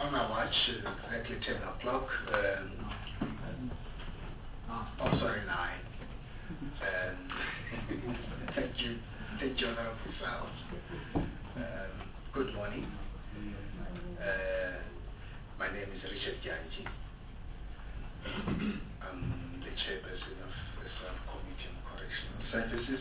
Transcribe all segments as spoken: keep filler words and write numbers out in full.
on our watch, it's exactly ten o'clock. Um, oh, sorry, nine. Um, thank you, thank you, Honorable Sal. Um, good morning. Uh, my name is Richard Janji. I'm the chairperson of the Subcommittee on Correctional Services.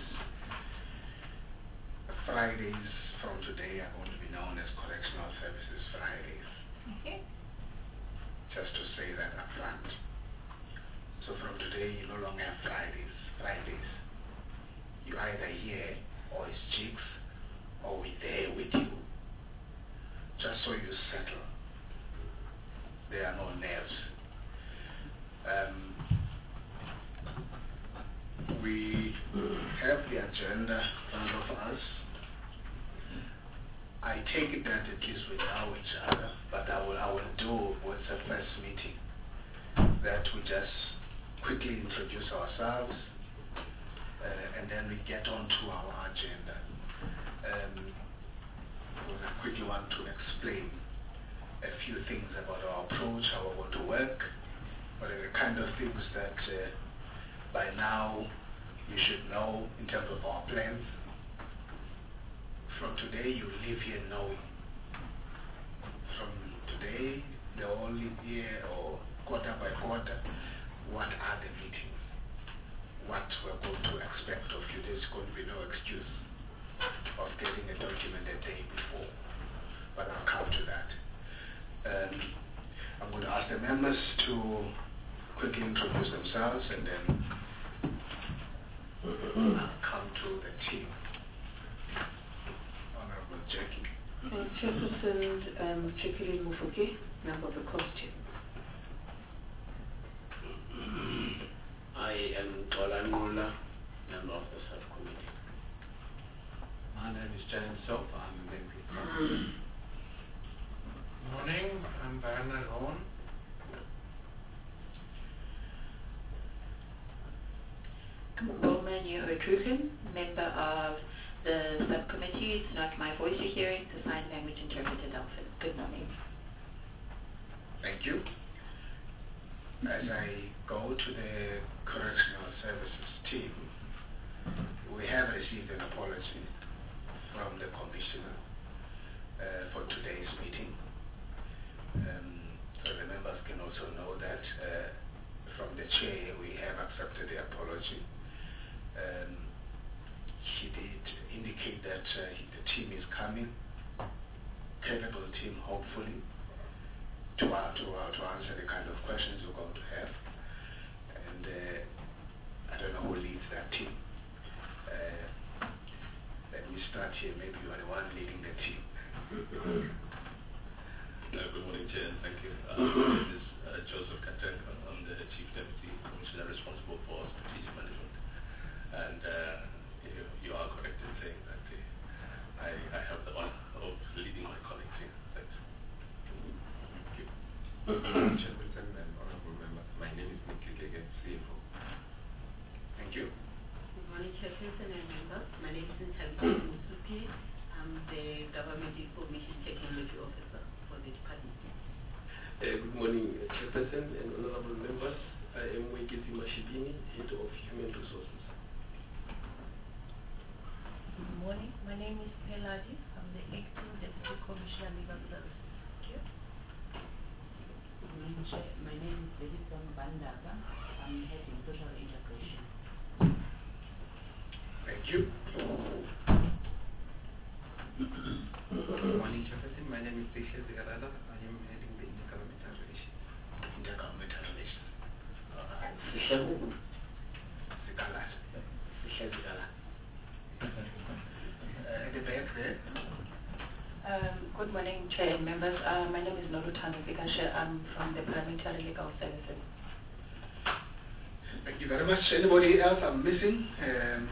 Fridays from today are going to be known as Correctional Services Fridays. Okay. Just to say that up front. So from today, you no longer have Fridays. Fridays. You either here, or it's jigs, or we're there with you. Just so you settle. There are no nerves. Um, we have the agenda in front of us. I take it that at least we know each other, but I will, I will do what's the first meeting, that we just quickly introduce ourselves, uh, and then we get on to our agenda. Um, I quickly want to explain a few things about our approach, how we're going to work, what are the kind of things that uh, by now you should know in terms of our plans. From today, you live here knowing. From today, the only year or quarter by quarter, what are the meetings? What we're going to expect of you. There's going to be no excuse of getting a document a day before. But I'll come to that. Um, I'm going to ask the members to quickly introduce themselves, and then I'll come to the team. Honorable Jackie. Well, Chairperson um, Chikili Mufuki, member of the Coast Team. I am Tolan Mula, member of the subcommittee. My name is James Self, I'm a member of the subcommittee. Morning, I'm Werner Rohn. Roman Yuhotrukin, member of the subcommittee. It's not my voice you're hearing, the sign language interpreter Delphine. Good morning. Thank you. As I go to the Correctional Services team, we have received an apology from the Commissioner uh, for today's meeting. Um, so the members can also know that uh, from the Chair, we have accepted the apology. Um, he did indicate that uh, he, the team is coming, capable team, hopefully, to, uh, to, uh, to answer the kind of questions we're going to have. And uh, I don't know who leads that team. Uh, let me start here. Maybe you are the one leading the team. Uh, good morning, Chair, and thank you. Uh, my name is uh, Joseph Katenka. I'm the Chief Deputy Commissioner responsible for strategic management. And uh, you, you are correct in saying that uh, I, I have the honor of leading my colleagues here. Thanks. Thank you. Chairperson and honorable members, my name is Nick Ligege, C F O. Thank you. Good morning, Chairperson and members. My name is Ntalisa Musupi. I'm the Government Information Technology Officer for the department. Uh, good morning, Chairperson and honorable members. I am Wekisi Mashibini, Head of Human Resources. Good morning. My name is Peladi. I'm the Acting Deputy Commissioner Legal Services. Thank you. Good morning, Chair. My name is Edison Bandaga. I'm heading social integration. Thank you. Good morning, Chairperson. My name is Sisha Zigalala. I am heading the Intergovernmental Relations. Intergovernmental Relations. Sisha Zigalala. Sisha Zigalala. Uh, at the back there. Um, good morning, Chair and members. Uh, my name is Norutano Vikashe. I'm from the Parliamentary Legal Services. Thank you very much. Anybody else I'm missing? Um,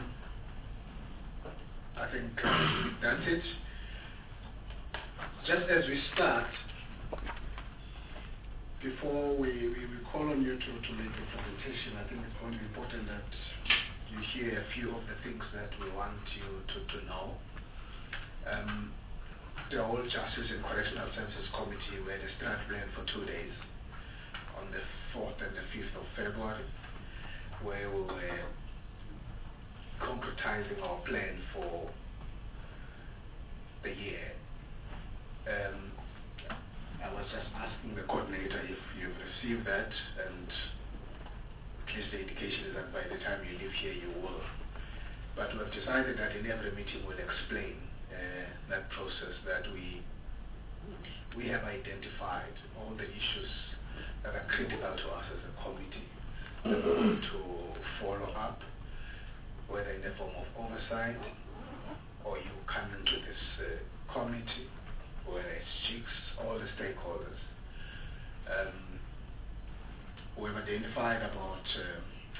I think uh, that's it. Just as we start, before we, we, we call on you to, to make a presentation, I think it's going to be important that you hear a few of the things that we want you to, to know. Um, the whole Justice and Correctional Services Committee, we had a start plan for two days on the fourth and the fifth of February, where we were concretizing our plan for the year. Um, I was just asking the coordinator if you've received that, and at least the indication is that by the time you leave here you will. But we've decided that in every meeting we'll explain uh, that process, that we we have identified all the issues that are critical to us as a committee that we want to follow up, whether in the form of oversight or you come into this uh, committee, whether it's G I C S, all the stakeholders. Um, we've identified about uh,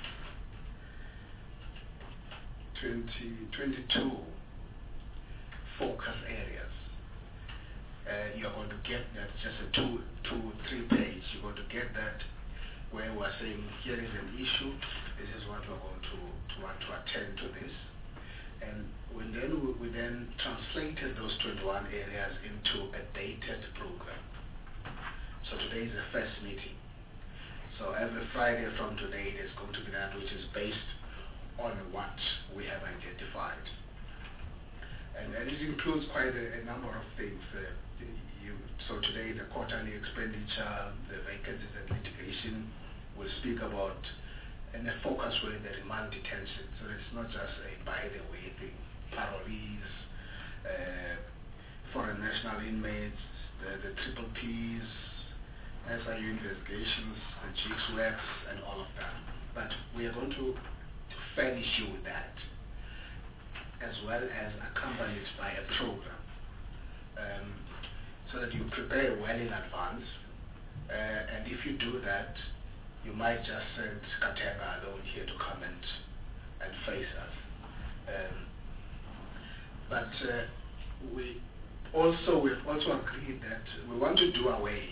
twenty, twenty-two focus areas. Uh, you're going to get that, just a two, two, three page. You're going to get that where we're saying here is an issue. This is what we're going to, to want to attend to this. And we then we, we then translated those twenty-one areas into a dated program. So today is the first meeting. So every Friday from today, there's going to be that which is based on what we have identified. And, and it includes quite a, a number of things. Uh, you, so today, the quarterly expenditure, the vacancies and litigation, we'll speak about, and the focus will be the remand detention. So it's not just a by-the-way thing. Parolees, uh, foreign national inmates, the, the triple Ps, S I U investigations, the G I C S works, and all of that. But we are going to, to furnish you with that, as well as accompanied by a program, um, so that you prepare well in advance. Uh, and if you do that, you might just send Katenga alone here to come and, and face us. Um, but uh, we also we've also agreed that we want to do away,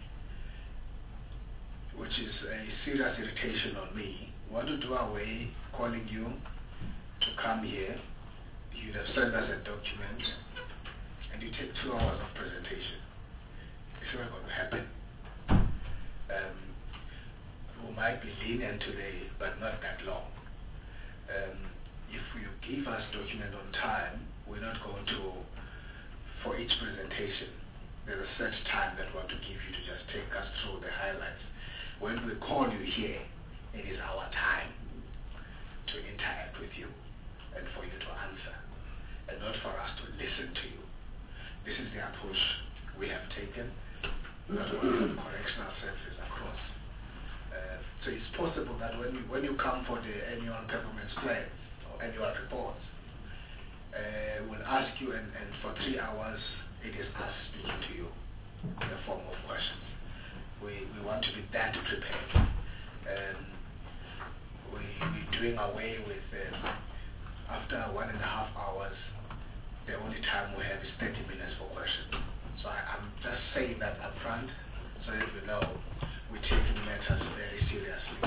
which is a serious irritation on me. We want to do away calling you to come here. You'd have sent us a document, and you take two hours of presentation. It's not going to happen. Um, we might be lenient today, but not that long. Um, if you give us document on time, we're not going to, for each presentation, there's a set time that we want to give you to just take us through the highlights. When we call you here, it is our time to interact with you and for you to answer, and not for us to listen to you. This is the approach we have taken, not only in correctional services across. Uh, so it's possible that when you, when you come for the annual performance plans or annual reports, uh, we'll ask you, and, and for three hours, it is us speaking to you in the form of questions. We, we want to be that prepared. Um, we, we're doing away with, uh, after one and a half hours, the only time we have is thirty minutes for questions. So I, I'm just saying that up front, so that we know we're taking matters very seriously.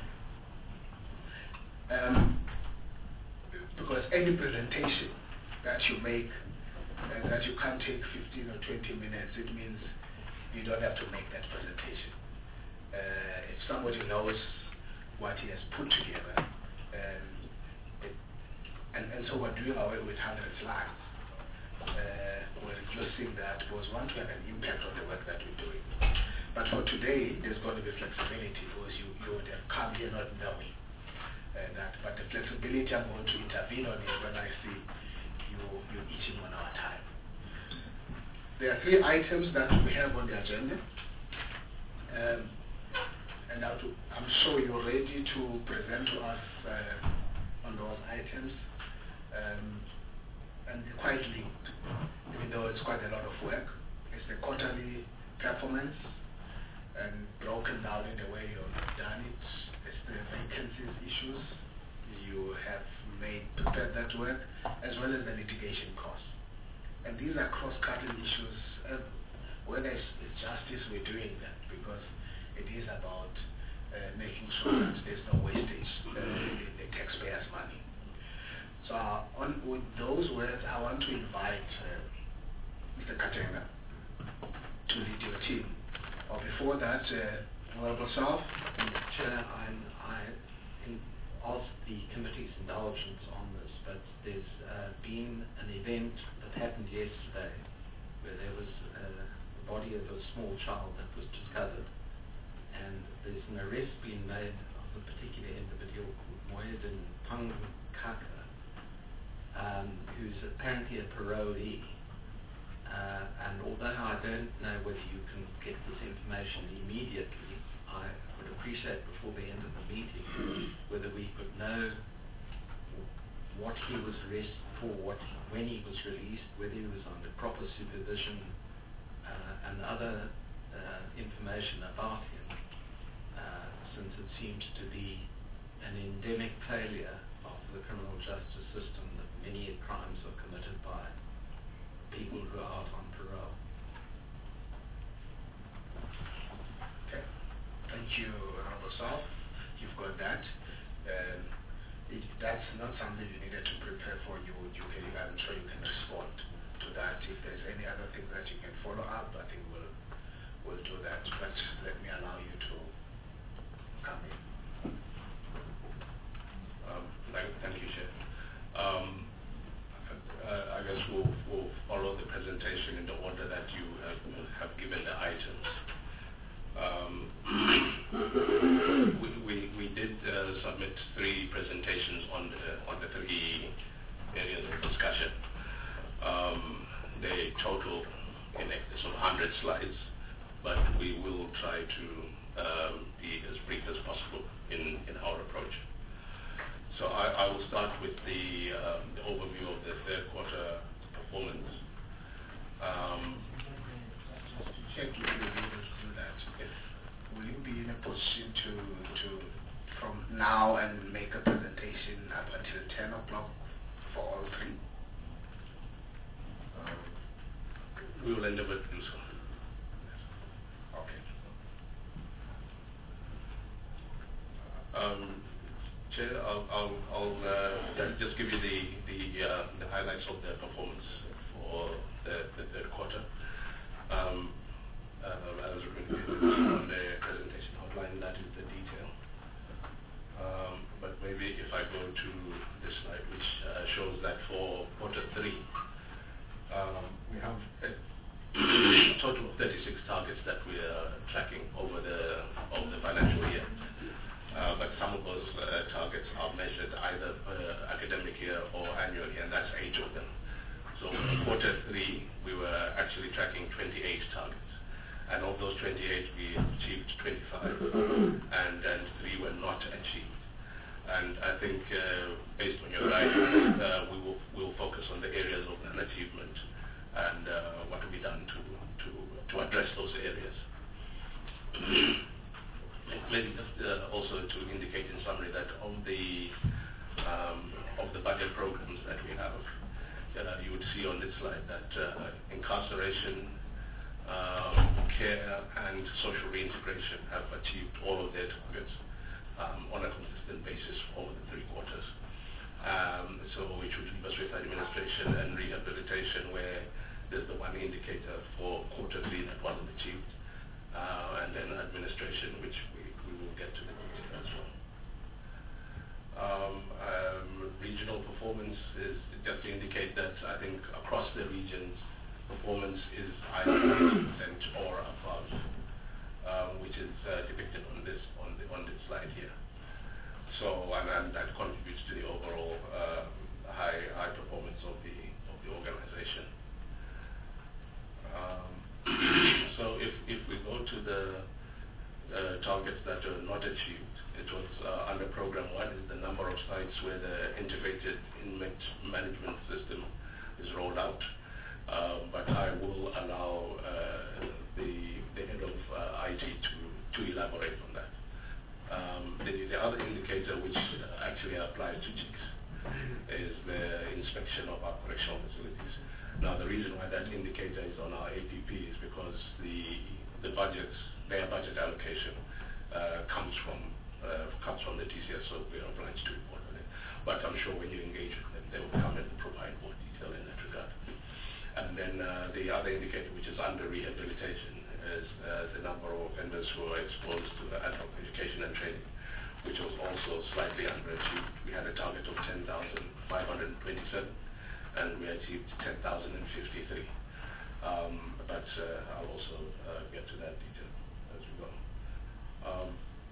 Um, because any presentation that you make, uh, that you can't take fifteen or twenty minutes, it means you don't have to make that presentation. Uh, if somebody knows what he has put together, um, it, and, and so we're doing away with hundred slides. Uh, we're reducing that because we want to have an impact on the work that we're doing. But for today, there's going to be flexibility because you, you would have come here not knowing uh, that. But the flexibility I'm going to intervene on is when I see you, you eating on our time. There are three items that we have on the agenda. Um, and now to, I'm sure you're ready to present to us uh, on those items. Um, and they're quite linked, even though it's quite a lot of work. It's the quarterly performance, and broken down in the way you've done it. It's the vacancies issues. You have made, prepared that work, as well as the litigation costs. And these are cross-cutting issues. Uh, whether it's, it's justice, we're doing that because it is about uh, making sure that there's no wastage uh, in the taxpayers' money. So uh, on, with those words, I want to invite uh, Mister Katenga, to lead your team. Or before that, uh, Honorable South. Chair, I'm, I in, ask the committee's indulgence on this, but there's uh, been an event that happened yesterday where there was uh, the body of a small child that was discovered, and there's an arrest being made of a particular individual called Moyedin Pangkaka, um, who's apparently a parolee. Uh, and although I don't know whether you can get this information immediately, I would appreciate before the end of the meeting whether we could know what he was arrested for, what, when he was released, whether he was under proper supervision, uh, and other uh, information about him, uh, since it seems to be an endemic failure of the criminal justice system that many crimes are committed by people who are out on parole. Okay. Thank you, Honorable South. You've got that. Um, if that's not something you needed to prepare for, you, you can, I'm sure you can respond to that. If there's any other thing that you can follow up, I think we'll, we'll do that. But let me allow you to come in. Um, thank, thank you, Chair. Um, Uh, I guess we'll, we'll follow the presentation in the order that you have, have given the items. Um, we, we, we did uh, submit three presentations on the, on the three areas of discussion. Um, they total in excess of one hundred slides, but we will try to um, be as brief as possible in, in our approach. So I, I will start with the, um, the overview of the third quarter performance. Um, Just to check if you'll be able to do that. If, will you be in a position to, to, from now and make a presentation up until ten o'clock for all three? um, we will endeavor to do so. Okay. Um, Chair, I'll, I'll, I'll uh, just give you the, the, uh, the highlights of the performance for the, the third quarter. Um, uh, as on the presentation outline, that is the detail. Um, but maybe if I go to this slide, which uh, shows that for quarter three, um, we have a total of thirty-six targets that we are tracking over the, over the financial year. Uh, but some of those uh, targets are measured either per academic year or annually, and that's eight of them. So in quarter three, we were actually tracking twenty-eight targets. And of those twenty-eight, we achieved twenty-five, and, and three were not achieved. And I think, uh, based on your guidance, uh, we will we'll focus on the areas of non-achievement and uh, what will be done to, to, to address those areas. Maybe just uh, also to indicate in summary that of the um, of the budget programs that we have, uh, you would see on this slide that uh, incarceration, um, care, and social reintegration have achieved all of their targets um, on a consistent basis over the three quarters. Um, so, which would leave us with administration and rehabilitation, where there's the one indicator for quarter three that wasn't achieved. Uh, and then administration, which we, we will get to the detail as well. Um, um, regional performance is just to indicate that I think across the regions, performance is either eighty percent or above, um, which is uh, depicted on this on the on this slide here. So, and, and that contributes to the overall uh, high high performance of the of the organization. Um, So if, if we go to the uh, targets that are not achieved, it was uh, under program one is the number of sites where the integrated inmate management system is rolled out. Uh, but I will allow uh, the, the head of uh, I T to, to elaborate on that. Um, the, the other indicator which uh, actually applies to chicks is the inspection of our correctional facilities. Now, the reason why that indicator is on our A P P is because the the budgets, their budget allocation, uh, comes from uh, comes from the T C S, so we are obliged to report on it. But I'm sure when you engage with them, they will come and provide more detail in that regard. And then uh, the other indicator, which is under rehabilitation, is uh, the number of offenders who are exposed to adult education and training, which was also slightly underachieved. We had a target of ten thousand five hundred twenty-seven, and we achieved ten thousand fifty-three. Um, but uh, I'll also uh, get to that detail as we go. Um,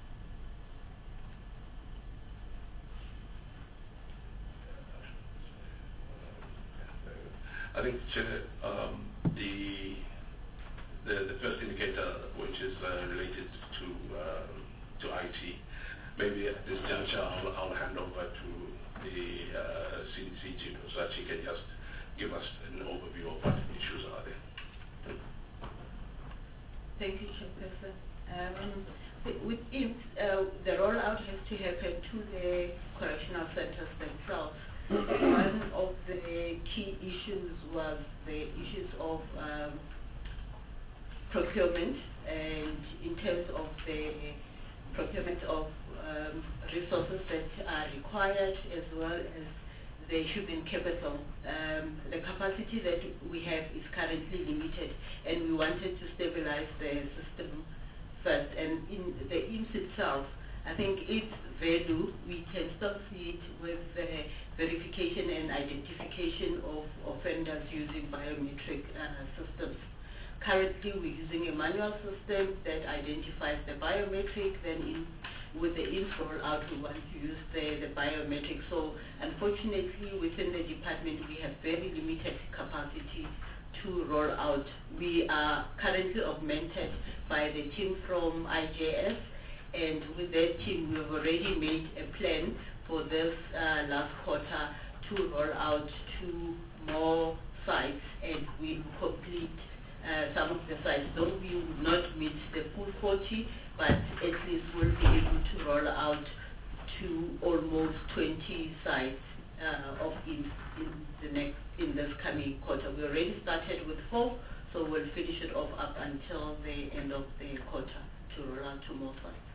I think uh, um, the, the the first indicator, which is uh, related to uh, to I T, maybe at this juncture I'll, I'll hand over to the uh, C D C chief so that she can just give us an overview of what issues are there. Thank you, Chairperson. Um, with I M S, uh, the rollout has to happen to the correctional centers themselves. One of the key issues was the issues of um, procurement, and in terms of the procurement of um, resources that are required, as well as the human capital. Um, the capacity that we have is currently limited, and we wanted to stabilize the system first. And in the I M S itself, I think its value, we can still see it with the verification and identification of offenders using biometric uh, systems. Currently, we're using a manual system that identifies the biometric. Then, in, with the I M S rollout, we want to use the, the biometric. So, unfortunately, within the department, we have very limited capacity to roll out. We are currently augmented by the team from I J S, and with that team, we have already made a plan for this uh, last quarter to roll out to more sites, and we complete uh, some of the sites. Though we will not meet the full forty, but at least we'll be able to roll out to almost twenty sites uh, of in, in the next in this coming quarter. We already started with four, so we'll finish it off up until the end of the quarter to roll out to more sites.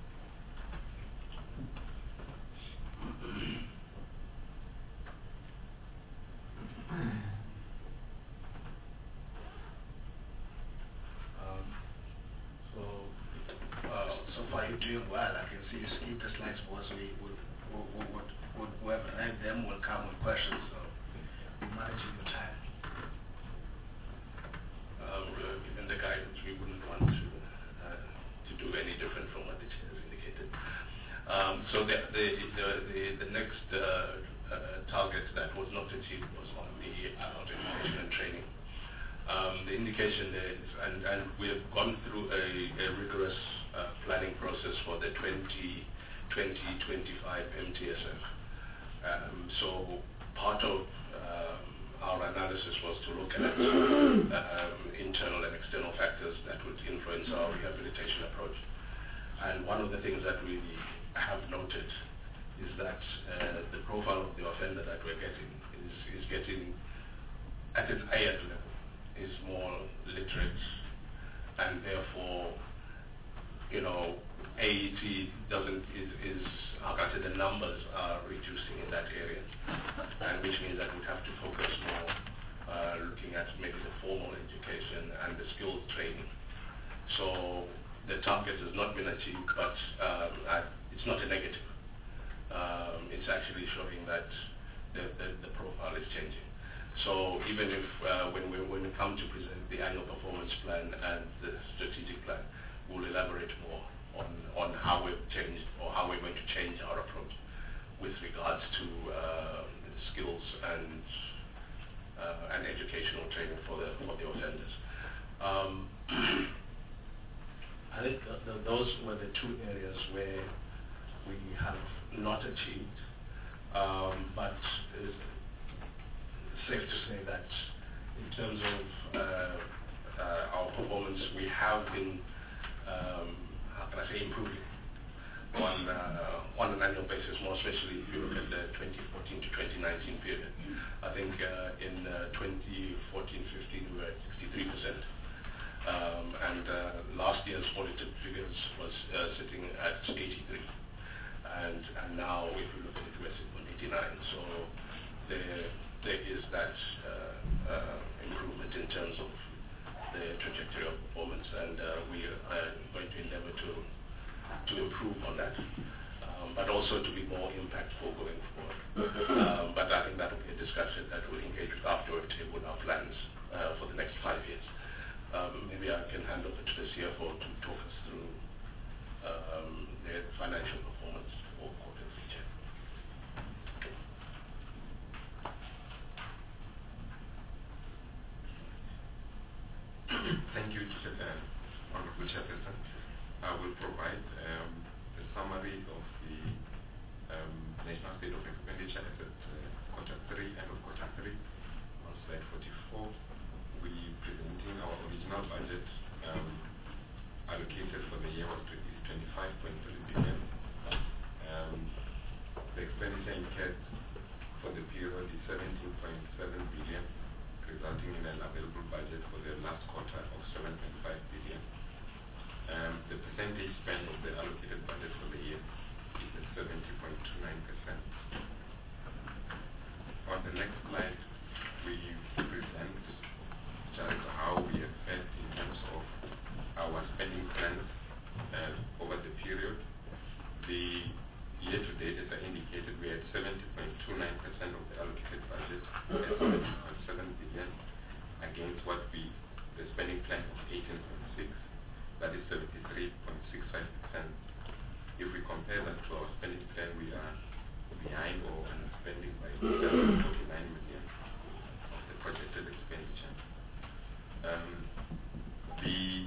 Um, so, uh, so far you're doing well. I can see you skip the slides because we would, would, would, would, whoever read them will come with questions. So, we're managing your time. Um, uh, given the guidance, we wouldn't want to uh, to do any different from what the chair has indicated. Um, so the the the, the, the next uh, uh, target that was not achieved was on the adult education and training. Um, the indication there is, and, and we have gone through a, a rigorous uh, planning process for the twenty twenty twenty-five M T S F. Um, so part of um, our analysis was to look at um, internal and external factors that would influence our rehabilitation approach. And one of the things that we have noted is that uh, the profile of the offender that we're getting is, is getting at an higher level, is more literate, and therefore, you know, A E T doesn't, is, is how can I say, the numbers are reducing in that area, and which means that we have to focus more uh, looking at maybe the formal education and the skills training. So the target has not been achieved, but um, I, it's not a negative. Um, it's actually showing that the, the, the profile is changing. So even if uh, when, we, when we come to present the annual performance plan and the strategic plan, we'll elaborate more on, on how we've changed or how we're going to change our approach with regards to uh, skills and uh, and educational training for the for the offenders. Um, I think th th those were the two areas where we have not achieved, um, but it's safe to say that in terms of uh, uh, our performance, we have been, um, how can I say, improving on uh, on an annual basis, more especially if you look at the twenty fourteen to twenty nineteen period. I think uh, in uh, twenty fourteen fifteen we were at sixty-three percent. Um, and uh, last year's audited figures was uh, sitting at eighty-three, and and now if you look at it, we're sitting on eighty-nine. So the there is that uh, uh, improvement in terms of the trajectory of performance, and uh, we are going to endeavor to to improve on that, um, but also to be more impactful going forward. Um, but I think that will be a discussion that we'll engage with after we've tabled our plans uh, for the next five years. Um, maybe I can hand over to the C F O to talk us through um, the financial performance for quarter three. Thank you, uh, Honorable Chairperson. I will provide um, a summary of the um, National State of Expenditure as at uh, quarter three, end of quarter three. On slide forty-four, we presenting our original budget um, allocated for the year was twenty-five point three billion. Um, the expenditure incurred for the period is seventeen point seven billion, resulting in an available budget for the last quarter of seven point five billion. Um, the percentage spent of the allocated budget for the year is at seventy point two nine percent. On the next slide, we present just how we have fared in terms of our spending plans uh, over the period. The year to date, as I indicated, we had seventy point two nine percent of the allocated budget at seventy point seven billion against what we, the spending plan of eighteen point six, that is seventy-three point six five percent. If we compare that to our spending plan, we are behind or underspending by seven hundred forty-nine million of the projected expenditure. Um, the,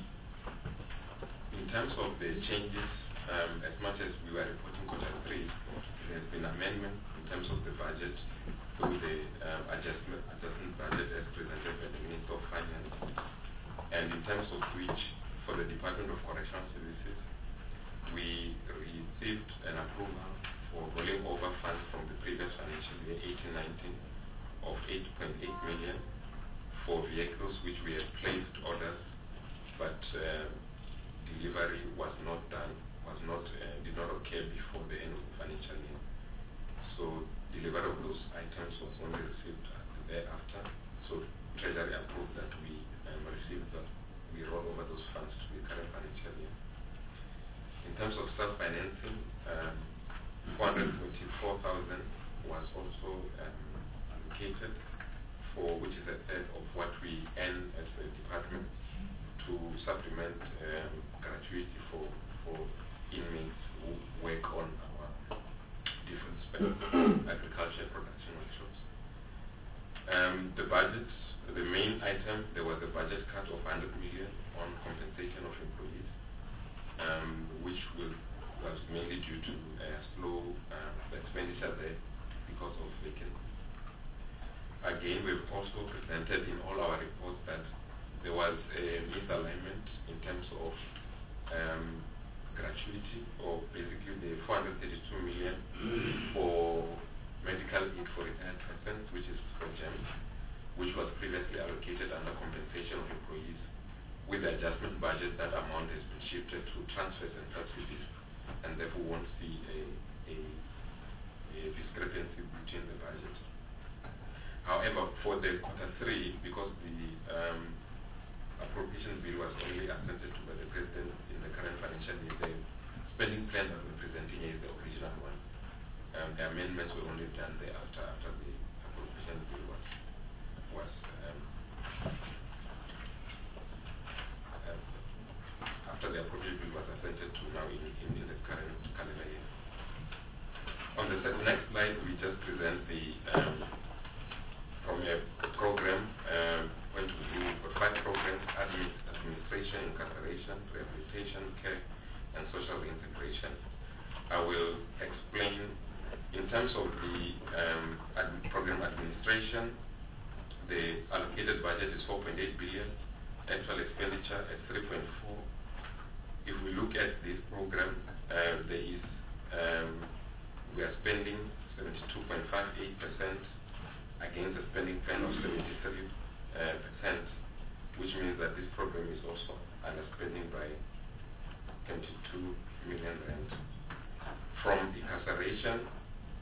in terms of the changes, um, as much as we were reporting quarter three, there has been amendment in terms of the budget through the um, adjustment, adjustment budget as presented by the Minister of Finance, and in terms of which, for the Department of Correctional Services, we received an approval for rolling over funds from the previous financial year, eighteen nineteen, of eight point eight million for vehicles which we had placed orders, but uh, delivery was not done, was not, uh, did not occur before the end of the financial year. So delivery of those items was only received thereafter. So Treasury approved that we um, received that, we roll over those funds to the current financial year. In terms of self-financing, um, four hundred twenty-four thousand was also um, allocated, for which is a third of what we earn as a department, to supplement um, gratuity for, for inmates who work on our different spend, agriculture production workshops. Um, the budget, the main item, there was a budget cut of one hundred million on compensation of employees, um, which will, was mainly due to uh, slow uh, expenditure there because of vacancies. Again, we've also presented in all our reports that there was a misalignment in terms of um, gratuity, or basically the four hundred thirty-two million for medical aid for retired persons, which is for GEMS, which was previously allocated under compensation of employees. With the adjustment budget, that amount has been shifted to transfers and subsidies, and therefore won't see a, a, a discrepancy between the budget. However, for the quarter three, because the um, appropriation bill was only assented to by the President in the current financial year, the spending plan that we're presenting is the original one. Um, the amendments were only done thereafter, after the appropriation bill was, was um, uh, after the appropriation bill was assented to now in, in, in the current calendar year. On the next slide, we just present the um, from a program um, point of view, we've got five programs: admin, administration, incarceration, rehabilitation, care, and social integration. I will explain in terms of the um, ad program administration. The allocated budget is four point eight billion, actual expenditure at three point four. If we look at this program, uh, there is um, we are spending seventy-two point five eight percent against a spending plan of seventy-three percent, which means that this program is also underspending by twenty-two million rand. From incarceration,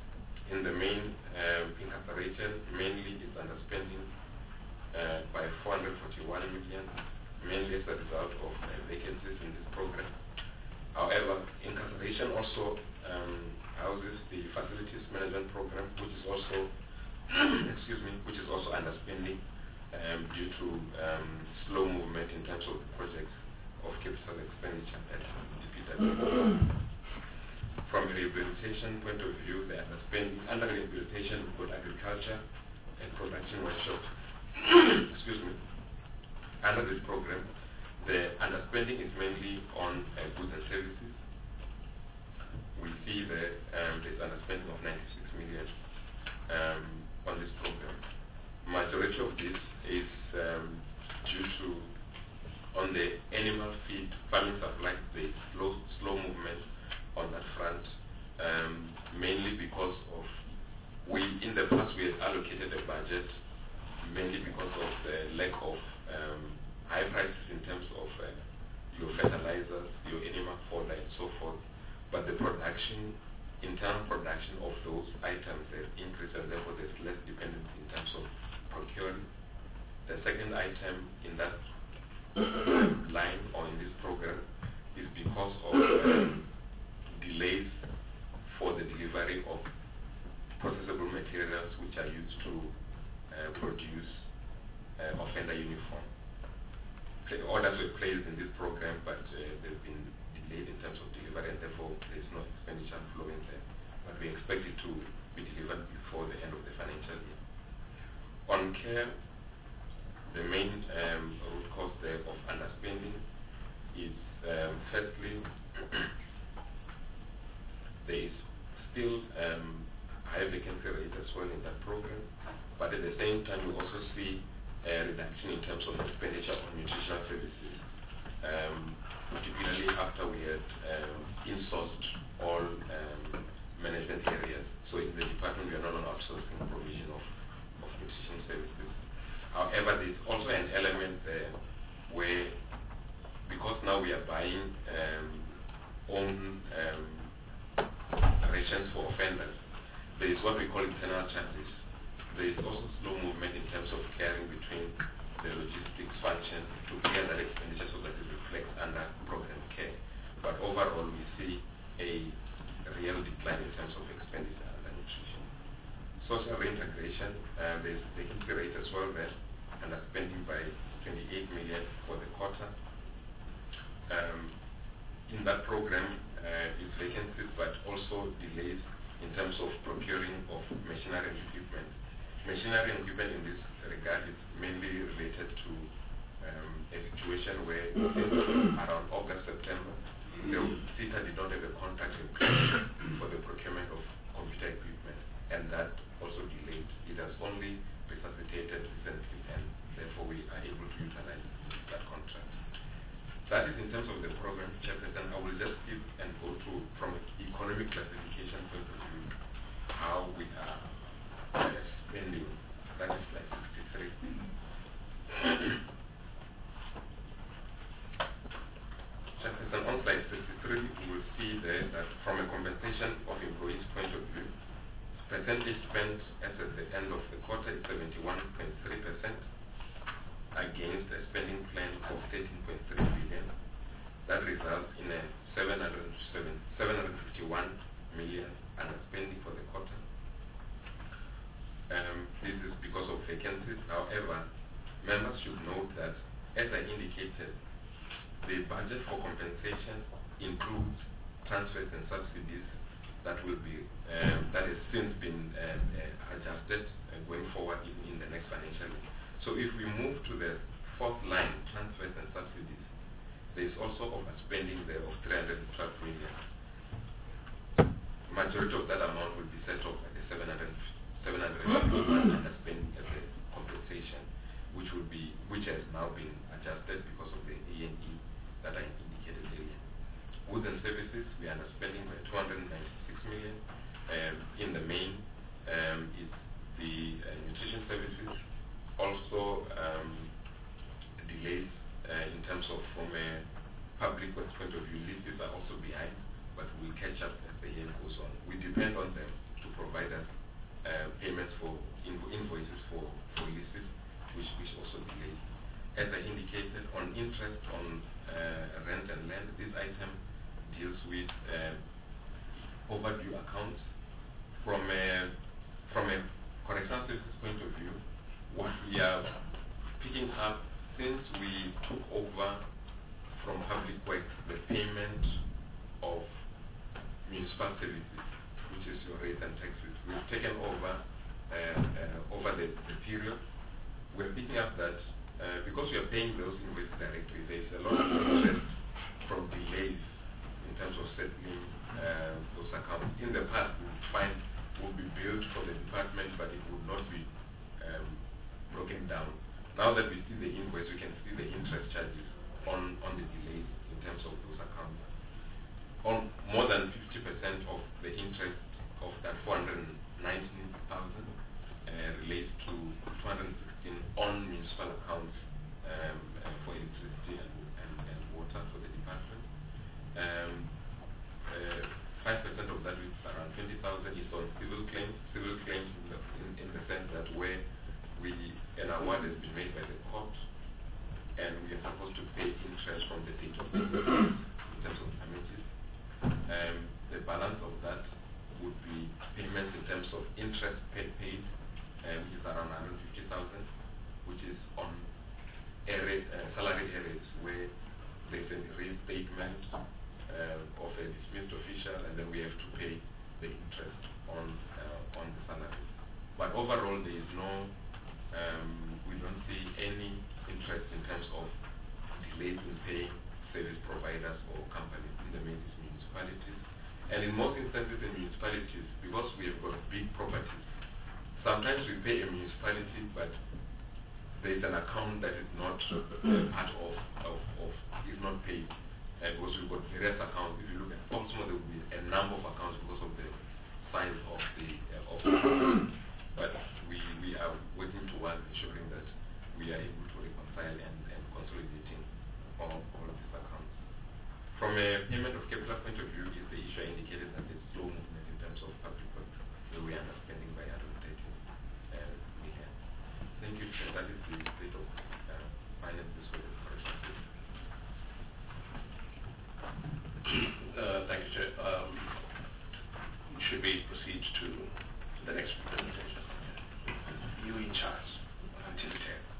in the main um, incarceration, mainly it's underspending uh, by four hundred forty-one million, mainly as a result of uh, vacancies in this program. However, incarceration also um, houses the facilities management program, which is also, excuse me, which is also underspending um, due to um, slow movement in terms of projects of capital expenditure at D P W. From a rehabilitation point of view, the underspending under rehabilitation we've got agriculture and production workshops. Excuse me. Under this program, the underspending is mainly on uh, goods and services. We see that um, there's underspending of ninety-six million um, on this program. Majority of this is um, due to on the animal feed farming supply, the slow slow movement on that front, um, mainly because of we in the past we had allocated a budget mainly because of the lack of um, high prices in terms of uh, your fertilizers, your animal fodder, and so forth. But the production, internal production of those items has increased, and therefore there's less dependency in terms of procuring. The second item in that line or in this program is because of um, delays for the delivery of processable materials which are used to uh, produce uh, offender uniform. The orders were placed in this program, but uh, they've been delayed in terms of delivery, and therefore there's no expenditure flowing there. But we expect it to be delivered before the end of the financial year. On care, the main um, root cause there of underspending is um, firstly there is still um, high vacancy rate as well in that program, but at the same time we also see a reduction in terms of expenditure on nutritional services, um, particularly after we had um, insourced all um, management areas. So in the department we are not on outsourcing provision of, of nutrition services. However, there's also an element there where, because now we are buying um, own um, rations for offenders, there is what we call internal charges. There is also slow movement in terms of carrying between the logistics function to clear that expenditure so that it reflects under program care. But overall, we see a real decline in terms of expenditure under nutrition. Social reintegration, uh, there is vacancy rate as well there, and are spending by twenty-eight million for the quarter. Um, in that program, uh, is vacancies, but also delays in terms of procuring of machinery and equipment. Machinery and equipment in this regard is mainly related to um, a situation where around August, September, the CETA did not have a contract in place for the procurement of computer equipment, and that also delayed. It has only resuscitated recently, and therefore we are able to utilize that contract. That is in terms of the program, Chairperson. I will just give and go to, from an economic classification point of view, how we are uh, spending. That is like sixty-three. Chairperson, on slide sixty-three, you will see there that from a compensation of employees point of view, percentage spent as at the end of the quarter is seventy-one point three percent. Against a spending plan of thirteen point three billion. That results in a seven hundred fifty-one million underspending for the quarter. Um, this is because of vacancies. However, members should note that, as I indicated, the budget for compensation includes transfers and subsidies that will be um, that has since been uh, uh, adjusted uh, going forward in, in the next financial year. So if we move to the fourth line, transfers and subsidies, there is also overspending there of three hundred twelve million. Majority of that amount will be set off at the seven hundred fifty-one underspending as a compensation, which will be which has now been adjusted because of the A and E that I indicated earlier. Goods and services, we are underspending by two hundred ninety-six million. Um, in the main um, is the uh, nutrition services. Also, um, delays uh, in terms of from a public works point of view, leases are also behind, but we'll catch up as the year goes on. We depend on them to provide us uh, payments for invo invoices for, for leases, which, which also delayed. As I indicated, on interest on uh, rent and land, this item deals with uh, overdue accounts. From a, from a correctional services point of view, what we are picking up since we took over from Public Works the payment of municipal services, which is your rates and taxes, we've taken over uh, uh, over the, the period. We're picking up that uh, because we are paying those invoices directly, there's a lot of interest from delays in terms of settling uh, those accounts. In the past, we would find would be billed for the department, but it would not be um, broken down. Now that we see the invoice, we can see the interest charges on, on the delays in terms of those accounts. On more than fifty percent of the interest of that four hundred nineteen thousand uh, relates to two hundred sixteen on municipal accounts um, uh, for electricity and, and, and water for the department. Um, uh, five percent of that, which is around twenty thousand, is on civil claims. Civil claims in the, in, in the sense that where we, an award has been made by the court, and we are supposed to pay interest from the date of payment in terms of damages. Um, the balance of that would be payments in terms of interest paid, paid uh, which is around one hundred fifty thousand, which is on area, uh, salary areas where there's a reinstatement uh, of a dismissed official, and then we have to pay the interest on uh, on the salary. But overall, there is no, um, we don't see any interest in terms of delays in paying service providers or companies in the main municipalities. And in most instances in municipalities, because we have got big properties, sometimes we pay a municipality, but there is an account that is not uh, part of, of, of, is not paid. Uh, because we've got various accounts. If you look at Optima, there will be a number of accounts because of the size of the uh, of the account. But we, we are working towards ensuring that we are able to reconcile and, and consolidating all, all of these accounts. From a payment of capital point of view, is the issue I indicated that there's slow movement in terms of public works, where we are underspending by one hundred thirty uh, million. Thank you, Chair. That is the state of uh, finances for the correctional system. Uh, thank you, Chair. Um, should we proceed to the next presentation? You in charge until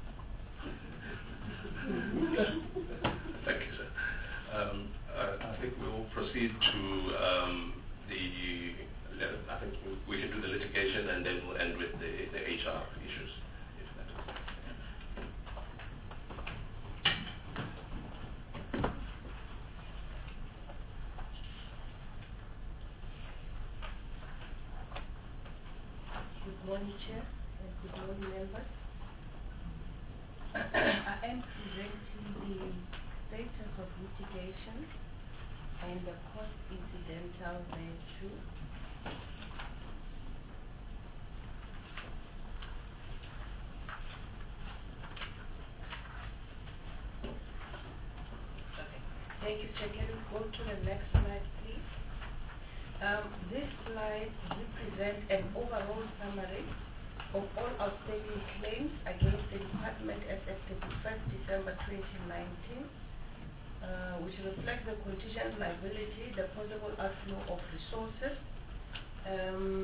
ten. Thank you, sir. Um, uh, I think we will proceed to um, the, I think we can do the litigation and then we'll end with the, the H R issues. If that is okay. Good morning, Chair, and good morning, members. I am presenting the status of litigation and the cost incidental thereto. Okay. Thank you, Chair. Can we go to the next slide, please? Um, this slide represents an overall summary of all outstanding claims against the department as at thirty-first December twenty nineteen, uh, which reflect the contingent liability, the possible outflow of resources, um,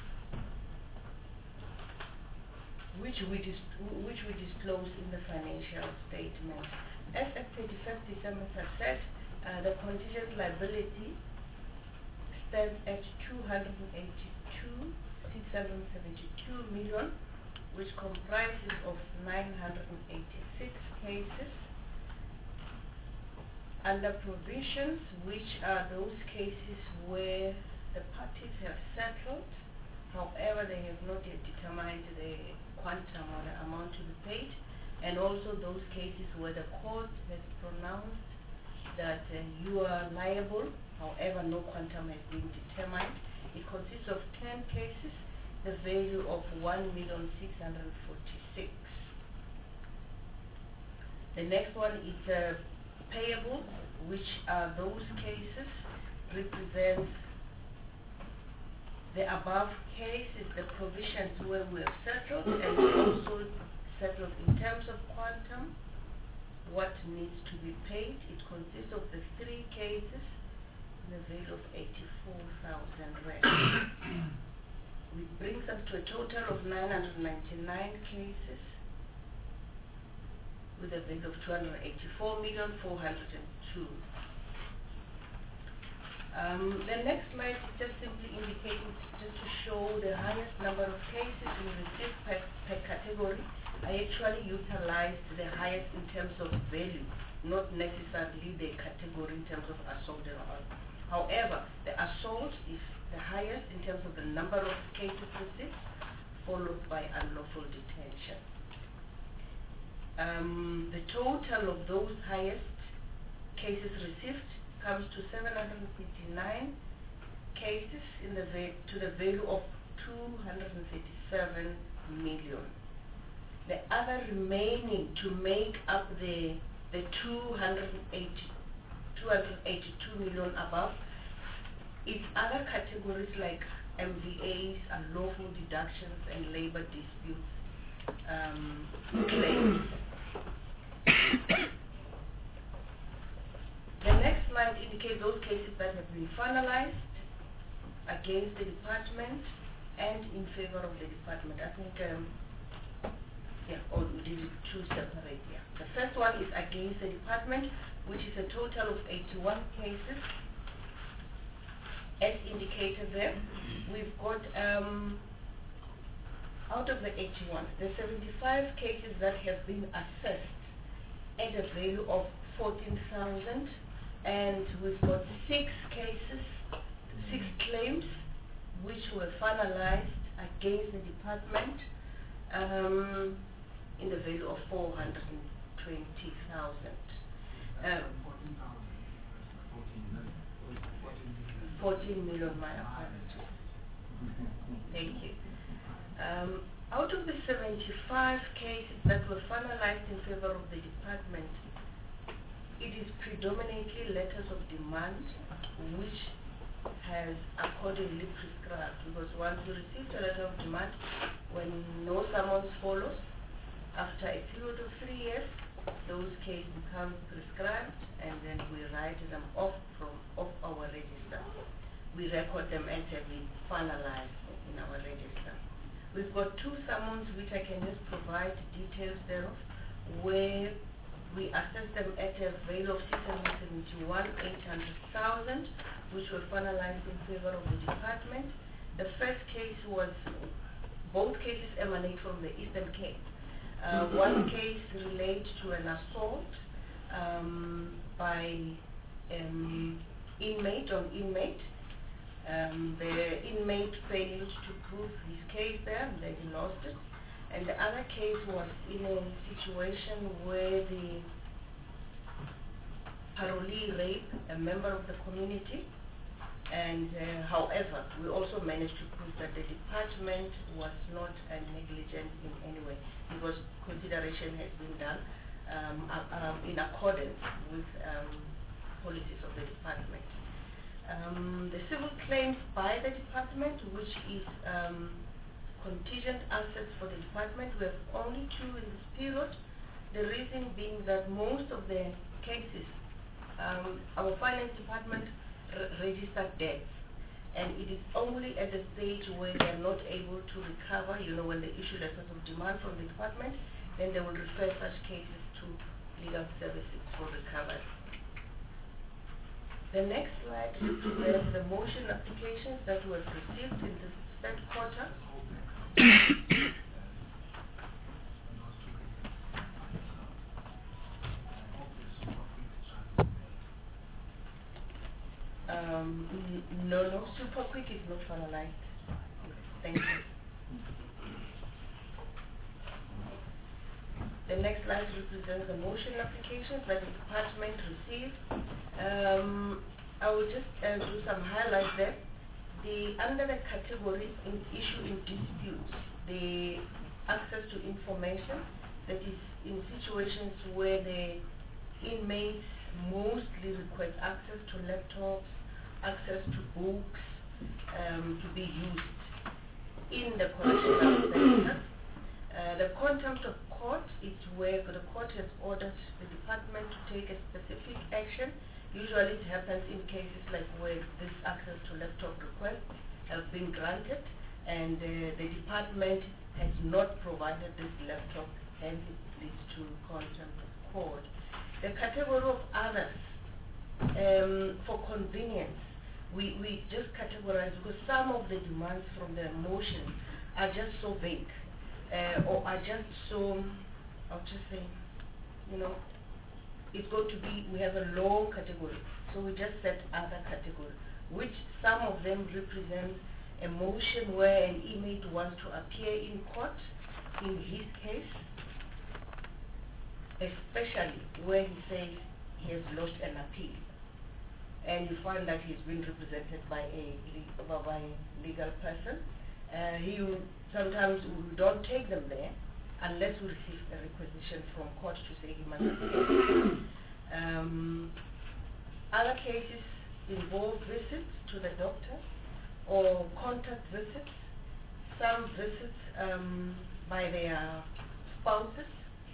which we dis- which we disclose in the financial statement. As at thirty-first December, as I said, uh, the contingent liability stands at two hundred eighty-two thousand six hundred seventy-two million, which comprises of nine hundred eighty-six cases. Under provisions, which are those cases where the parties have settled, however they have not yet determined the quantum or the amount to be paid, and also those cases where the court has pronounced that uh, you are liable, however no quantum has been determined. It consists of ten cases, the value of one million six hundred forty-six. The next one is uh, payable, which are those cases represents The above case is the provisions where we have settled and also settled in terms of quantum, what needs to be paid. It consists of the three cases in the value of eighty-four thousand rand. Which brings us to a total of nine hundred ninety-nine cases with a value of two hundred eighty-four million four hundred two. Um, the next slide is just simply indicating, just to show the highest number of cases we received per, per category. I actually utilized the highest in terms of value, not necessarily the category in terms of assault and all. However, the assault is the highest in terms of the number of cases received, followed by unlawful detention. Um, the total of those highest cases received comes to seven hundred fifty-nine cases in the to the value of two hundred thirty-seven million. The other remaining to make up the the two hundred eighty-two million above is other categories like M V As, unlawful deductions, and labor disputes um, claims. The next slide indicates those cases that have been finalized against the department and in favor of the department. I think, um, yeah, or we did it two separate, yeah. The first one is against the department, which is a total of eighty-one cases. As indicated there, we've got, um, out of the eighty-one, the seventy-five cases that have been assessed at a value of fourteen thousand, and we've got six cases, six claims, which were finalized against the department um, in the value of four hundred twenty thousand. Um, fourteen million, my apologies. Thank you. Um, out of the seventy-five cases that were finalized in favor of the department, it is predominantly letters of demand which has accordingly prescribed, because once you receive a letter of demand, when no summons follows, after a period of three years, those cases become prescribed, and then we write them off from off our register. We record them as having finalized in our register. We've got two summons which I can just provide details thereof, where we assess them at a value of six hundred seventy-one eight hundred thousand, which were finalized in favor of the department. The first case was, both cases emanate from the Eastern Cape. Uh, one case relates to an assault um, by um, inmate on inmate. Um, the inmate failed to prove his case there, and then he lost it. And the other case was in a situation where the parolee raped a member of the community, and uh, however, we also managed to prove that the department was not uh, negligent in any way, because consideration has been done um, uh, um, in accordance with um, policies of the department. Um, the civil claims by the department, which is um, contingent assets for the department, we have only two in this period. The reason being that most of the cases, um, our finance department registered debts, and it is only at the stage where they are not able to recover, you know, when they issue letters of demand from the department, then they will refer such cases to legal services for recovery. The next slide represents the motion applications that were received in the third quarter. Um, n- no, no, Super Quick is not finalized. Thank you. The next slide represents the motion applications that the department received. Um, I will just uh, do some highlights there. The, under the category in issue in disputes, the access to information, that is in situations where the inmates mostly request access to laptops, access to books, um, to be used in the correctional center. Uh, the contempt of court is where the court has ordered the department to take a specific action. Usually it happens in cases like where this access to laptop requests have been granted and uh, the department has not provided this laptop, hence it leads to contempt of court. The category of others, um, for convenience, we, we just categorize because some of the demands from the motion are just so vague. Uh, or are just so, I'll just say, you know, it's going to be, we have a long category, so we just set other category, which some of them represent a motion where an inmate wants to appear in court, in his case, especially where he says he has lodged an appeal, and you find that he's been represented by a, by a legal person. Uh, he will, sometimes we don't take them there unless we receive a requisition from court to say he must appear. um, other cases involve visits to the doctor or contact visits, some visits um, by their spouses.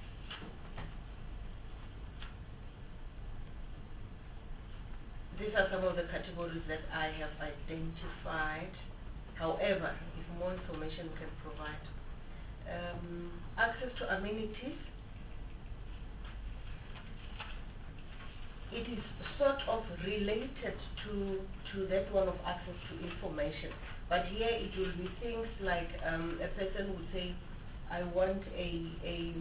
These are some of the categories that I have identified. However, if more information we can provide. Um, access to amenities. It is sort of related to, to that one of access to information. But here it will be things like um, a person would say, I want a, a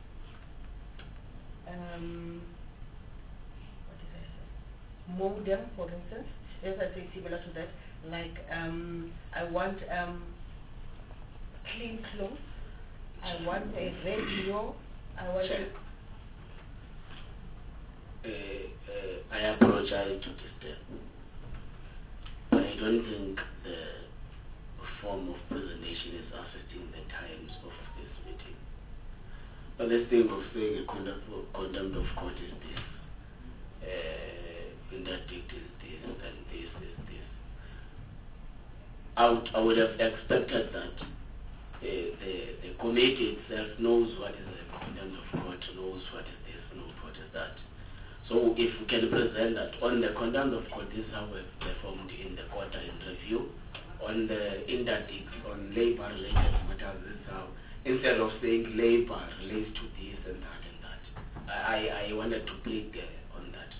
um, what did I say? modem, for instance. As I say, similar to that. Like um, I want um, clean clothes, I want a radio, I want Check. Uh, uh, I apologize to disturb, but I don't think the form of presentation is affecting the times of this meeting. But this thing of saying a contempt of, contempt of court is this, uh, interdict is this, and this is this. I would, I would have expected that uh, the, the committee itself knows what is a contempt of court, knows what is this, knows what is that. So if we can present that on the contempt of court, this is how we've performed in the quarter in review. On the interdict, on labor-related matters, this is how, instead of saying labor relates to this and that and that. I, I wanted to click uh, on that.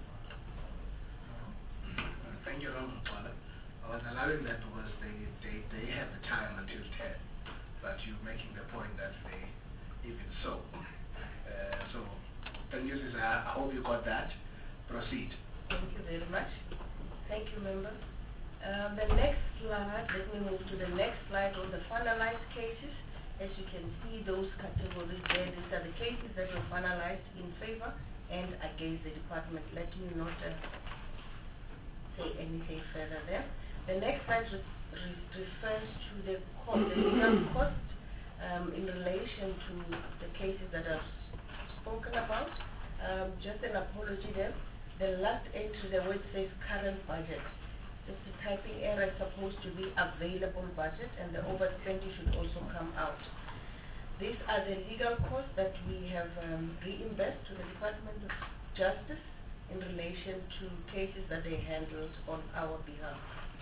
Thank you, Ron. I was allowing that because they, they, they have the time until ten, but you're making the point that they, even so. Uh, so, thank you, Sister. I hope you got that. Proceed. Thank you very much. Thank you, member. Um, the next slide, let me move to the next slide on the finalized cases. As you can see, those categories there, these are the cases that were finalized in favor and against the department. Let me not uh, say anything further there. The next slide re re refers to the cost, the legal cost um, in relation to the cases that I've spoken about. Um, just an apology there. The last entry, the word says current budget. Just the typing error is supposed to be available budget, and the overspending should also come out. These are the legal costs that we have um, reimbursed to the Department of Justice in relation to cases that they handled on our behalf.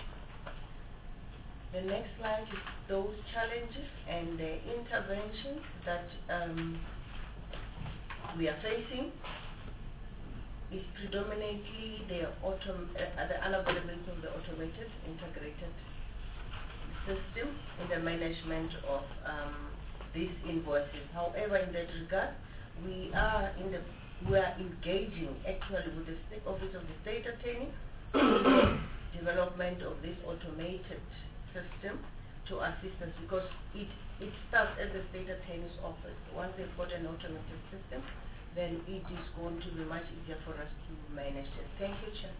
The next slide is those challenges and the interventions that um, we are facing. Is predominantly the, autom uh, the unavailability of the automated integrated system in the management of um, these invoices. However, in that regard, we are in the we are engaging actually with the State Office of the State Attorney in the development of this automated system to assist us, because it it starts at the State Attorney's office. Once they've got an automated system, then it is going to be much easier for us to manage it. Thank you, Chair.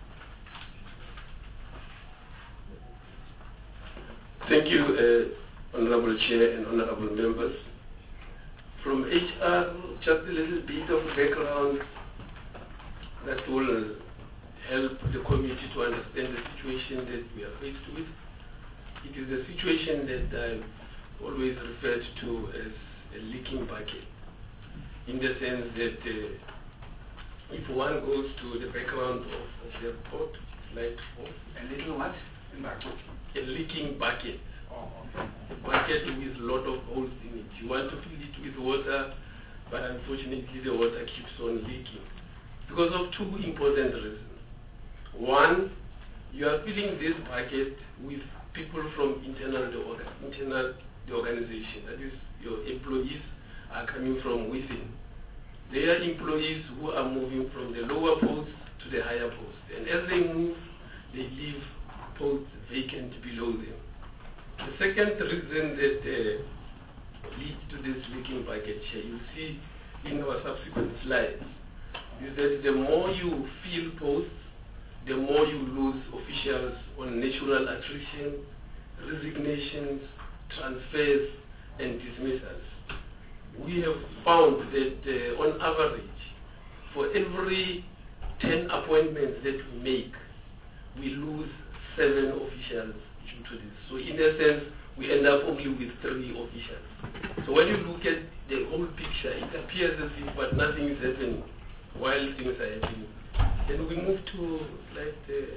Thank you, uh, Honorable Chair and Honorable Members. From H R, just a little bit of background that will help the committee to understand the situation that we are faced with. It is a situation that I always referred to as a leaking bucket, in the sense that uh, if one goes to the background of, of the report, slide four. A little what? A leaking bucket. Oh, okay. A bucket with a lot of holes in it. You want to fill it with water, but unfortunately the water keeps on leaking. Because of two important reasons. One, you are filling this bucket with people from internal the, orga internal the organization. That is, your employees are coming from within. They are employees who are moving from the lower posts to the higher posts. And as they move, they leave posts vacant below them. The second reason that uh, leads to this leaking bucket here, you see in our subsequent slides, is that the more you fill posts, the more you lose officials on natural attrition, resignations, transfers, and dismissals. We have found that uh, on average, for every ten appointments that we make, we lose seven officials due to this. So in essence, we end up only with three officials. So when you look at the whole picture, it appears as if but nothing is happening while things are happening. Then we move to slide, uh,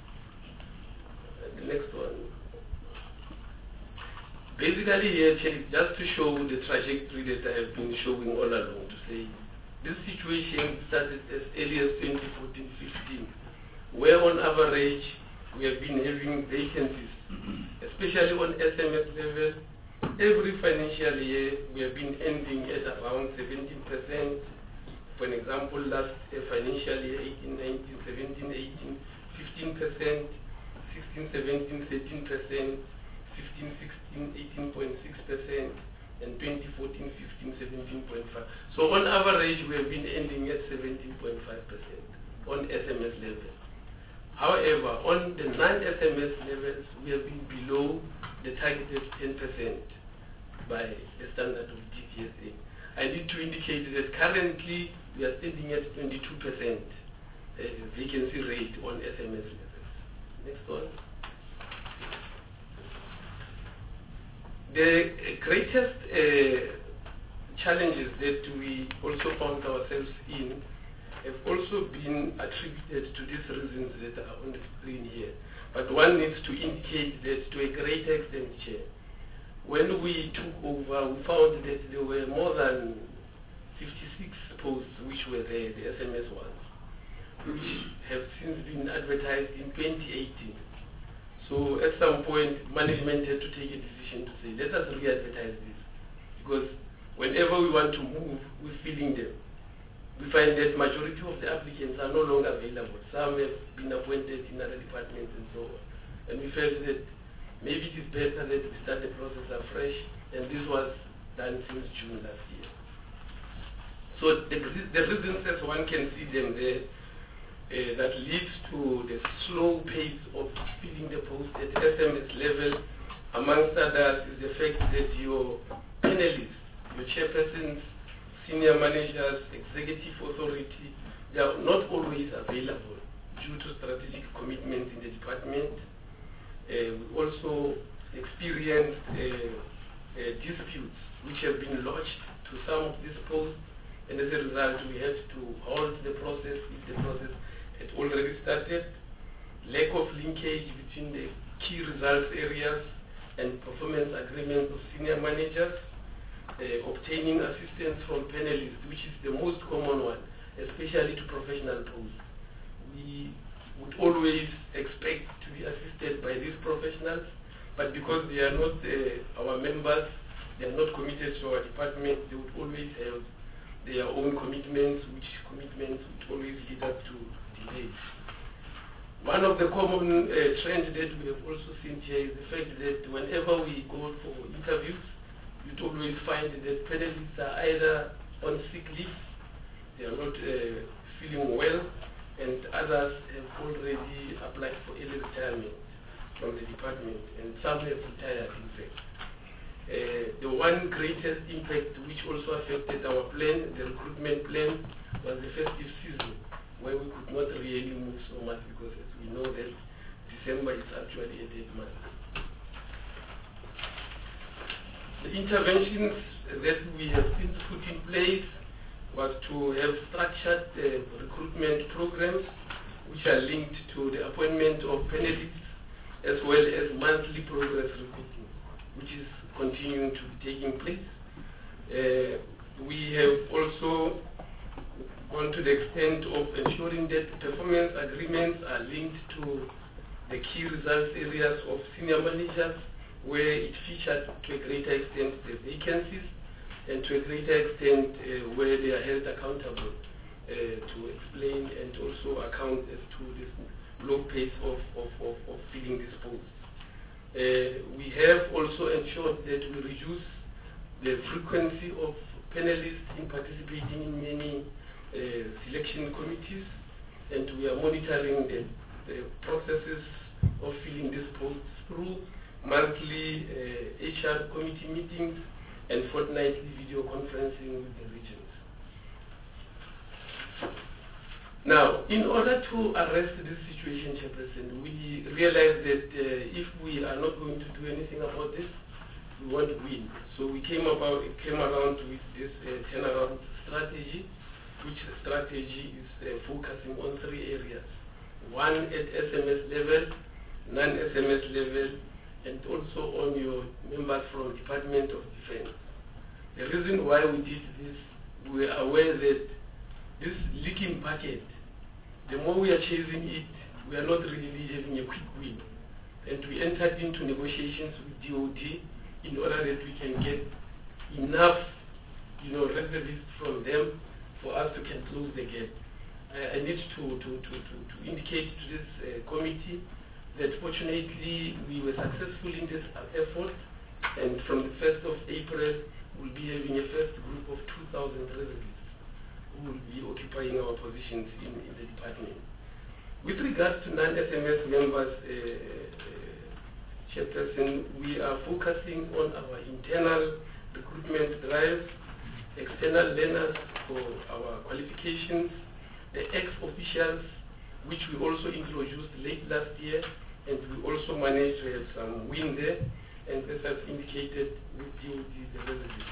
the next one. Basically here, just to show the trajectory that I have been showing all along, to say this situation started as early as twenty fourteen fifteen, where on average we have been having vacancies, especially on S M S level. Every financial year we have been ending at around seventeen percent. For an example, last uh, financial year, eighteen nineteen, seventeen eighteen, fifteen percent, sixteen seventeen, thirteen percent, fifteen sixteen, eighteen point six percent, and twenty fourteen fifteen, seventeen point five. So on average, we have been ending at seventeen point five percent on S M S level. However, on the non-S M S levels, we have been below the targeted ten percent by the standard of G T S A. I need to indicate that currently we are standing at twenty-two percent uh, vacancy rate on S M S levels. Next one. The greatest uh, challenges that we also found ourselves in have also been attributed to these reasons that are on the screen here. But one needs to indicate that to a great extent here, when we took over, we found that there were more than fifty-six posts which were there, the S M S ones, which have since been advertised in twenty eighteen. So at some point, management had to take a decision to say, let us re-advertise this. Because whenever we want to move, we're filling them. We find that majority of the applicants are no longer available. Some have been appointed in other departments and so on. And we felt that maybe it is better that we start the process afresh, and this was done since June last year. So the, the reasons, as one can see them there, uh, that leads to the slow pace of filling the post at S M S level, amongst others, is the fact that your panelists, your chairpersons, senior managers, executive authority, they are not always available due to strategic commitments in the department. Uh, we also experienced uh, uh, disputes which have been lodged to some of these posts, and as a result we had to halt the process if the process had already started. Lack of linkage between the key results areas and performance agreements of senior managers, uh, obtaining assistance from panelists, which is the most common one, especially to professional posts. We would always expect to be assisted by these professionals, but because they are not uh, our members, they are not committed to our department, they would always have their own commitments, which commitments would always lead up to delays. One of the common uh, trends that we have also seen here is the fact that whenever we go for interviews, you'd always find that panelists are either on sick leave, they are not uh, feeling well, and others have already applied for early retirement from the department, and some have retired in fact. Uh, the one greatest impact which also affected our plan, the recruitment plan, was the festive season, where we could not really move so much because as we know that December is actually a dead month. The interventions that we have since put in place was to have structured uh, recruitment programs which are linked to the appointment of panelists as well as monthly progress reporting, which is continuing to be taking place. Uh, we have also gone to the extent of ensuring that performance agreements are linked to the key results areas of senior managers, where it featured to a greater extent the vacancies and to a greater extent uh, where they are held accountable uh, to explain and also account as to this low pace of, of, of, of filling these posts. Uh, we have also ensured that we reduce the frequency of panelists in participating in many uh, selection committees, and we are monitoring the, the processes of filling these posts through monthly uh, H R committee meetings and fortnightly video conferencing with the regions. Now, in order to arrest this situation, Chairperson, we realized that uh, if we are not going to do anything about this, we won't win. So we came about, came around with this uh, turnaround strategy, which strategy is uh, focusing on three areas. One at S M S level, non-S M S level, and also on your members from Department of Defense. The reason why we did this, we are aware that this leaking bucket, the more we are chasing it, we are not really having a quick win. And we entered into negotiations with D O D in order that we can get enough, you know, reservists from them for us to can close the gap. I, I need to, to, to, to, to indicate to this uh, committee that fortunately we were successful in this effort, and from the first of April we'll be having a first group of two thousand reservists who will be occupying our positions in, in the department. With regards to non-S M S members, uh, uh, Chairperson, we are focusing on our internal recruitment drives, external learners for our qualifications, the ex-officials, which we also introduced late last year, and we also managed to have some win there, and as I've indicated with D O D, the reservists.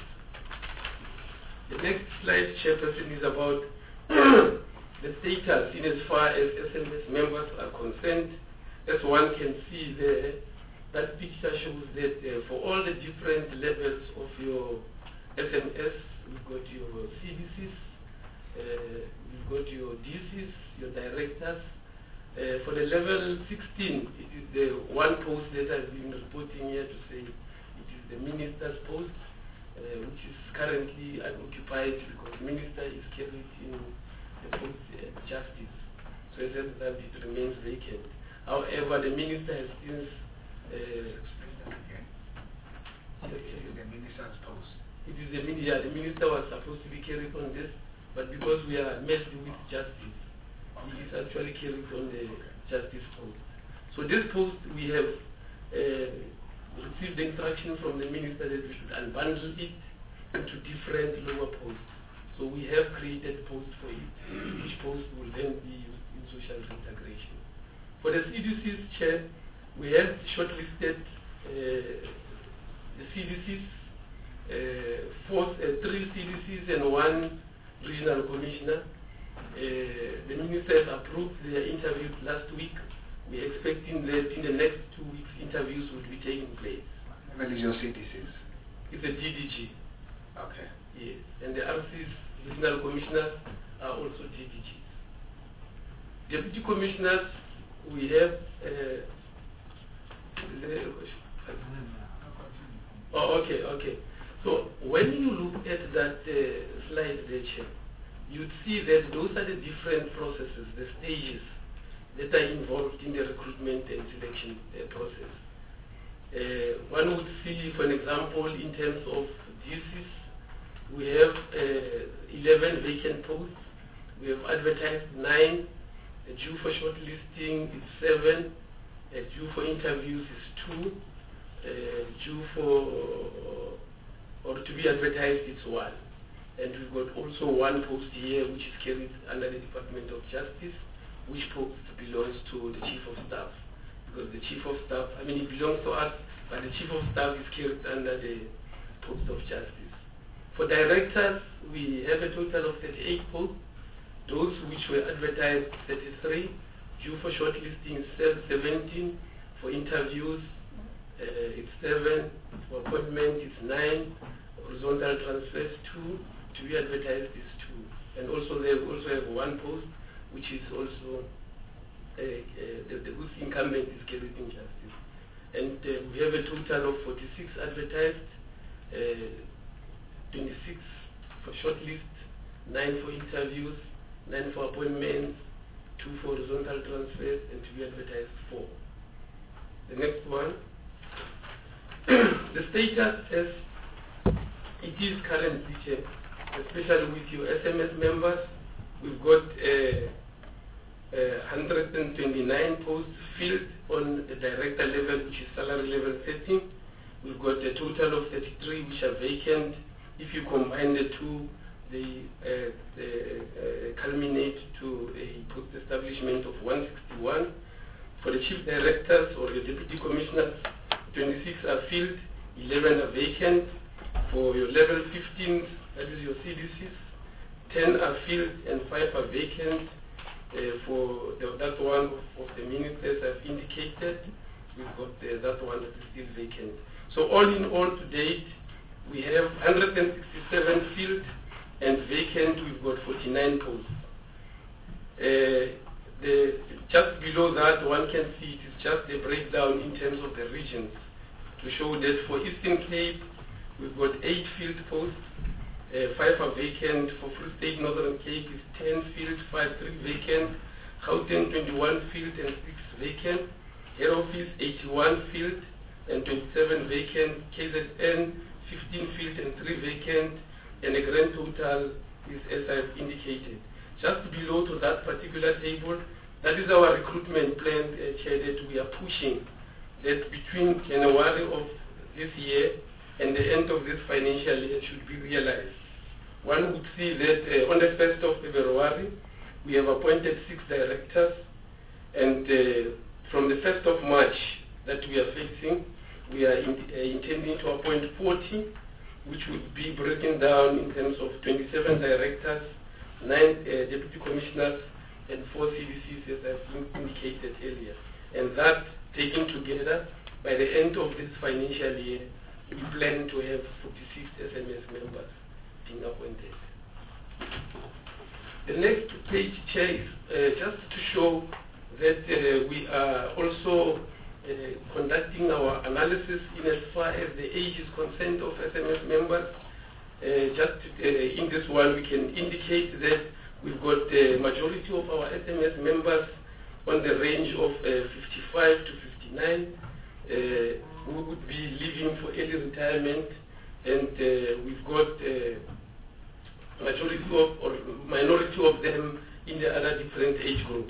The next slide, Chairperson, is about the status in as far as S M S members are concerned. As one can see there, that picture shows that uh, for all the different levels of your S M S, we've got your C D Cs, uh, we've got your D Cs, your directors. Uh, for the level sixteen, it is the one post that I've been reporting here to say it is the minister's post, uh, which is currently unoccupied because the minister is carried in the post uh, justice. So as a result, it remains vacant. However, the minister has since uh, explain that again. It is the minister's post. It is the minister. The minister was supposed to be carried on this, but because we are merged with justice, he is actually carried on the justice post. So this post, we have uh, received the instruction from the minister that we should unbundle it into different lower posts. So we have created posts for it. Each post will then be used in social integration. For the C D Cs, Chair, we have shortlisted uh, the C D Cs, uh, four, uh, three C D Cs and one regional commissioner. Uh, the minister has approved their interviews last week. We are expecting that in the next two weeks interviews will be taking place. What is your C D Cs? It's a D D G. Okay. Yes. And the R Cs, regional commissioners, are also D D Gs. Deputy commissioners, we have uh, oh, okay, okay. So when you look at that uh, slide there, Chair, you'd see that those are the different processes, the stages that are involved in the recruitment and selection uh, process. Uh, one would see, for an example, in terms of D Cs, we have uh, eleven vacant posts. We have advertised nine. Uh, due for shortlisting is seven. Uh, due for interviews is two. uh, due for, or to be advertised, it's one. And we've got also one post here which is carried under the Department of Justice, which post belongs to the Chief of Staff. Because the Chief of Staff, I mean, it belongs to us, but the Chief of Staff is carried under the post of Justice. For directors, we have a total of thirty-eight posts. Those which were advertised, thirty-three. Due for shortlisting, seventeen. For interviews, uh, it's seven. For appointment, it's nine. Horizontal transfers, two. To be advertised is two. And also they also have one post, which is also uh, uh, the, the whose incumbent is carried in justice. And uh, we have a total of forty-six advertised, uh, twenty-six for shortlist, nine for interviews, nine for appointments, two for horizontal transfers, and to be advertised four. The next one, the status as it is currently, Chair, especially with your S M S members, we've got uh, uh, one hundred twenty-nine posts filled on the director level, which is salary level thirteen. We've got a total of thirty-three which are vacant. If you combine the two, they, uh, they uh, culminate to a post establishment of one sixty-one. For the chief directors or the deputy commissioners, twenty-six are filled, eleven are vacant. For your level fifteen, that is your C D Cs, ten are filled and five are vacant. Uh, for the, that one of, of the ministers I've indicated, we've got uh, that one that is still vacant. So all in all to date, we have one hundred sixty-seven filled and vacant, we've got forty-nine posts. Uh, the, just below that, one can see it is just a breakdown in terms of the regions to show that for Eastern Cape, we've got eight filled posts, uh, five are vacant. For Free State Northern Cape is ten filled, five three vacant. Gauteng twenty-one filled and six vacant. Head Office eighty-one filled and twenty-seven vacant. K Z N fifteen filled and three vacant. And a grand total is as I've indicated. Just below to that particular table, that is our recruitment plan, uh, Chair, that we are pushing, that between January of this year and the end of this financial year should be realized. One would see that uh, on the first of February, we have appointed six directors, and uh, from the first of March that we are facing, we are in, uh, intending to appoint forty, which would be broken down in terms of twenty-seven directors, nine uh, deputy commissioners, and four C D Cs, as I've indicated earlier. And that, taken together, by the end of this financial year, we plan to have forty-six S M S members being appointed. The next page, Chair, is uh, just to show that uh, we are also uh, conducting our analysis in as far as the age is concerned of S M S members. Uh, just uh, in this one, we can indicate that we've got the majority of our S M S members on the range of uh, fifty-five to fifty-nine. Uh, we would be leaving for early retirement, and uh, we've got uh, majority of or minority of them in the other different age groups.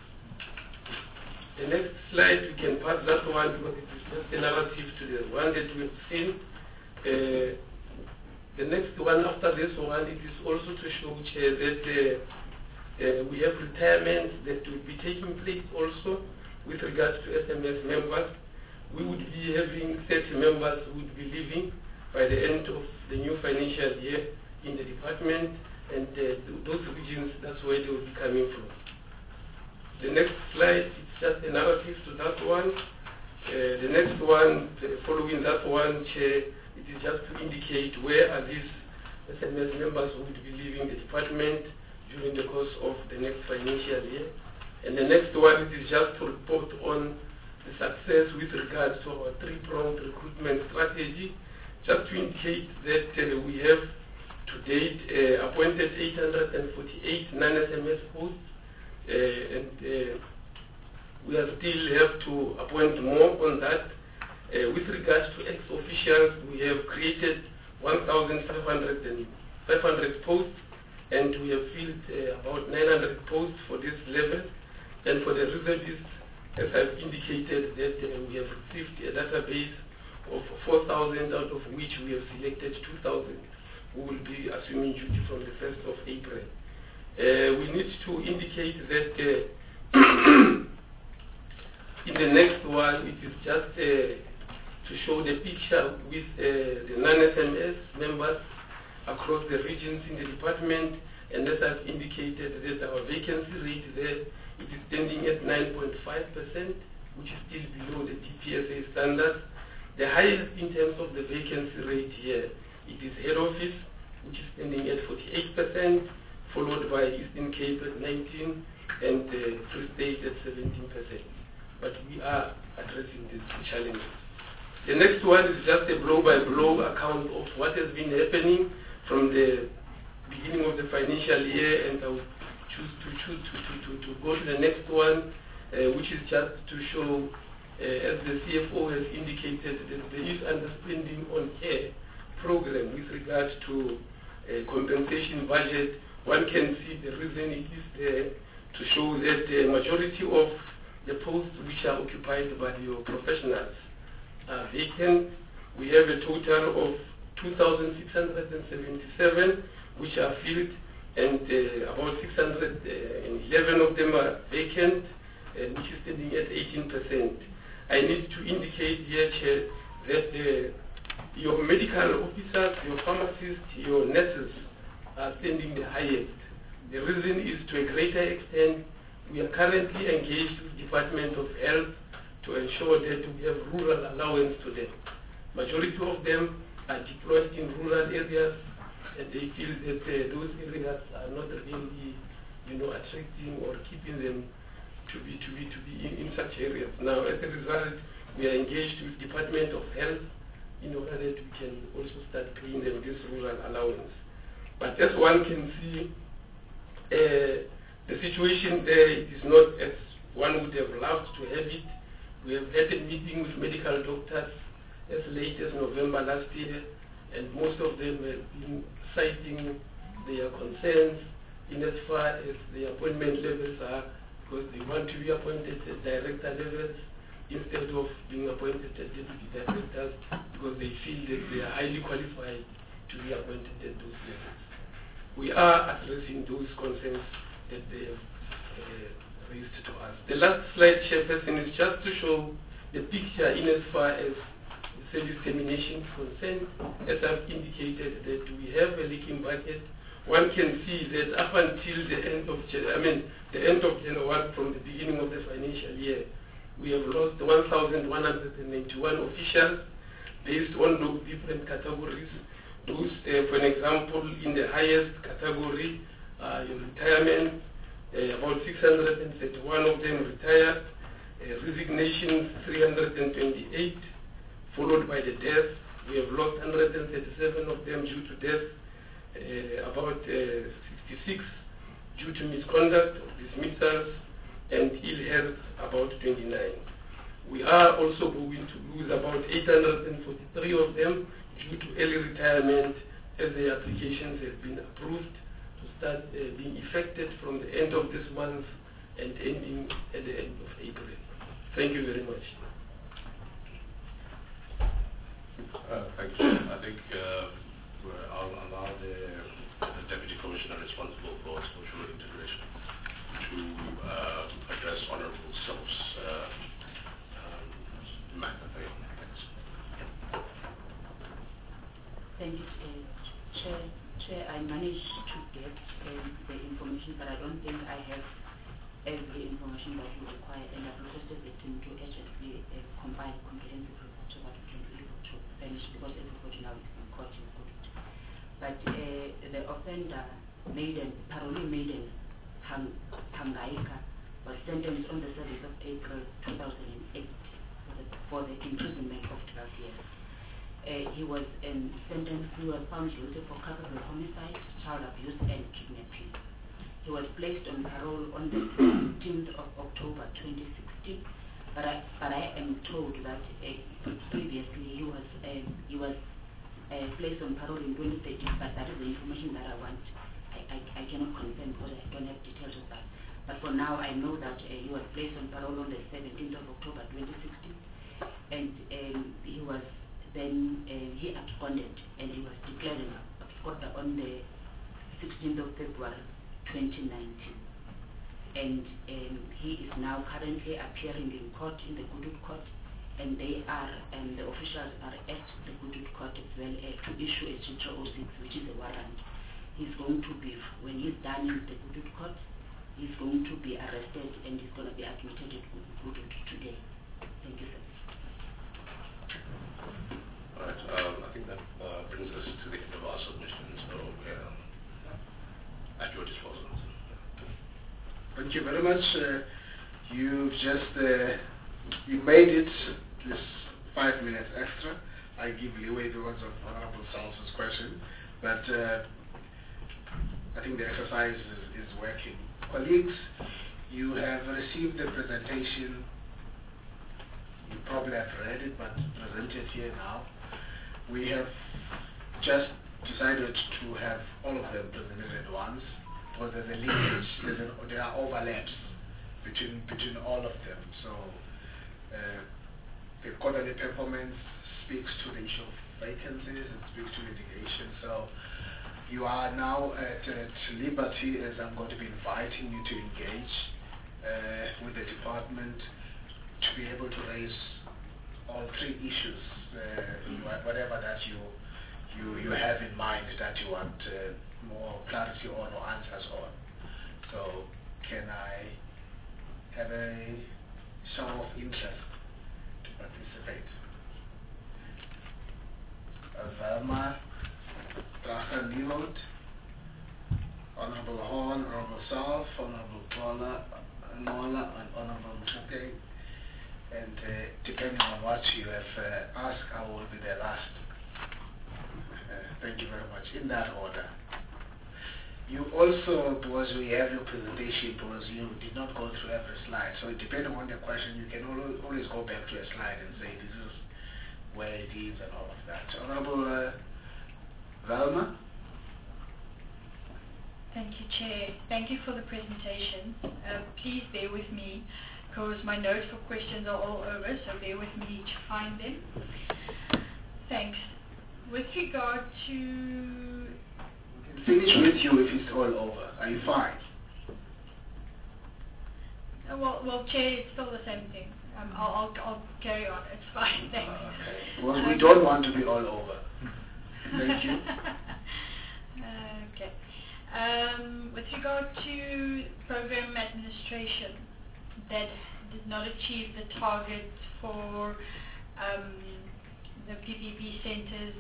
The next slide, we can pass that one because it is just a narrative to the one that we've seen. Uh, the next one after this one, it is also to show, Chair, that uh, uh, we have retirements that will be taking place also with regards to S M S members. We would be having thirty members who would be leaving by the end of the new financial year in the department, and uh, th those regions, that's where they will be coming from. The next slide, it's just a narrative to that one. Uh, the next one, uh, following that one, Chair, it is just to indicate where are these S M S members who would be leaving the department during the course of the next financial year. And the next one, it is just to report on the success with regards to our three-pronged recruitment strategy, just to indicate that uh, we have to date uh, appointed eight hundred forty-eight non-S M S posts, uh, and uh, we are still have to appoint more on that. Uh, with regards to ex-officials, we have created one thousand five hundred posts, and we have filled uh, about nine hundred posts for this level. And for the reservists, as I've indicated, that uh, we have received a database of four thousand, out of which we have selected two thousand, who will be assuming duty from the first of April. Uh, we need to indicate that uh, in the next one, it is just uh, to show the picture with uh, the non-S M S members across the regions in the department, and as I've indicated, that our vacancy rate there, it is standing at nine point five percent, which is still below the D P S A standards. The highest in terms of the vacancy rate here, it is head office, which is standing at forty-eight percent, followed by Eastern Cape at nineteen, and uh, Free State at seventeen percent. But we are addressing these challenges. The next one is just a blow-by-blow account of what has been happening from the beginning of the financial year, and I will choose to choose to, to, to, to go to the next one, uh, which is just to show, uh, as the C F O has indicated, that there is underspending on care program with regard to uh, compensation budget. One can see the reason it is there to show that the majority of the posts which are occupied by your professionals are vacant. We have a total of two thousand six hundred seventy-seven which are filled, and uh, about six hundred eleven of them are vacant, uh, which is standing at eighteen percent. I need to indicate here, Chair, that uh, your medical officers, your pharmacists, your nurses are standing the highest. The reason is, to a greater extent, we are currently engaged with the Department of Health to ensure that we have rural allowance to them. Majority of them are deployed in rural areas, and they feel that uh, those areas are not really, you know, attracting or keeping them to be to be to be in, in such areas. Now, as a result, we are engaged with the Department of Health in order that we can also start paying them this rural allowance. But as one can see, uh, the situation there is not as one would have loved to have it. We have had a meeting with medical doctors as late as November last year, and most of them have been citing their concerns in as far as the appointment levels are, because they want to be appointed at director levels instead of being appointed as deputy directors, because they feel that they are highly qualified to be appointed at those levels. We are addressing those concerns that they have uh, raised to us. The last slide, Chairperson, is just to show the picture in as far as service termination is concerned. As I've indicated, that we have a leaking bucket. One can see that up until the end of, I mean, the end of January, from the beginning of the financial year, we have lost one thousand one hundred ninety-one officials based on those different categories. Those, uh, for an example, in the highest category, uh, your retirement, uh, about six hundred thirty-one of them retired, uh, resignations three hundred twenty-eight, followed by the death. We have lost one hundred thirty-seven of them due to death, uh, about uh, sixty-six due to misconduct, dismissals, and ill health, about twenty-nine. We are also going to lose about eight hundred forty-three of them due to early retirement, as the applications have been approved to start uh, being effected from the end of this month and ending at the end of April. Thank you very much. Uh, thank you. I think uh, I'll allow the, the Deputy Commissioner responsible for social integration to uh, address Honorable Self's uh, um, matter. Thanks. Thank you, uh, Chair. Chair, I managed to get um, the information, but I don't think I have every information that you require, and I've requested the team to urgently uh, compile a comprehensive report so that we can be able to finish, because everybody now is in court in COVID. But uh, the offender, Maiden, Paroli Maiden Tang, Tangaika, was sentenced on the seventh of April two thousand eight for the, for the imprisonment of twelve years. Uh, he was um, sentenced, he was found guilty for culpable homicide, child abuse, and kidnapping. He was placed on parole on the seventeenth of October twenty sixteen, but I, but I am told that uh, previously he was uh, he was uh, placed on parole in twenty thirteen, but that is the information that I want. I, I, I cannot confirm because I don't have details of that. But for now, I know that uh, he was placed on parole on the seventeenth of October twenty sixteen, and um, he was he absconded and he was declared an absconder on the sixteenth of February twenty nineteen. And um, he is now currently appearing in court, in the Gudut court, and they are, and the officials are at the Gudut court as well uh, to issue a C T O six, which is a warrant. He's going to be, when he's done in the Gudut court, he's going to be arrested and he's going to be admitted at Gudut today. Thank you, sir. All right, um, I think that uh, brings us to the end of our submission, so uh, at your disposal. Thank you very much. Uh, you've just, uh, you made it this five minutes extra. I give leeway because of Honorable Salsa's question, but uh, I think the exercise is, is working. Colleagues, you have received the presentation. You probably have read it, but presented here now. We have just decided to have all of them presented at once. Because there's a linkage, there's a, there are overlaps between between all of them. So uh, the quarterly performance speaks to the issue of vacancies, it speaks to litigation. So you are now at, at liberty, as I'm going to be inviting you to engage uh, with the department to be able to raise all three issues, uh, whatever that you you you have in mind that you want uh, more clarity on or answers on. So can I have a show of interest to participate? Velma, Drachen Newland, Honorable Horn, Honorable South, Honorable Paula, Nola, and Honorable Mutake. And uh, depending on what you have uh, asked, I will be the last. Uh, thank you very much. In that order. You also, because we have your presentation, because you did not go through every slide, so depending on the question, you can always, always go back to a slide and say this is where it is and all of that. Honorable uh, Velma? Thank you, Chair. Thank you for the presentation. Uh, please bear with me, because my notes for questions are all over, so bear with me to find them. Thanks. With regard to... Finish with you if it's all over. Are you fine? Uh, well, well, Chair, it's still the same thing. Um, I'll, I'll, I'll carry on. It's fine. Thanks. Uh, okay. Well, we don't want to be all over. Thank you. Okay. Um, with regard to program administration that did not achieve the target for um, the P P P centers.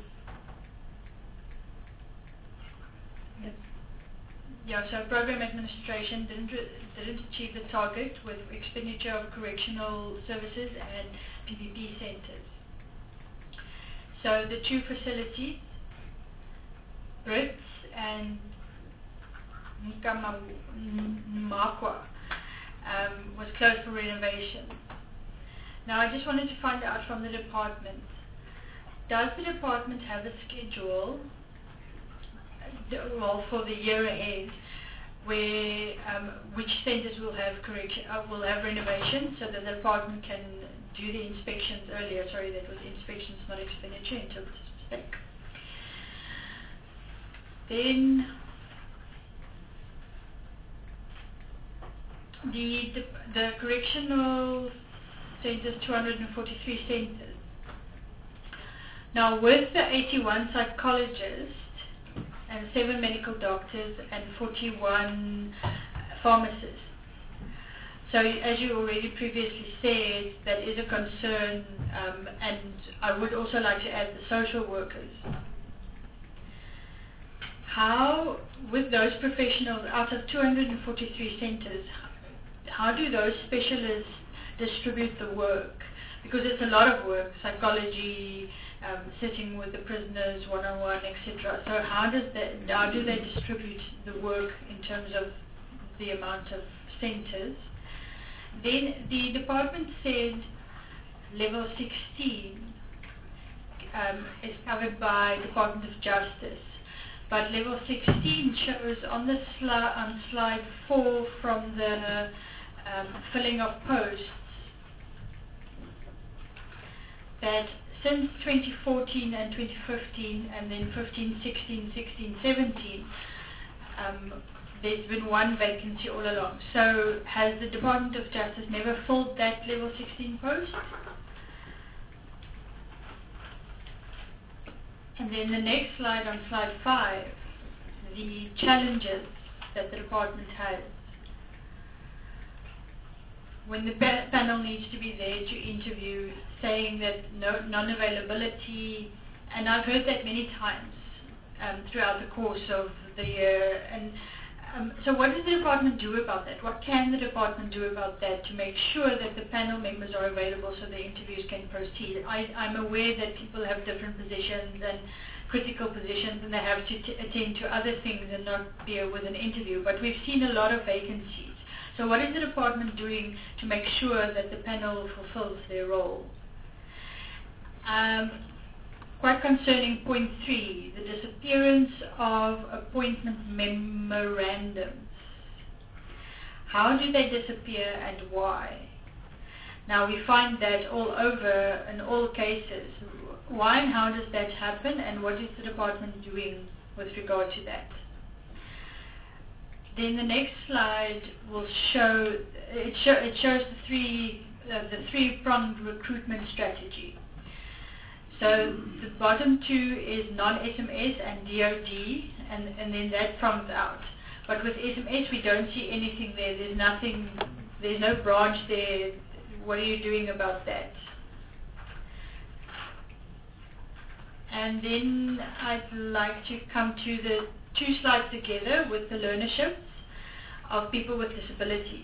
The, yeah, so program administration didn't didn't achieve the target with expenditure of correctional services and P P P centers. So the two facilities, Brits and Nkamakwa, um, was closed for renovation. Now I just wanted to find out from the department, does the department have a schedule well, for the year ahead where um, which centers will have correction, uh, will have renovation, so that the department can do the inspections earlier? Sorry, that was inspections, not expenditure, interpreter's mistake. Then the, the the correctional centers, two hundred forty-three centers. Now with the eighty-one psychologists and seven medical doctors and forty-one pharmacists. So as you already previously said, that is a concern, um, and I would also like to add the social workers. How, with those professionals out of two hundred forty-three centers, how do those specialists distribute the work? Because it's a lot of work, psychology, um, sitting with the prisoners one-on-one, et cetera. So how does that, how do they distribute the work in terms of the amount of centers? Then the department said level sixteen um, is covered by Department of Justice, but level sixteen shows on the sli on slide four from the um, filling of posts that since twenty fourteen and twenty fifteen, and then fifteen, sixteen, sixteen, seventeen, um, there's been one vacancy all along. So has the Department of Justice never filled that level sixteen post? And then the next slide, on slide five, the challenges that the department has. When the pa panel needs to be there to interview, saying that no non-availability, and I've heard that many times um, throughout the course of the year. And um, so what does the department do about that? What can the department do about that to make sure that the panel members are available so the interviews can proceed? I, I'm aware that people have different positions and critical positions, and they have to t attend to other things and not be with an interview, but we've seen a lot of vacancies. So what is the department doing to make sure that the panel fulfills their role? Um, quite concerning point three, the disappearance of appointment memorandums. How do they disappear and why? Now we find that all over in all cases. Why and how does that happen, and what is the department doing with regard to that? Then the next slide will show, it, show, it shows the three, uh, the three-pronged recruitment strategy. So the bottom two is non-S M S and D O D, and, and then that prompts out. But with S M S we don't see anything there, there's nothing, there's no branch there. What are you doing about that? And then I'd like to come to the two slides together with the learnerships of people with disabilities.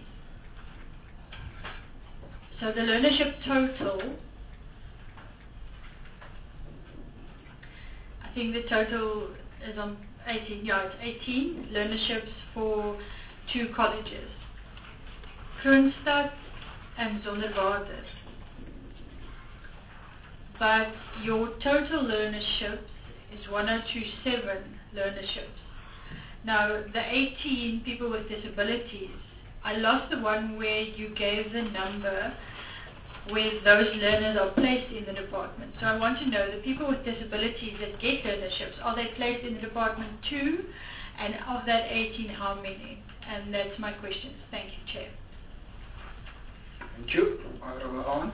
So the learnership total, I think the total is on eighteen, yeah, it's eighteen learnerships for two colleges, Kroonstad and Zonderwater. But your total learnerships is one hundred twenty-seven learnerships. Now, the eighteen people with disabilities, I lost the one where you gave the number where those learners are placed in the department. So I want to know, the people with disabilities that get learnerships, are they placed in the department too? And of that eighteen, how many? And that's my questions. Thank you, Chair. Thank you. Honorable Owen.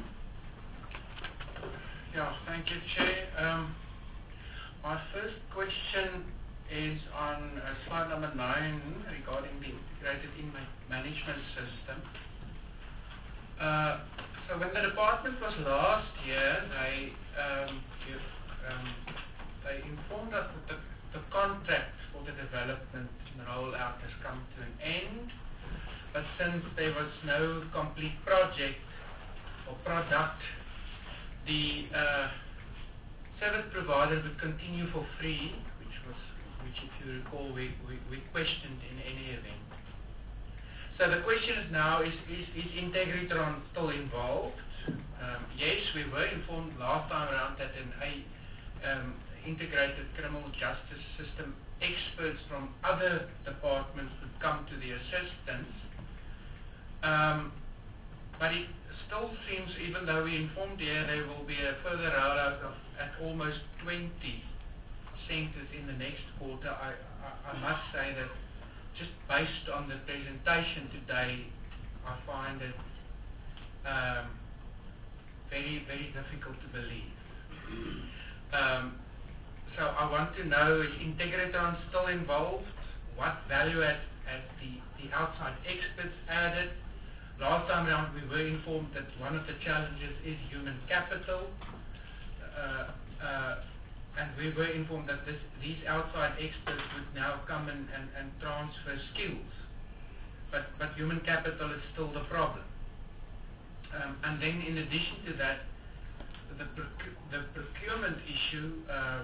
Yeah, thank you, Chair. Um, my first question is on uh, slide number nine regarding the integrated in management system. Uh, so when the department was last year, they um, give, um, they informed us that the, the contract for the development and rollout has come to an end. But since there was no complete project or product, the uh, service provider would continue for free, which was, which if you recall, we, we, we questioned in any event. So the question is now, is, is, is Integritron still involved? Um, yes, we were informed last time around that an a, um, integrated criminal justice system experts from other departments would come to the assistance. Um, but it still seems, even though we informed here there will be a further rollout of at almost twenty centers in the next quarter, I, I, I must say that just based on the presentation today, I find it um, very, very difficult to believe. Um, so I want to know, is Integritron still involved? What value has, has the, the outside experts added? Last time around we were informed that one of the challenges is human capital, uh, uh, and we were informed that this, these outside experts would now come and, and, and transfer skills, but, but human capital is still the problem. Um, and then in addition to that, the, proc the procurement issue, uh,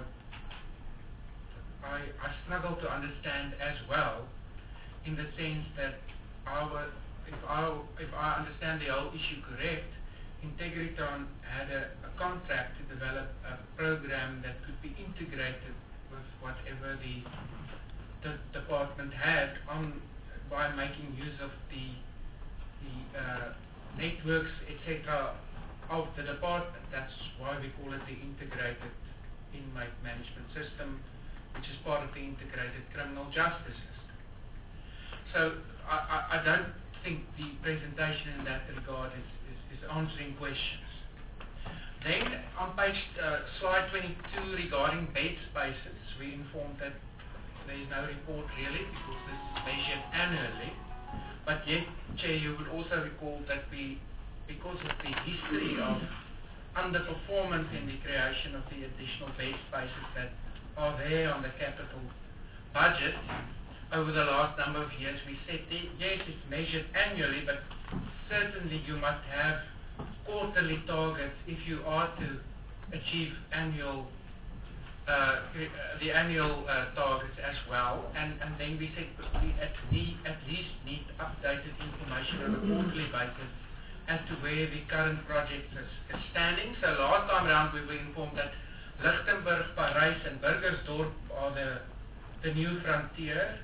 I, I struggle to understand as well, in the sense that our If I, if I understand the whole issue correct, Integritron had a, a contract to develop a program that could be integrated with whatever the, the department had on by making use of the, the uh, networks, et cetera, of the department. That's why we call it the Integrated Inmate Management System, which is part of the Integrated Criminal Justice System. So I, I, I don't think the presentation in that regard is, is, is answering questions. Then on page uh, slide twenty-two regarding bed spaces, we informed that there is no report really because this is measured annually. But yet, Chair, you would also recall that we, because of the history of underperformance in the creation of the additional bed spaces that are there on the capital budget over the last number of years, we said, yes, it's measured annually, but certainly you must have quarterly targets if you are to achieve annual uh, the annual uh, targets as well. And, and then we said we at, need, at least need updated information on a quarterly basis as to where the current project is, is standing. So last time around we were informed that Lichtenburg, Parys and Burgersdorp are the, the new frontier.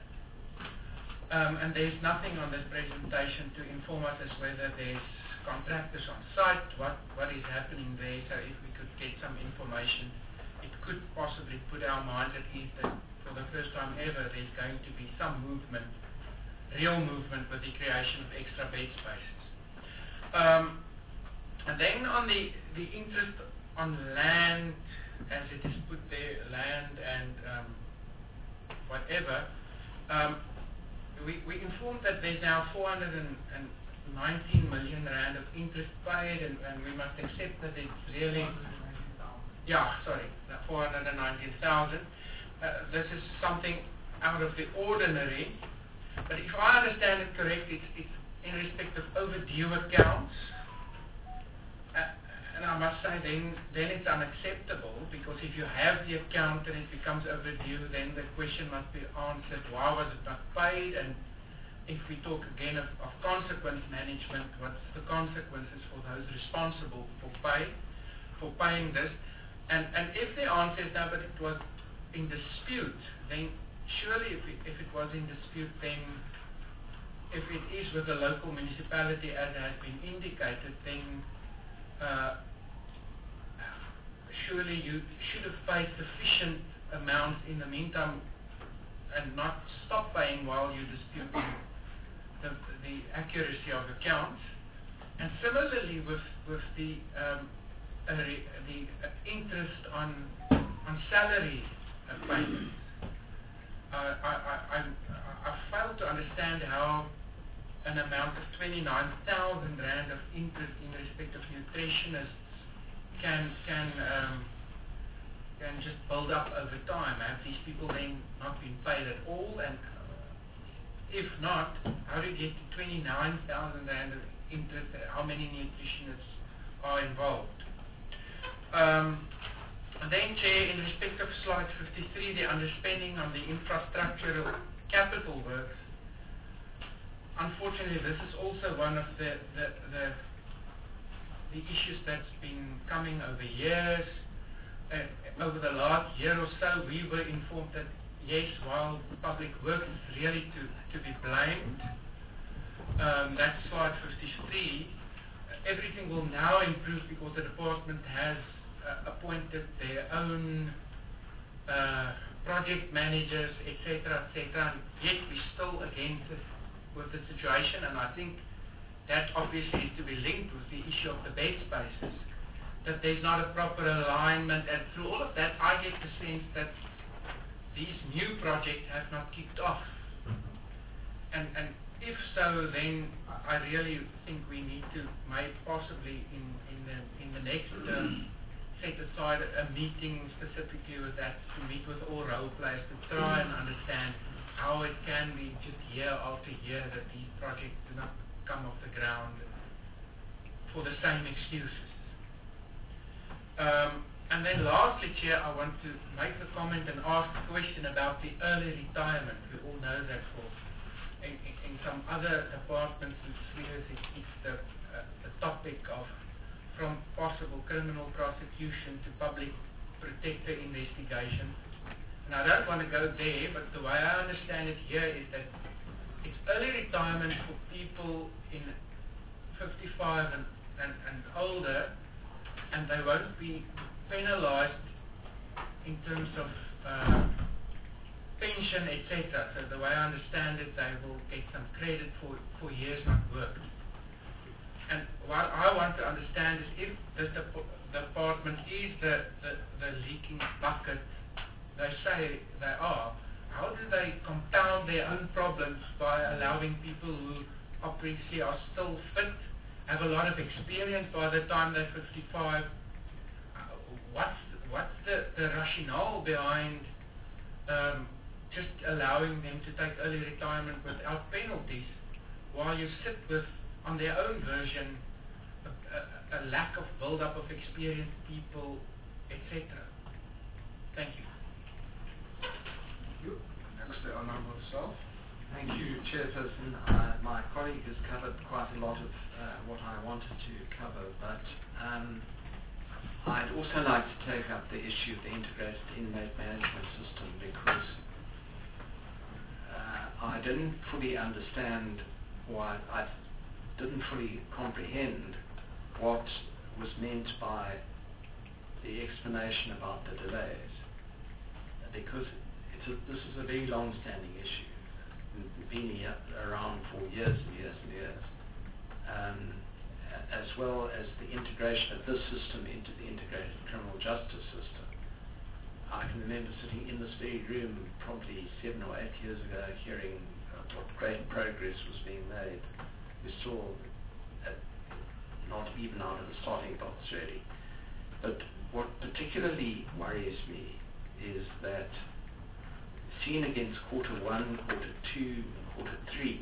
Um, and there's nothing on this presentation to inform us as whether there's contractors on site, what, what is happening there. So if we could get some information, it could possibly put our minds at ease that for the first time ever there's going to be some movement, real movement with the creation of extra bed spaces. Um, and then on the, the interest on land, as it is put there, land and um, whatever, um, we, we informed that there's now four hundred nineteen million rand of interest paid, and, and we must accept that it's really, yeah, sorry, four hundred nineteen thousand. Uh, this is something out of the ordinary, but if I understand it correctly, it's, it's in respect of overdue accounts, uh, and I must say then, then it's unacceptable, because if you have the account and it becomes overdue, then the question must be answered, why was it not paid? And if we talk again of, of consequence management, what's the consequences for those responsible for pay, for paying this? And, and if the answer is no, but it was in dispute, then surely if it, if it was in dispute, then if it is with the local municipality as has been indicated, then uh, surely you should have paid sufficient amounts in the meantime and not stop paying while you dispute the, the accuracy of accounts. And similarly with, with the um, Uh, the uh, interest on on salary uh, payments. Uh, I, I, I, I fail to understand how an amount of twenty-nine thousand rand of interest in respect of nutritionists can can um, can just build up over time. Have these people then not been paid at all? And uh, if not, how do you get to twenty-nine thousand rand of interest? How many nutritionists are involved? Um, and then, Chair, in respect of slide fifty-three, the underspending on the infrastructural capital works, unfortunately this is also one of the, the, the, the issues that's been coming over years. Uh, over the last year or so, we were informed that, yes, while public works is really to, to be blamed, um, that's slide fifty-three, uh, everything will now improve because the department has Uh, appointed their own uh, project managers, et cetera, et cetera. And yet we still against it with the situation, and I think that obviously is to be linked with the issue of the bed spaces, that there's not a proper alignment, and through all of that I get the sense that these new projects have not kicked off. And, and if so, then I really think we need to, may possibly in, in, the, in the next term, set aside a meeting specifically with that, to meet with all role players to try and understand how it can be just year after year that these projects do not come off the ground for the same excuses. Um, and then lastly, Chair, I want to make a comment and ask a question about the early retirement. We all know that for in, in, in some other departments and spheres, it, it's the, uh, the topic of from possible criminal prosecution to public protector investigation. And I don't want to go there, but the way I understand it here is that it's early retirement for people in fifty-five and, and, and older and they won't be penalized in terms of uh, pension, et cetera. So the way I understand it, they will get some credit for, for years not worked. And what I want to understand is if this dep- department is the, the, the leaking bucket they say they are, how do they compound their own problems by allowing people who obviously are still fit, have a lot of experience by the time they're fifty-five? Uh, what's what's the, the rationale behind um, just allowing them to take early retirement without penalties, while you sit with, on their own version, a, a, a lack of build-up of experienced people, et cetera? Thank you. You. Next, the Honourable Self. Thank you, Chairperson. Uh, my colleague has covered quite a lot of uh, what I wanted to cover, but um, I'd also like to take up the issue of the integrated inmate management system, because uh, I didn't fully understand why, I didn't fully comprehend what was meant by the explanation about the delays, because it's a, this is a very long-standing issue. We've been here around for years and years and years, um, as well as the integration of this system into the integrated criminal justice system. I can remember sitting in this very room probably seven or eight years ago, hearing uh, what great progress was being made. We're still at, not even out of the starting blocks, really. But what particularly worries me is that, seen against quarter one, quarter two, and quarter three,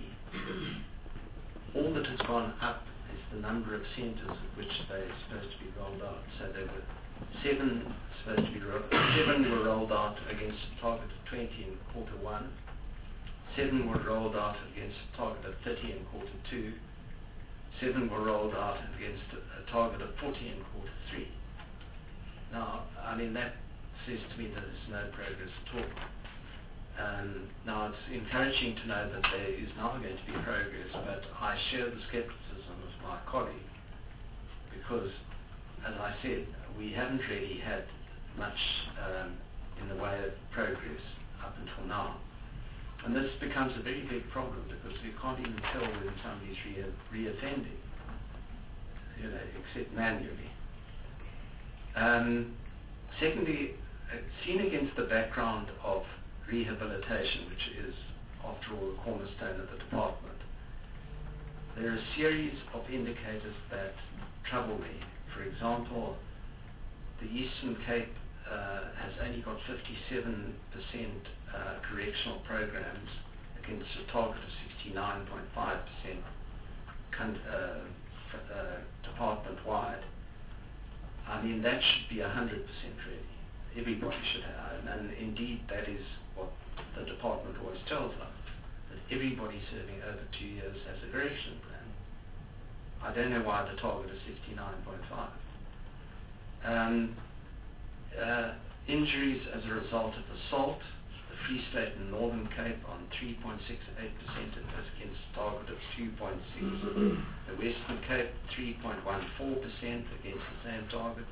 all that has gone up is the number of centres at which they're supposed to be rolled out. So there were seven supposed to be ro- seven were rolled out against a target of twenty in quarter one. Seven were rolled out against a target of thirty in quarter two. Seven were rolled out against a, a target of forty in quarter three. Now, I mean, that says to me that there's no progress at all. Um, now, it's encouraging to know that there is now going to be progress, but I share the skepticism of my colleague, because, as I said, we haven't really had much um, in the way of progress up until now. And this becomes a very big problem, because we can't even tell when somebody's re- re-offending, you know, except manually. Um, secondly, uh, seen against the background of rehabilitation, which is, after all, the cornerstone of the department, there are a series of indicators that trouble me. For example, the Eastern Cape uh, has only got fifty-seven percent uh, correctional programs against a target of sixty-nine point five percent con- uh, f- uh, department-wide. I mean, that should be one hundred percent really. Everybody should have, and, and indeed that is what the department always tells us, that everybody serving over two years has a correction plan. I don't know why the target is sixty-nine point five. Um, uh, injuries as a result of assault, the Free State and Northern Cape on three point six eight percent against a target of two point six. The Western Cape three point one four percent against the same target.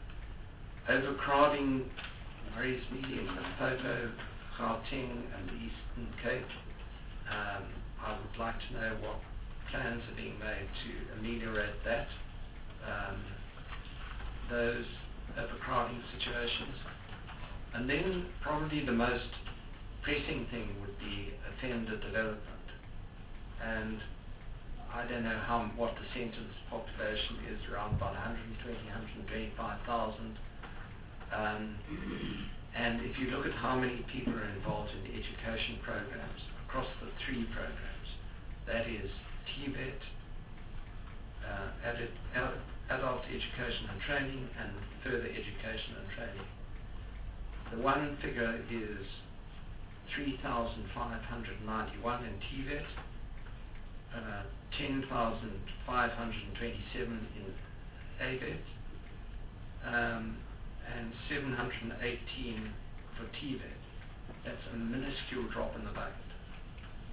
Overcrowding worries me in Limpopo, Gauteng and the Eastern Cape. Um, I would like to know what plans are being made to ameliorate that, um, those overcrowding situations. And then probably the most pressing thing would be offender development. And I don't know how what the sentence population is, around about one hundred twenty, one hundred twenty-five thousand. Um, and if you look at how many people are involved in the education programs across the three programs, that is T VET, uh, adult, adult education and training, and further education and training. The one figure is three thousand five hundred ninety-one in T VET, uh, ten thousand five hundred twenty-seven in A VET, um, and seven hundred eighteen for T VET. That's a minuscule drop in the bucket.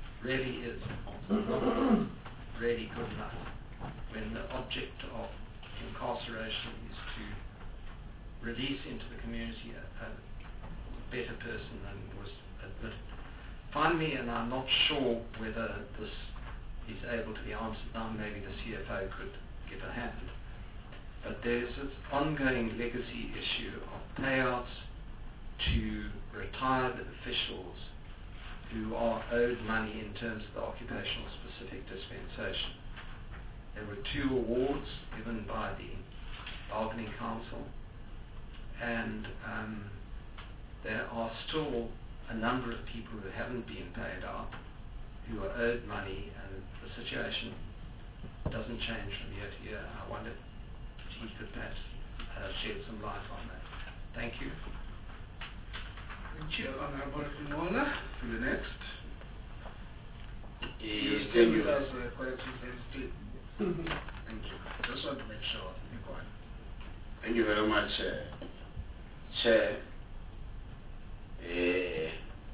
Really is not really good enough when the object of incarceration is to release into the community a, a better person than was admitted. Finally, and I'm not sure whether this is able to be answered now, maybe the C F O could give a hand, but there's this ongoing legacy issue of payouts to retired officials who are owed money in terms of the occupational specific dispensation. There were two awards given by the Bargaining Council, and um, there are still a number of people who haven't been paid out, who are owed money, and the situation doesn't change from year to year. I wonder if he could perhaps uh, shed some light on that. Thank you. Thank you, Honorable Finola. To the next. Yes, Stay thank with you. us uh, quite intensely. Thank you. Just want to make sure you go on. Thank you very much, uh, Chair. Uh,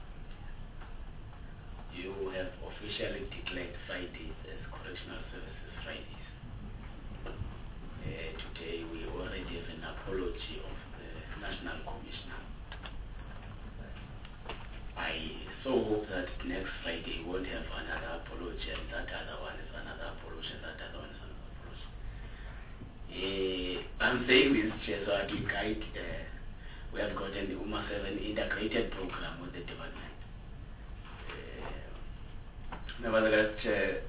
you have officially declared Fridays as Correctional Services Fridays. Uh, today we already have an apology of the National Commissioner. I so hope that next Friday we won't have another apology, and that other one is another apology, and that other one is another apology. Uh, I'm saying this, Chair, so I can guide. Uh, we have got an U M A seven integrated program with the department. Uh, nevertheless, Chair,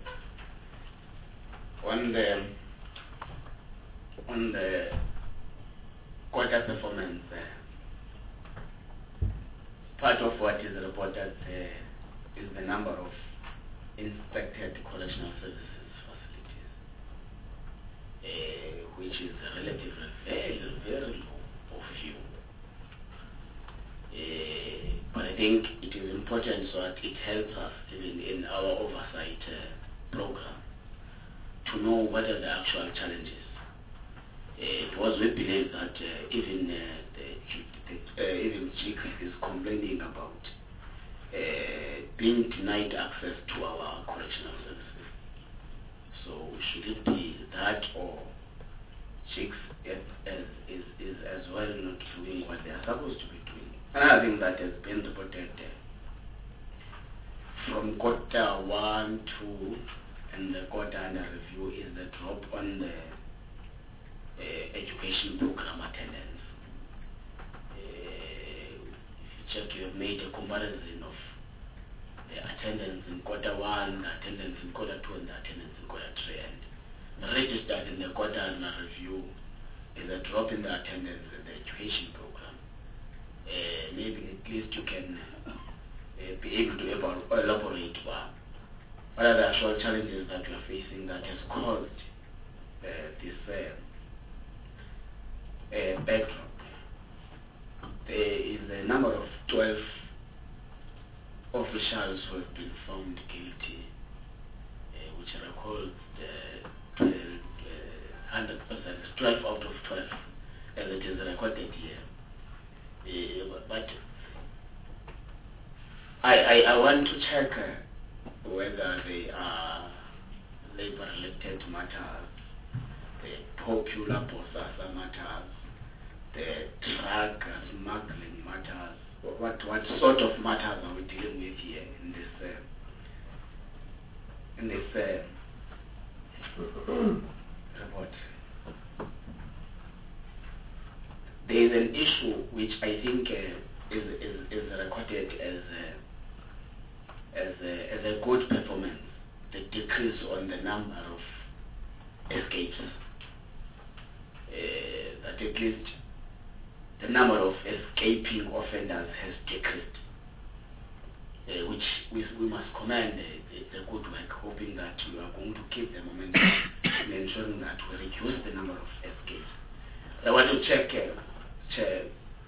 on the on the quarter performance. Uh, Part of what is reported uh, is the number of inspected correctional services facilities, uh, which is relatively very, very low of you. Uh, but I think it is important so that it helps us even in our oversight uh, program to know what are the actual challenges. Uh, because we believe that uh, even uh, the Uh, even Chief is complaining about uh, being denied access to our correctional services. So should it be that, or Chief is, is, is as well not doing what they are supposed to be doing? Another thing that has been reported uh, from quarter one, two, and the quarter under review is the drop on the uh, education program attendance. Check, you have made a comparison of the attendance in quarter one, the attendance in quarter two, and the attendance in quarter three. And registered in the quarter under review is a drop in the attendance in the education program. Uh, maybe at least you can uh, be able to elaborate what are the actual challenges that you are facing that has caused uh, this uh, uh, backdrop. There is a number of twelve officials who have been found guilty, uh, which records the one hundred percent, twelve out of twelve, as it is recorded here. Uh, but I, I, I want to check uh, whether they are labor-related matters, the popular processor matters, the drug smuggling matters. What what sort of matters are we dealing with here in this uh, in this uh, report? There is an issue which I think uh, is, is is recorded as a, as a, as a good performance, the decrease on the number of escapes. Uh, that at least the number of escaping offenders has decreased, uh, which we, we must commend uh, the good work, hoping that we are going to keep the momentum in ensuring that we reduce the number of escapes. I want to check, uh, check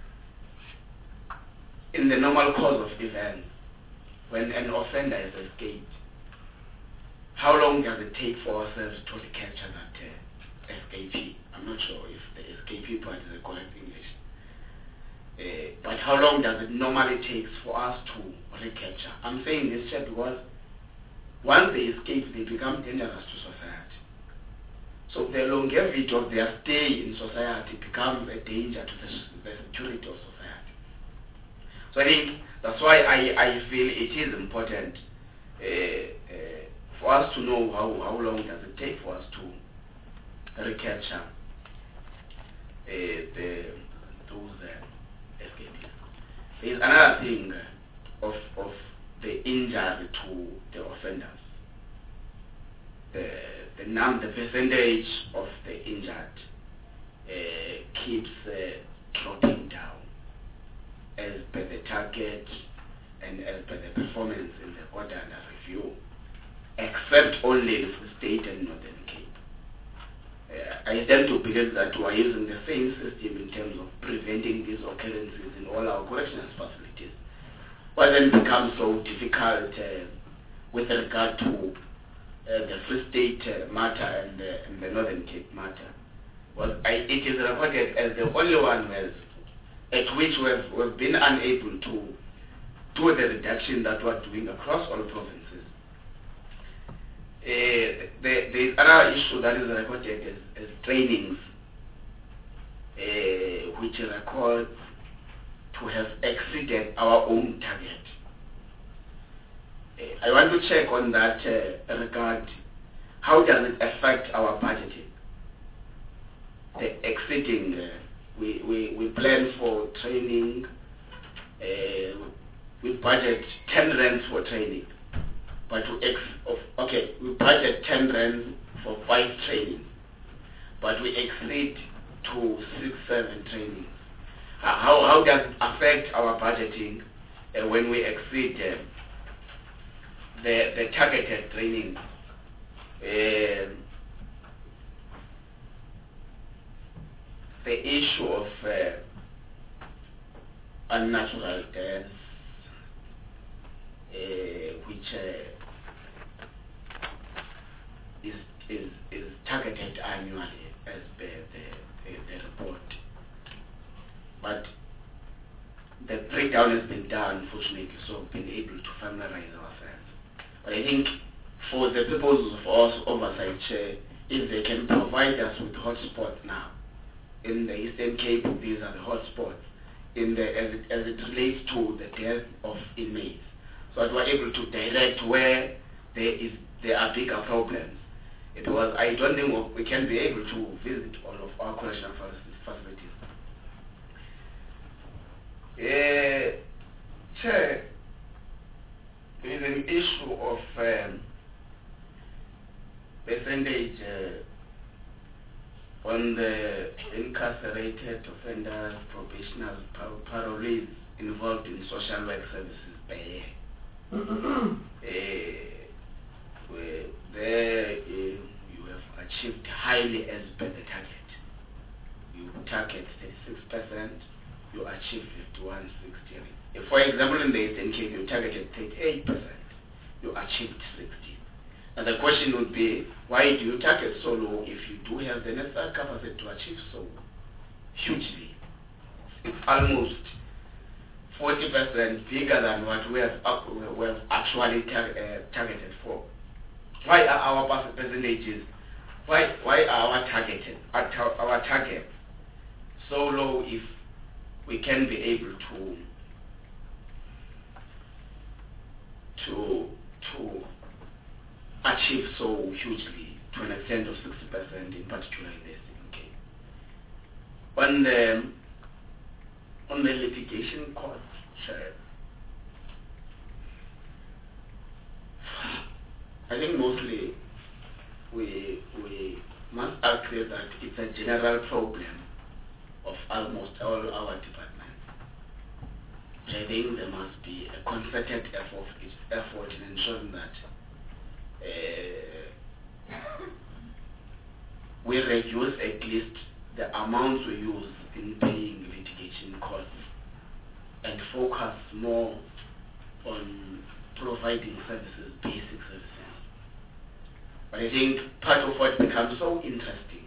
in the normal course of events, when an offender has escaped, how long does it take for ourselves to recapture that uh, escapee? I'm not sure if the escapee part is the correct English. Uh, but how long does it normally take for us to recapture? I'm saying this just because once they escape, they become dangerous to society. So the longevity of their stay in society becomes a danger to the, the security of society. So I think that's why I, I feel it is important uh, uh, for us to know how, how long does it take for us to recapture uh, the, those uh, escapees. There is another thing of, of the injury to the offenders. The, the, num the percentage of the injured uh, keeps uh, dropping down as per the target and as per the performance in the order under review, except only in Free State and Northern Cape. Uh, I tend to believe that we are using the same system in terms of preventing these occurrences in all our correctional facilities. What then becomes so difficult uh, with regard to uh, the Free State uh, matter and, uh, and the Northern Cape matter was I, it is reported as the only one who has, at which we have, we have been unable to do the reduction that we are doing across all provinces. Uh, the, there is another issue that is recorded as, as trainings, uh, which records to have exceeded our own target. Uh, I want to check on that uh, regard. How does it affect our budgeting? The exceeding, uh, we, we, we plan for training, uh, we budget ten rands for training, but we ex of, okay, we budget ten rands for five trainings, but we exceed to six, seven trainings. How, how does it affect our budgeting uh, when we exceed uh, the, the targeted training? Um, the issue of uh, unnatural deaths, uh, which uh, is, is, is targeted annually as per the, the, the report. But the breakdown has been done, fortunately, so we've been able to familiarize ourselves. But I think for the purposes of our oversight chair, if they can provide us with hotspots now, in the Eastern Cape, these are the hotspots, in the, as, it, as it relates to the death of inmates, so that we're able to direct where there is there are bigger problems. It was, I don't think we can be able to visit all of our correctional facilities. Uh, Chair, there is an issue of um, percentage uh, on the incarcerated offenders, probationers, par parolees involved in social work services per year. uh, where there uh, you have achieved highly as per the target. You target thirty-six percent. You achieve fifty-one sixty. If, for example, in the Eastern Cape, you targeted thirty-eight percent, you achieved sixty. And the question would be, why do you target so low if you do have the necessary capacity to achieve so hugely? It's almost forty percent bigger than what we have, uh, we have actually tar uh, targeted for. Why are our percentages, why, why are our targeted, our target so low if we can be able to to to achieve so hugely to an extent of sixty percent, in particular in the Eastern Cape. On the on the litigation costs, I think mostly we we must agree that it's a general problem of almost all our departments. I think there must be a concerted effort, effort in ensuring that uh, we reduce at least the amounts we use in paying litigation costs and focus more on providing services, basic services. But I think part of what becomes so interesting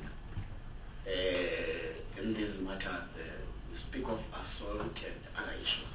uh, in these matters, uh, we speak of assault and other issues.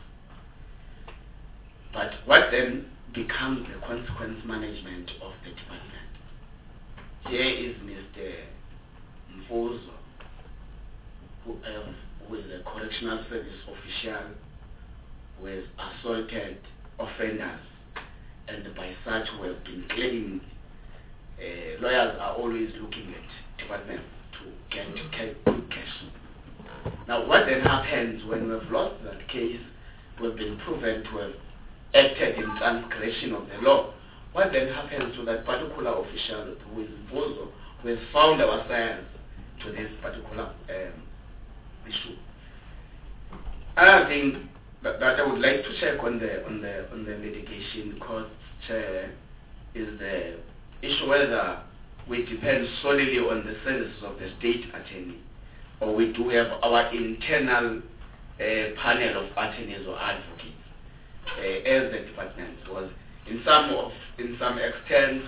But what then becomes the consequence management of the department? Here is Mister Mfuzo, who, uh, who is a correctional service official who has assaulted offenders, and by such we have been claiming. Uh, lawyers are always looking at department to get quick cash. Now, what then happens when we have lost that case? We've been proven to have acted in transgression of the law. What then happens to that particular official who is Mfuzo, who has found ourselves to this particular um, issue? Another thing that, that I would like to check on the on the on the litigation court chair is the issue whether we depend solely on the services of the state attorney, or we do have our internal uh, panel of attorneys or advocates uh, as the department. Because in some of in some extent,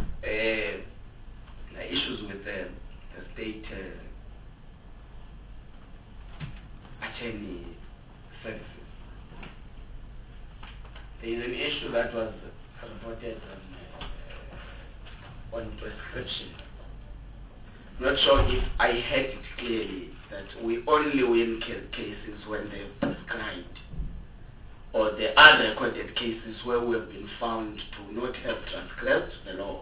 uh, issues with the, the state uh, attorney services. There is an issue that was reported on, uh, on prescription. I'm not sure if I heard it clearly that we only win ca- cases when they're prescribed, or there are recorded cases where we have been found to not have transgressed the law.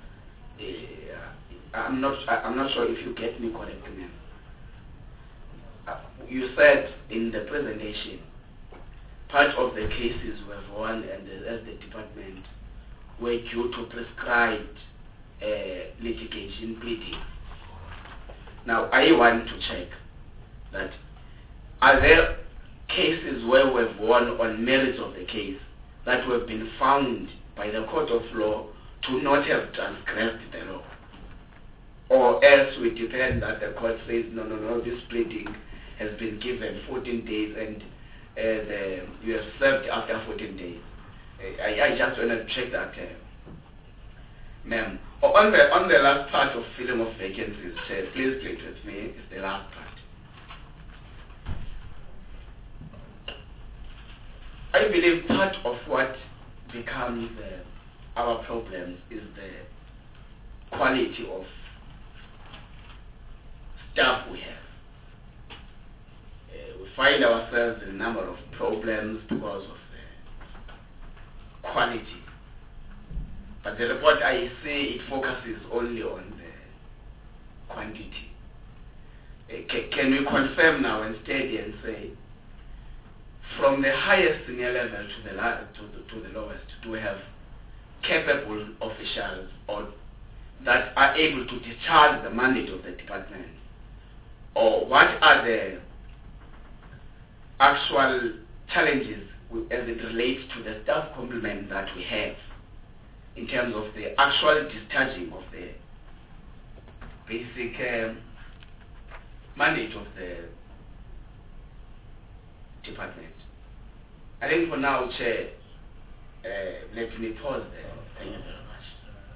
Uh, I'm not. I'm not sure if you get me correctly. Uh, you said in the presentation, part of the cases we have won, and the, as the department, were due to prescribed uh, litigation pleading. Now, I want to check that are there cases where we have won on merits of the case that have been found by the court of law to not have transgressed the law, or else we depend that the court says no, no, no, this pleading has been given fourteen days and uh, the, you have served after fourteen days. Uh, I, I just want to check that, uh, ma'am. Oh, on the on the last part of filling of vacancies, uh, please please with me. It's the last part. I believe part of what becomes uh, our problems is the quality of staff we have. Uh, we find ourselves in a number of problems because of the quality. But the report I see, it focuses only on the quantity. Uh, ca- can we confirm now and steady and say, from the highest senior level to the, la- to the to the lowest, do we have capable officials or that are able to discharge the mandate of the department? Or what are the actual challenges as it relates to the staff complement that we have in terms of the actual discharging of the basic um, mandate of the department? I think for now, Chair, uh, let me pause there. Thank you very much.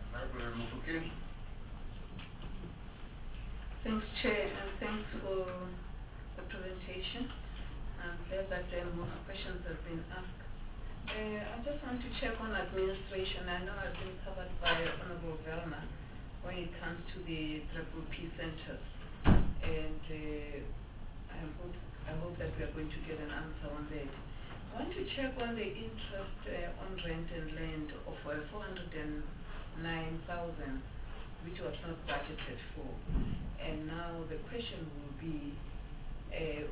Thanks, Chair, and thanks for the presentation. I'm glad that uh, most questions have been asked. Uh, I just want to check on administration. I know I've been covered by Honorable Velma when it comes to the triple P centers, and uh, I hope I hope that we are going to get an answer on that. I want to check on the interest uh, on rent and land of uh, four hundred nine thousand, which was not budgeted for. And now the question will be, uh,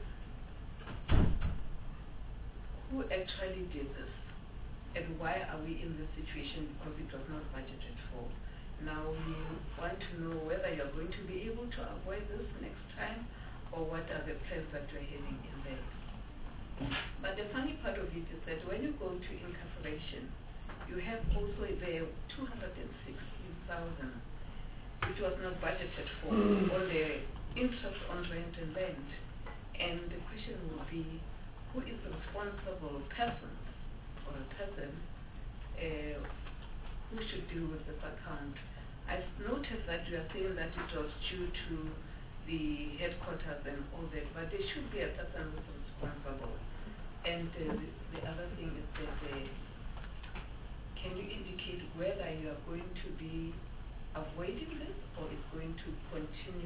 who actually did this? And why are we in this situation? Because it was not budgeted for. Now we want to know whether you're going to be able to avoid this next time, or what are the plans that you're having in there. But the funny part of it is that when you go to incarceration, you have also there two hundred sixteen thousand, which was not budgeted for, mm. all the interest on rent and land. And the question will be, who is the responsible person or a person uh, who should deal with this account? I've noticed that you are saying that it was due to the headquarters and all that, but there should be a person who's responsible. And uh, the, the other thing is that uh, can you indicate whether you are going to be avoiding this or it's going to continue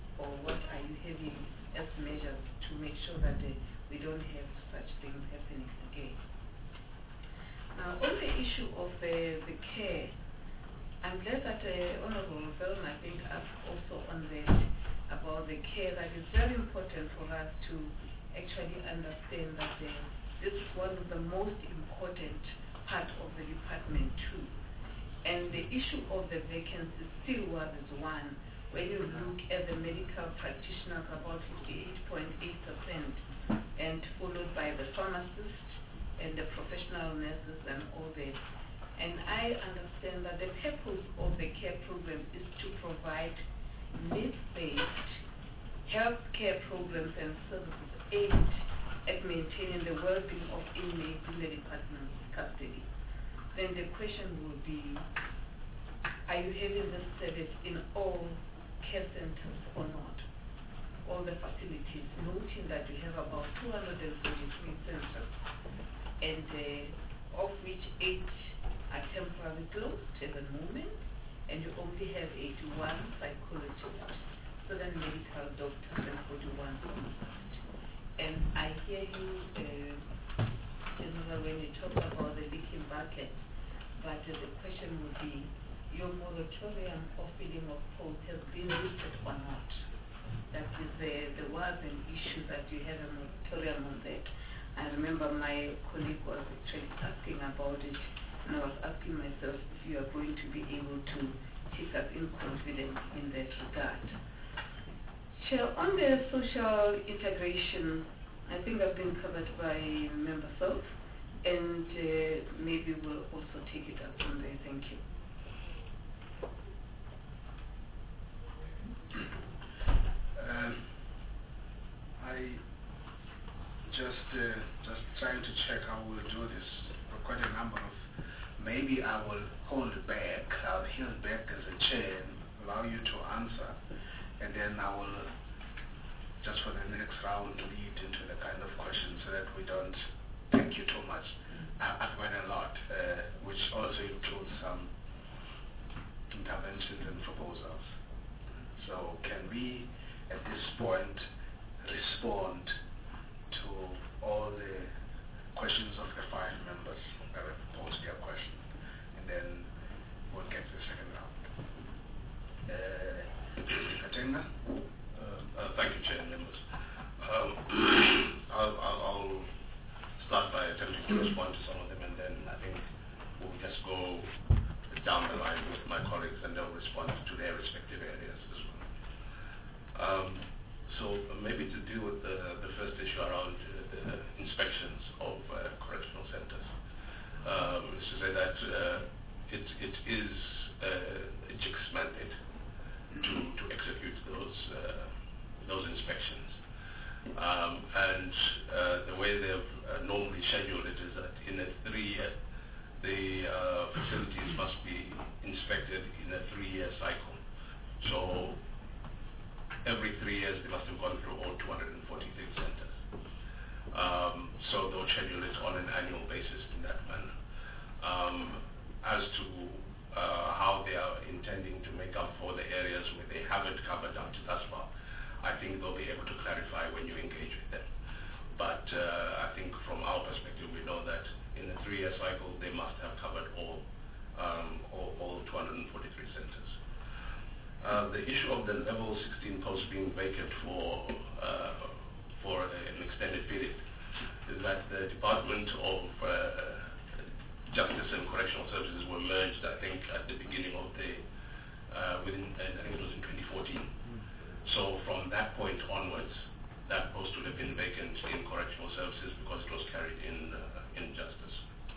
or what are you having as measures to make sure that uh, we don't have such things happening again? Now, on the issue of uh, the care, I'm glad that uh, Honorable Velma, I think, asked also on that about the care. That is very important for us to actually understand that uh, this is one of the most important part of the department too. And the issue of the vacancies still was one. When you look at the medical practitioners, about fifty-eight point eight percent, and followed by the pharmacists and the professional nurses and all that. And I understand that the purpose of the care program is to provide needs-based health care programs and services aimed at maintaining the well-being of inmates in the department's custody. Then the question will be, are you having this service in all care centers or not? All the facilities, noting that we have about two hundred forty-three centers, and uh, of which eight are temporarily closed at the moment, and you only have eighty-one psychologists, seven medical doctors, and forty-one pharmacists. And I hear you, uh, General, when you talk about the leaking bucket, but uh, the question would be, your moratorium of filling of posts has been lifted or not? That is, uh, there was an issue that you had a moratorium on that. I remember my colleague was actually asking about it, and I was asking myself if you are going to be able to take us in confidence in that regard. Chair, on the social integration, I think I've been covered by Member South, and uh, maybe we'll also take it up from there. Thank you. Um, I just uh, just trying to check how we'll do this. For quite a number of, maybe I will hold back. I'll hold back as a chair and allow you to answer, and then I will uh, just for the next round lead into the kind of questions so that we don't thank you too much. I, I've got a lot, uh, which also includes some interventions and proposals. So can we, at this point, respond to all the questions of the five members that have posed their question, and then we'll get to the second round. Uh, Katenga? Uh, uh, thank you, Chair and members. Um, I'll, I'll, I'll start by attempting to respond to some of them, and then I think we'll just go down the line with my colleagues, and they'll respond to their respective areas as well. Um, so maybe to deal with the, the first issue around uh, the inspections of uh, correctional centers, um, is to say that uh, it, it is uh, a J I C's mandate to, to execute those, uh, those inspections. Um, and uh, the way they've uh, normally scheduled it is that in a three-year, the uh, facilities must be inspected in a three-year cycle. So every three years they must have gone through all two hundred forty-three centers. Um, so they'll schedule it on an annual basis in that manner. Um, as to uh, how they are intending to make up for the areas where they haven't covered up to thus far, I think they'll be able to clarify when you engage with them. But uh, I think from our perspective, we know that in a three-year cycle, they must have covered all, um, all, all two hundred forty-three centers. Uh, the issue of the level sixteen posts being vacant for uh, for an extended period is that the Department of uh, Justice and Correctional Services were merged, I think, at the beginning of the uh, within I think it was in twenty fourteen. So from that point onwards, that post would have been vacant in correctional services because it was carried in uh, in justice.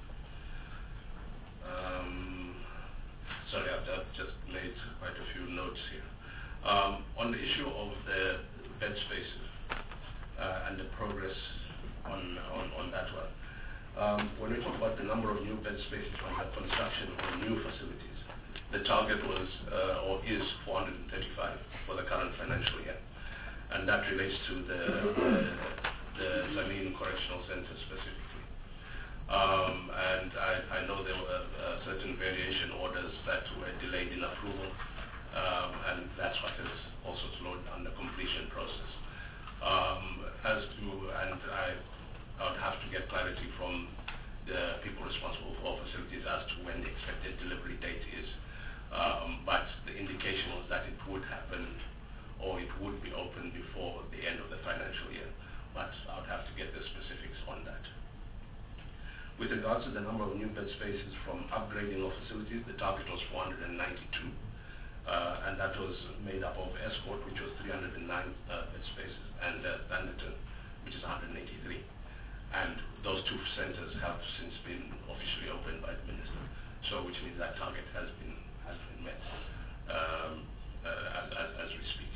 Um, sorry, I've, I've just made quite a few notes here. Um, on the issue of the bed spaces uh, and the progress on, on, on that one, um, when we talk about the number of new bed spaces under construction or new facilities, the target was uh, or is four hundred thirty-five for the current financial year. And that relates to the, the, the Tzaneen Correctional Center specifically. Um, and I, I know there were uh, certain variation orders that were delayed in approval um, and that's what is also slowed down the completion process. Um, as to, and I, I would have to get clarity from the people responsible for facilities as to when the expected delivery date is. Um, but the indication was that it would happen, or it would be open before the end of the financial year. But I would have to get the specifics on that. With regards to the number of new bed spaces from upgrading of facilities, the target was four hundred ninety-two, uh, and that was made up of Escort, which was three hundred nine uh, bed spaces, and uh, Standerton, which is one hundred eighty-three. And those two centers have since been officially opened by the minister, so which means that target has been has been met um, uh, as, as, as we speak.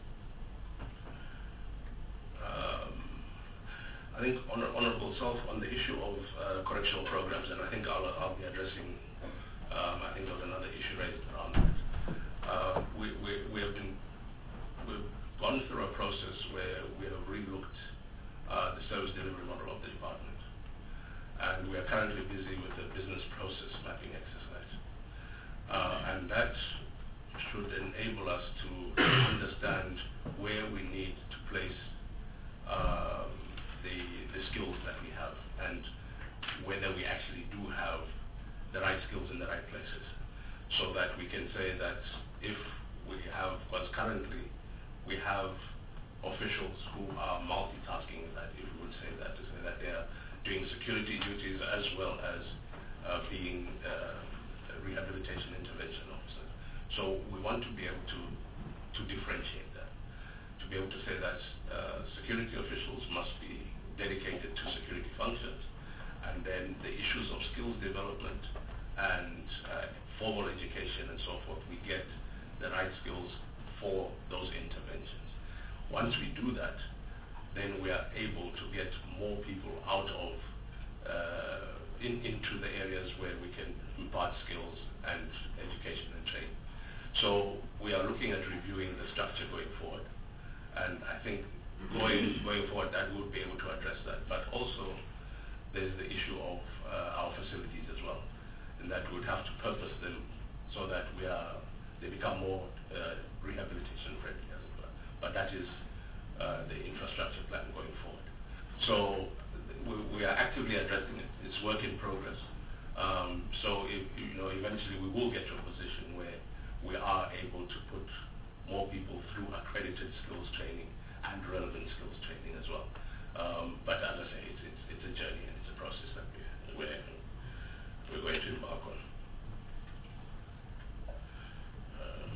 Um, I think Honor, Honorable Self, on the issue of uh, correctional programs, and I think I'll, I'll be addressing, um, I think there was another issue raised around that. Uh, we, we, we have been, we've gone through a process where we have relooked uh, the service delivery model of the department. And we are currently busy with the business process mapping exercise. Uh, and that should enable us to understand where we need to place uh, the, the skills that we have, and whether we actually do have the right skills in the right places, so that we can say that if we have, because currently we have officials who are multitasking, that if we would say that, to say that they are doing security duties as well as uh, being uh, rehabilitation intervention officers. So we want to be able to, to differentiate that, to be able to say that uh, security officials must be dedicated to security functions, and then the issues of skills development and uh, formal education and so forth, we get the right skills for those interventions. Once we do that, then we are able to get more people out of uh, in, into the areas where we can impart skills and education and training. So we are looking at reviewing the structure going forward, and I think going going forward that we would be able to address that. But also there's the issue of uh, our facilities as well, and that we would have to purpose them so that we are they become more uh, rehabilitation friendly as it were. But that is uh, the infrastructure plan going forward. So we, we are actively addressing it. It's work in progress. Um, so if, you know, eventually we will get to a position where we are able to put more people through accredited skills training and relevant skills training as well. Um, but as I say, it's, it's, it's a journey and it's a process that we, we're, we're going to embark on. Um,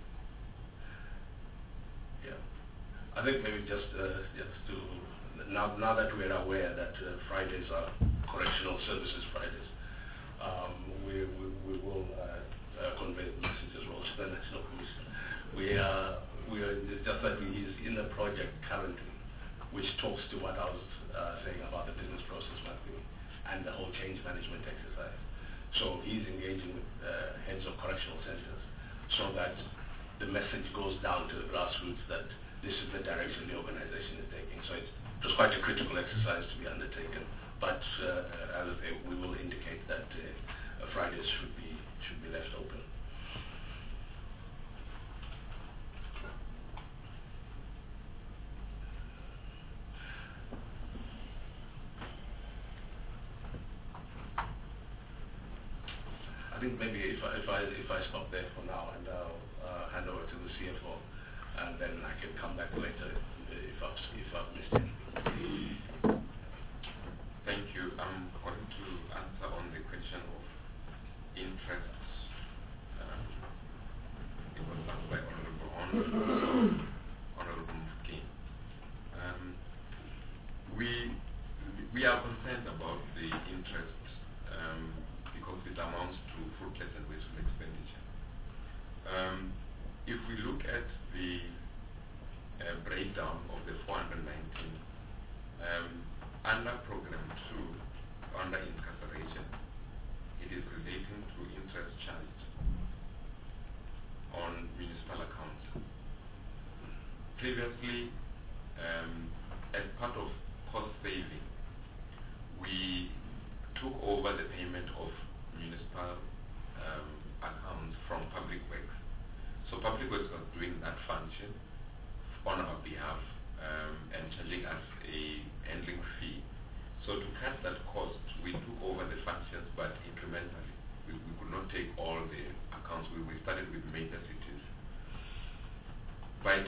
yeah, I think maybe just uh, just to now now that we're aware that uh, Fridays are correctional services Fridays, um, we, we we will uh, uh, convey the message as well to the National Commission. We are we are it's just that he's in a project currently, which talks to what I was uh, saying about the business process mapping and the whole change management exercise. So he's engaging with uh, heads of correctional centers so that the message goes down to the grassroots that this is the direction the organization is taking. So it's, it was quite a critical exercise to be undertaken. But uh, as I say, we will indicate that uh, Fridays should be should be left open. I think maybe if I, if I if I stop there for now and I'll uh, hand over to the C F O, and then I can come back later if I've if I've missed anything. Thank you. I'm going to answer on the question of interests. Um, it was asked by Honorable Honorable Honorable Mufti. Um, we we are concerned about the interest um, because it amounts to fruitless and wasteful expenditure. Um, if we look at the uh, breakdown of the four hundred nineteen, um, under program two, under incarceration, it is relating to interest charged on municipal accounts. Previously, um, as part of cost saving, we took over the payment of municipal um, accounts from public works. So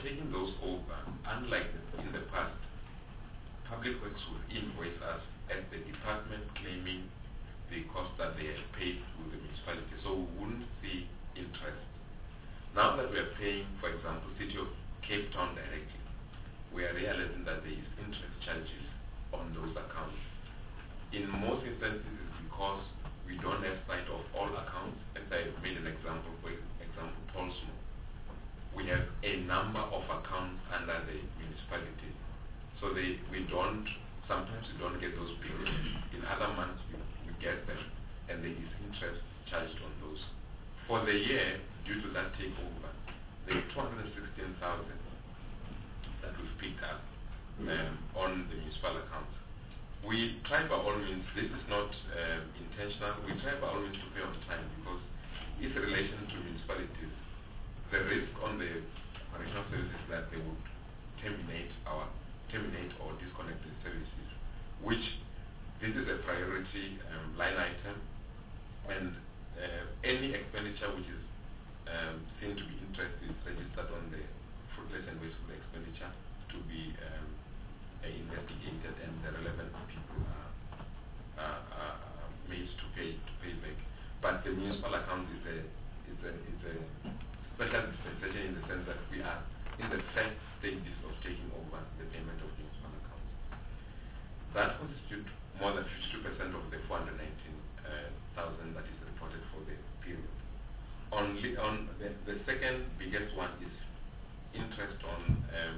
taking those over, unlike in the past, Public Works would invoice us as the department claiming the cost that they had paid to the municipality, so we wouldn't see interest. Now that we are paying, for example, City of Cape Town directly, we are realizing that there is interest charges on those accounts. In most instances, it's because we don't have sight of all accounts. As I made an example, for example, Polsmo. We have a number of accounts under the municipality. So they, we don't, sometimes we don't get those bills. In other months, we, we get them, and there is interest charged on those. For the year, due to that takeover, there is two hundred sixteen thousand that we've picked up um, on the municipal accounts. We try by all means, this is not um, intentional, we try by all means to pay on time because it's in relation to municipalities. The risk on the correctional services is that they would terminate our terminate or disconnect the services, which this is a priority um, line item, and uh, any expenditure which is um, seen to be interest is registered on the fruitless and wasteful expenditure to be um, uh, investigated, and the relevant people are, are, are, are made to pay to pay back. But the municipal account is a is a is a special dispensation in the sense that we are in the first stages of taking over the payment of municipal accounts. That constitutes more than fifty-two percent of the four hundred nineteen thousand uh, that is reported for the period. Only on the, the second biggest one is interest on um,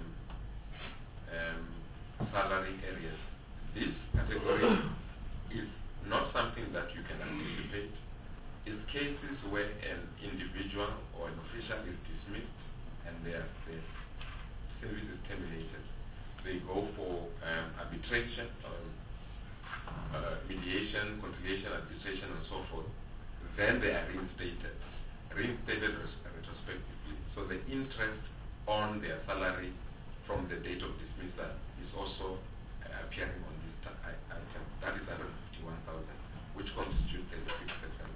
um, salary areas. This category is not something that you can anticipate. It's cases where an individual or an official is dismissed and their, their service is terminated. They go for um, arbitration, um, uh, mediation, conciliation, arbitration, and so forth. Then they are reinstated, reinstated res- retrospectively. So the interest on their salary from the date of dismissal is also uh, appearing on this ta- item. That is one hundred fifty-one thousand, which constitutes thirty-six percent.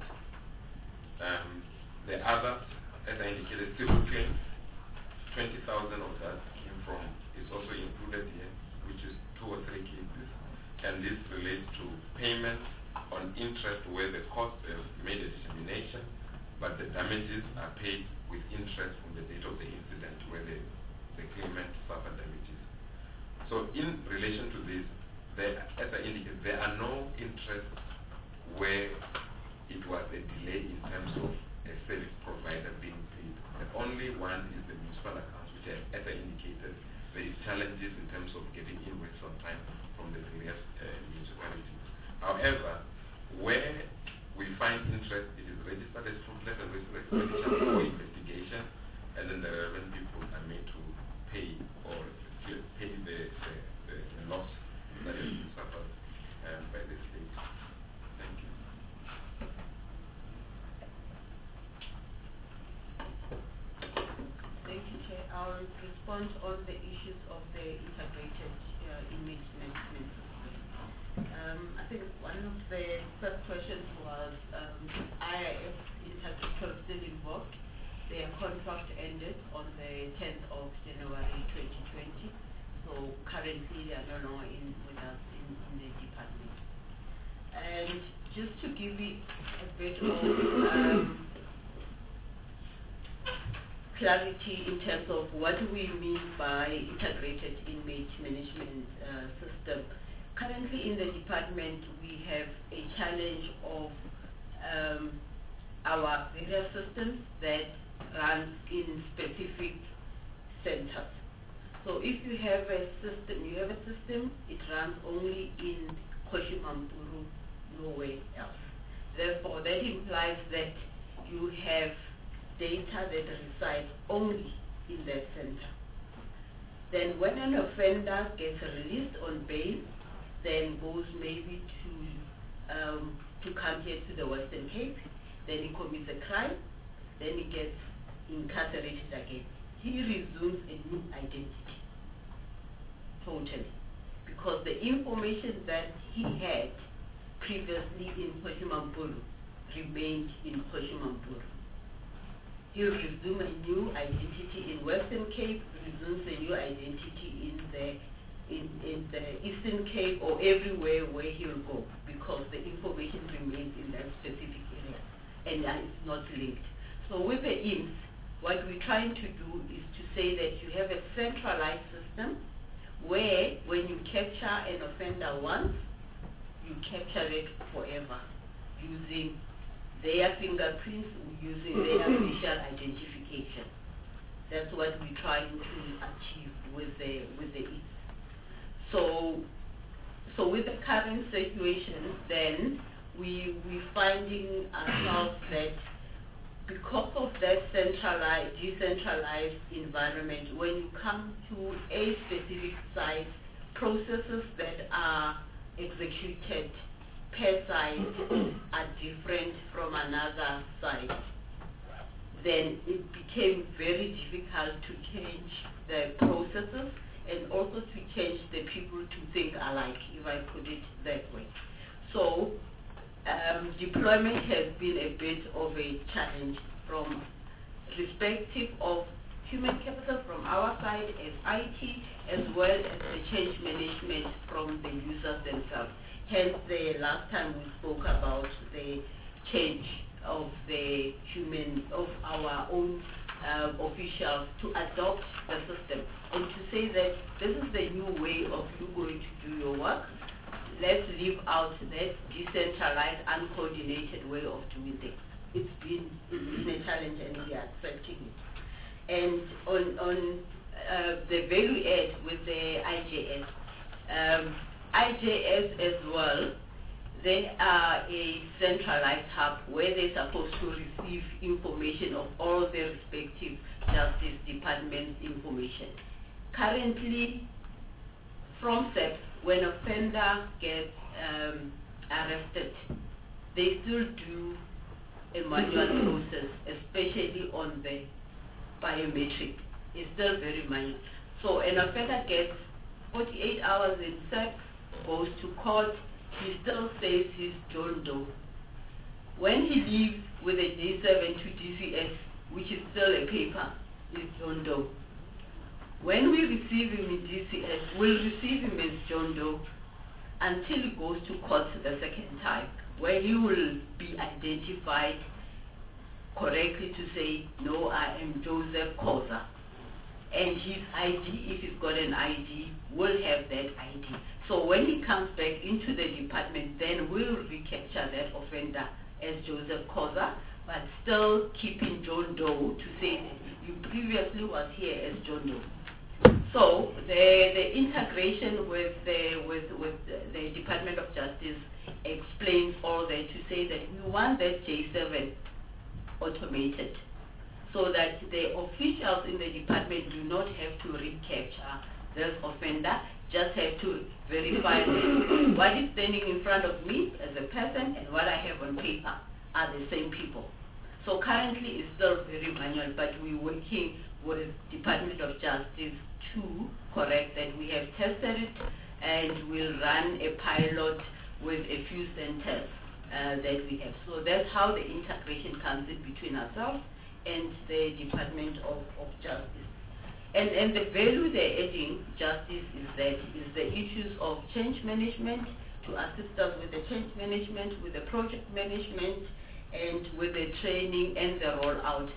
Um, the other, as I indicated, civil claims, twenty thousand of that came from, is also included here, which is two or three cases. And this relates to payments on interest where the cost has made a determination, but the damages are paid with interest from the date of the incident where the, the claimant suffered damages. So in relation to this, there, as I indicated, there are no interests where it was a delay in terms of a service provider being paid. The only one is the municipal accounts, which are, as I indicated, there is challenges in terms of getting invoices on time from the various uh, municipalities. However, where we find interest, it is registered as fruitless and wasteful expenditure for investigation, and then the relevant people are made to pay or pay the, the, the, the loss that has been suffered um, by the state. Thank you. Thank you, Chair. I'll respond on the issues of the integrated uh, image management system. Um, I think one of the first questions was um, I I F Integrated still involved. Their contract ended on the tenth of January twenty twenty. So currently they are no longer in with us in, in the department. And just to give you a bit of um, clarity in terms of what we mean by integrated inmate management uh, system. Currently in the department we have a challenge of um, our various systems that run in specific centers. So if you have a system, you have a system, it runs only in Koshimampuru, nowhere else. Therefore, that implies that you have data that resides only in that center. Then when an offender gets released on bail, then goes maybe to um, to come here to the Western Cape, then he commits a crime, then he gets incarcerated again. He resumes a new identity, totally, because the information that he had previously in Koshimampuru remained in Koshimampuru. he'll resume a new identity in Western Cape, resumes a new identity in the in, in the Eastern Cape, or everywhere where he'll go, because the information remains in that specific area and uh, it's not linked. So with the I M S, what we're trying to do is to say that you have a centralized system where when you capture an offender once, you capture it forever using their fingerprints, using their facial identification. That's what we're trying to achieve with the with the I M S. So, so with the current situation, then we we finding ourselves that because of that centralized, decentralized environment, when you come to a specific site, processes that are executed per site are different from another site, then it became very difficult to change the processes and also to change the people to think alike, if I put it that way. So um, deployment has been a bit of a challenge from respective of human capital from our side as I T, as well as the change management from the users themselves. Hence the last time we spoke about the change of the human, of our own uh, officials to adopt the system and to say that this is the new way of you going to do your work. Let's leave out that decentralized, uncoordinated way of doing things. It's been, it's been a challenge and we are accepting it. And on, on uh, the value add with the I J S, um, I J S as well, they are a centralized hub where they're supposed to receive information of all their respective justice departments' information. Currently, from S E P, when offender gets um, arrested, they still do a manual process, especially on the biometric. It's still very manual. So an offender gets forty-eight hours in S E P, goes to court, he still says he's John Doe. When he leaves with a D seven to D C S, which is still a paper, is John Doe. When we receive him in D C S, we'll receive him as John Doe until he goes to court the second time, where he will be identified correctly to say, no, I am Joseph Koza. And his I D, if he's got an I D, will have that I D. So when he comes back into the department, then we'll recapture that offender as Joseph Koza, but still keeping John Doe to say that you previously was here as John Doe. So the, the integration with the, with, with the Department of Justice explains all that to say that we want that J seven automated so that the officials in the department do not have to recapture this offender, just have to verify that what is standing in front of me as a person and what I have on paper are the same people. So currently it's still very manual, but we're working with Department of Justice to correct that. We have tested it and we'll run a pilot with a few centers uh, that we have. So that's how the integration comes in between ourselves and the Department of, of Justice. And, and the value they're adding, Justice, is that is the issues of change management, to assist us with the change management, with the project management, and with the training and the rollout.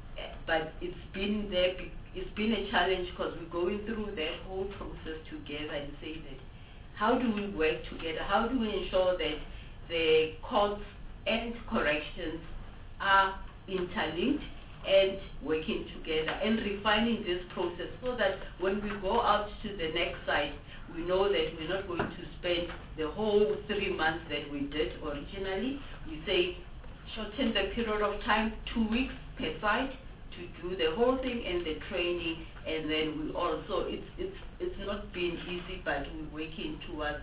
But it's been there, it's been a challenge because we're going through that whole process together and say that how do we work together? How do we ensure that the courts and corrections are interlinked and working together and refining this process so that when we go out to the next site, we know that we're not going to spend the whole three months that we did originally. We say shorten the period of time, two weeks per site, to do the whole thing and the training, and then we also, it's it's it's not been easy, but we're working towards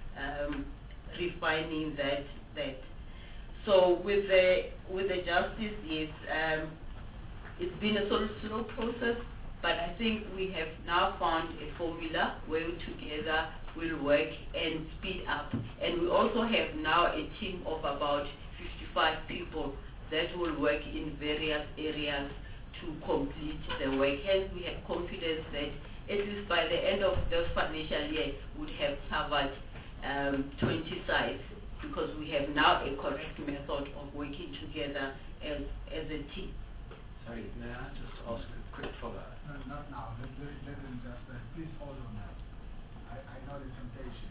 um, refining that that. So with the with the justice, yes, um, it's been a sort of slow process, but I think we have now found a formula where together we'll work and speed up. And we also have now a team of about fifty-five people that will work in various areas to complete the work. Hence, we have confidence that at least by the end of this financial year, we would have covered um, twenty sites, because we have now a correct method of working together as, as a team. Sorry, may I just ask a quick follow-up? No, not now. Let, let, let them just, uh, please hold on now. I, I know the temptation.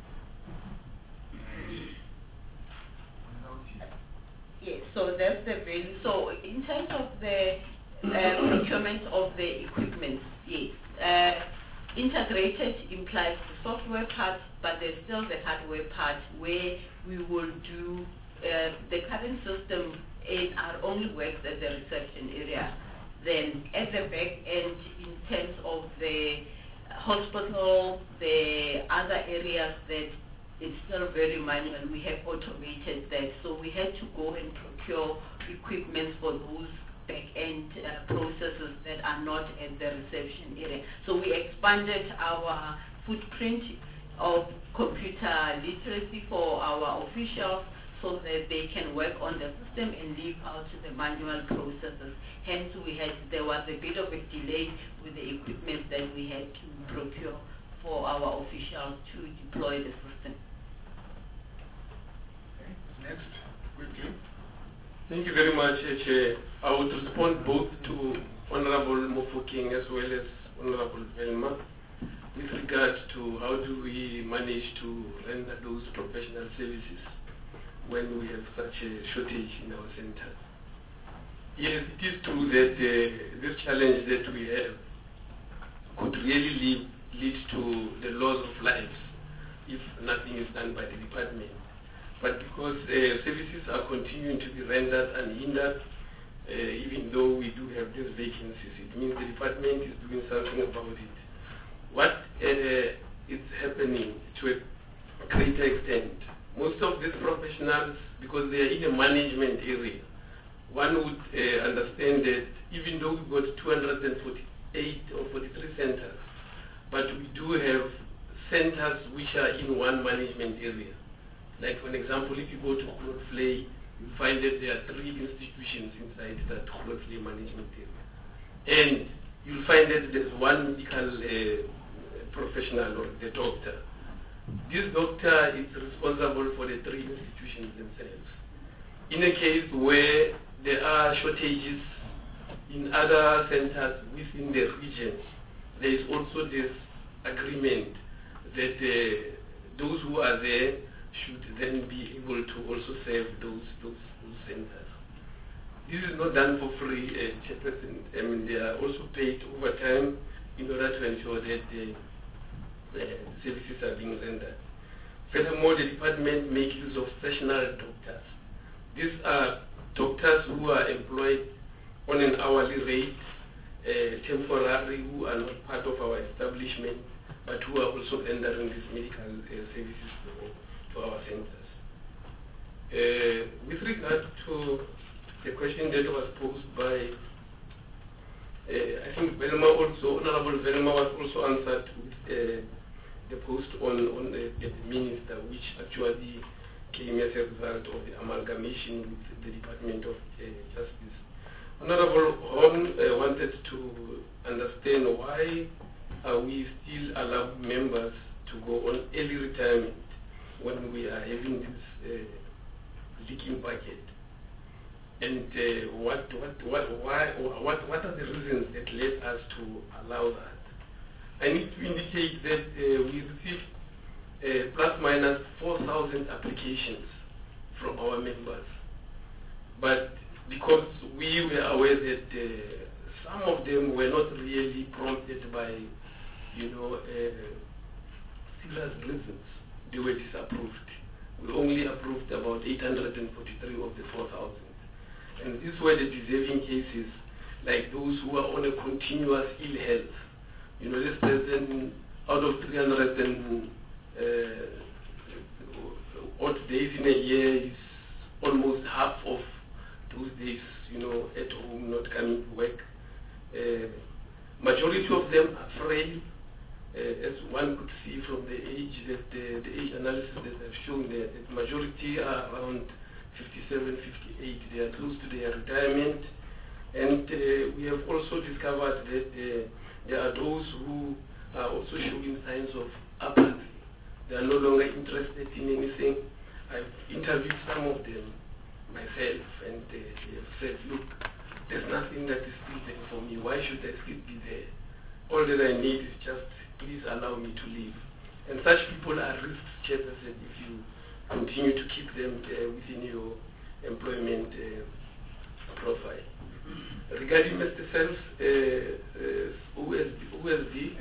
Yes, so that's the value. So in terms of the uh, procurement of the equipment, yes. Uh, integrated implies the software part, but there's still the hardware part where we will do uh, the current system in our only works at the reception area. Then at the back end, in terms of the hospital, the other areas that it's still very manual, we have automated that. So we had to go and procure equipment for those back-end uh, processes that are not at the reception area. So we expanded our footprint of computer literacy for our officials so that they can work on the system and leave out the manual processes. Hence, we had there was a bit of a delay with the equipment that we had to procure for our officials to deploy the system. Okay. Next, quickly. Thank you very much, Chair. I would respond both to Honorable Mofokeng as well as Honorable Velma with regard to how do we manage to render those professional services when we have such a shortage in our centers. Yes, it is true that uh, this challenge that we have could really lead, lead to the loss of lives if nothing is done by the department. But because uh, services are continuing to be rendered unhindered, uh, even though we do have these vacancies, it means the department is doing something about it. What uh, is happening to a greater extent, most of these professionals, because they are in a management area, one would uh, understand that even though we've got two hundred forty-eight or forty-three centers, but we do have centers which are in one management area. Like, for example, if you go to Grootvlei, you find that there are three institutions inside that Grootvlei management area. And you'll find that there's one medical uh, professional or the doctor. This doctor is responsible for the three institutions themselves. In a case where there are shortages in other centers within the region, there is also this agreement that uh, those who are there should then be able to also serve those, those, those centers. This is not done for free, uh, Chairperson. I mean, they are also paid overtime in order to ensure that the, the services are being rendered. Furthermore, the department makes use of sessional doctors. These are doctors who are employed on an hourly rate, uh, temporary, who are not part of our establishment, but who are also rendering these medical uh, services for to our centers. Uh, with regard to the question that was posed by, uh, I think Velma also, Honorable Velma was also answered with uh, the post on, on the, the minister, which actually came as a result of the amalgamation with the Department of uh, Justice. Honorable Horn uh, wanted to understand why are we still allow members to go on early retirement when we are having this uh, leaking bucket, and uh, what, what, what, why, what, what are the reasons that led us to allow that? I need to indicate that uh, we received uh, plus minus four thousand applications from our members, but because we were aware that uh, some of them were not really prompted by, you know, uh, serious reasons, they were disapproved. We only approved about eight hundred forty-three of the four thousand. And these were the deserving cases, like those who are on a continuous ill health. You know, this person, out of three hundred and uh, odd days in a year, is almost half of those days, you know, at home, not coming to work. Uh, majority of them are frail. Uh, as one could see from the age that the, the age analysis that I've shown there, the majority are around fifty-seven, fifty-eight. They are close to their retirement. And uh, we have also discovered that uh, there are those who are also showing signs of apathy. They are no longer interested in anything. I've interviewed some of them myself, and uh, they have said, look, there's nothing that is still there for me. Why should I still be there? All that I need is just, please allow me to live. And such people are risk chairperson if you continue to keep them uh, within your employment uh, profile. Regarding Mister Self, uh, uh, O S B, O S B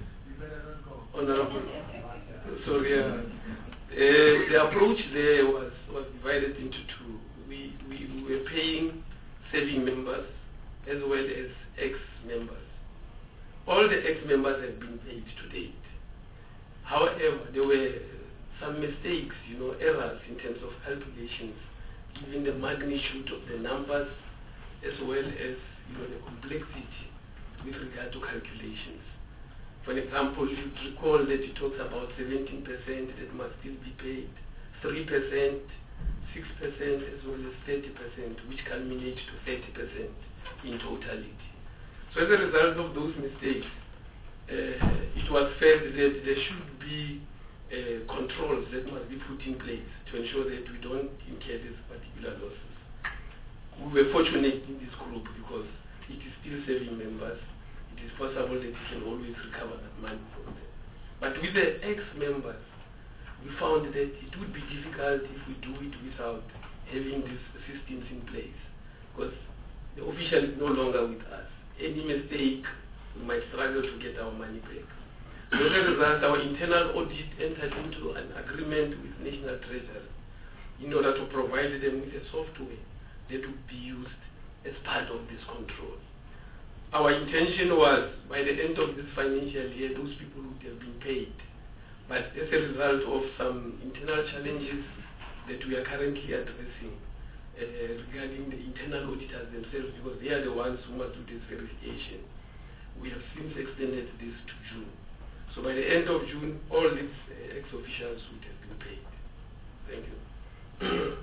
Honorable, sorry, uh, uh, the approach there was, was divided into two. We, we, we were paying serving members as well as ex-members. All the ex-members have been paid to date. However, there were some mistakes, you know, errors in terms of calculations, given the magnitude of the numbers as well as, you know, the complexity with regard to calculations. For example, you recall that it talks about seventeen percent that must still be paid, three percent, six percent as well as thirty percent, which culminates to thirty percent in totality. So as a result of those mistakes, uh, it was felt that there should be uh, controls that must be put in place to ensure that we don't incur these particular losses. We were fortunate in this group because it is still serving members. It is possible that we can always recover that money from them. But with the ex-members, we found that it would be difficult if we do it without having these systems in place, because the official is no longer with us. Any mistake, we might struggle to get our money back. So as a result, our internal audit entered into an agreement with National Treasury in order to provide them with a software that would be used as part of this control. Our intention was, by the end of this financial year, those people would have been paid. But as a result of some internal challenges that we are currently addressing uh, regarding the internal auditors themselves, because they are the ones who must do this verification, we have since extended this to June. So by the end of June, all these uh, ex-officials would have been paid. Thank you.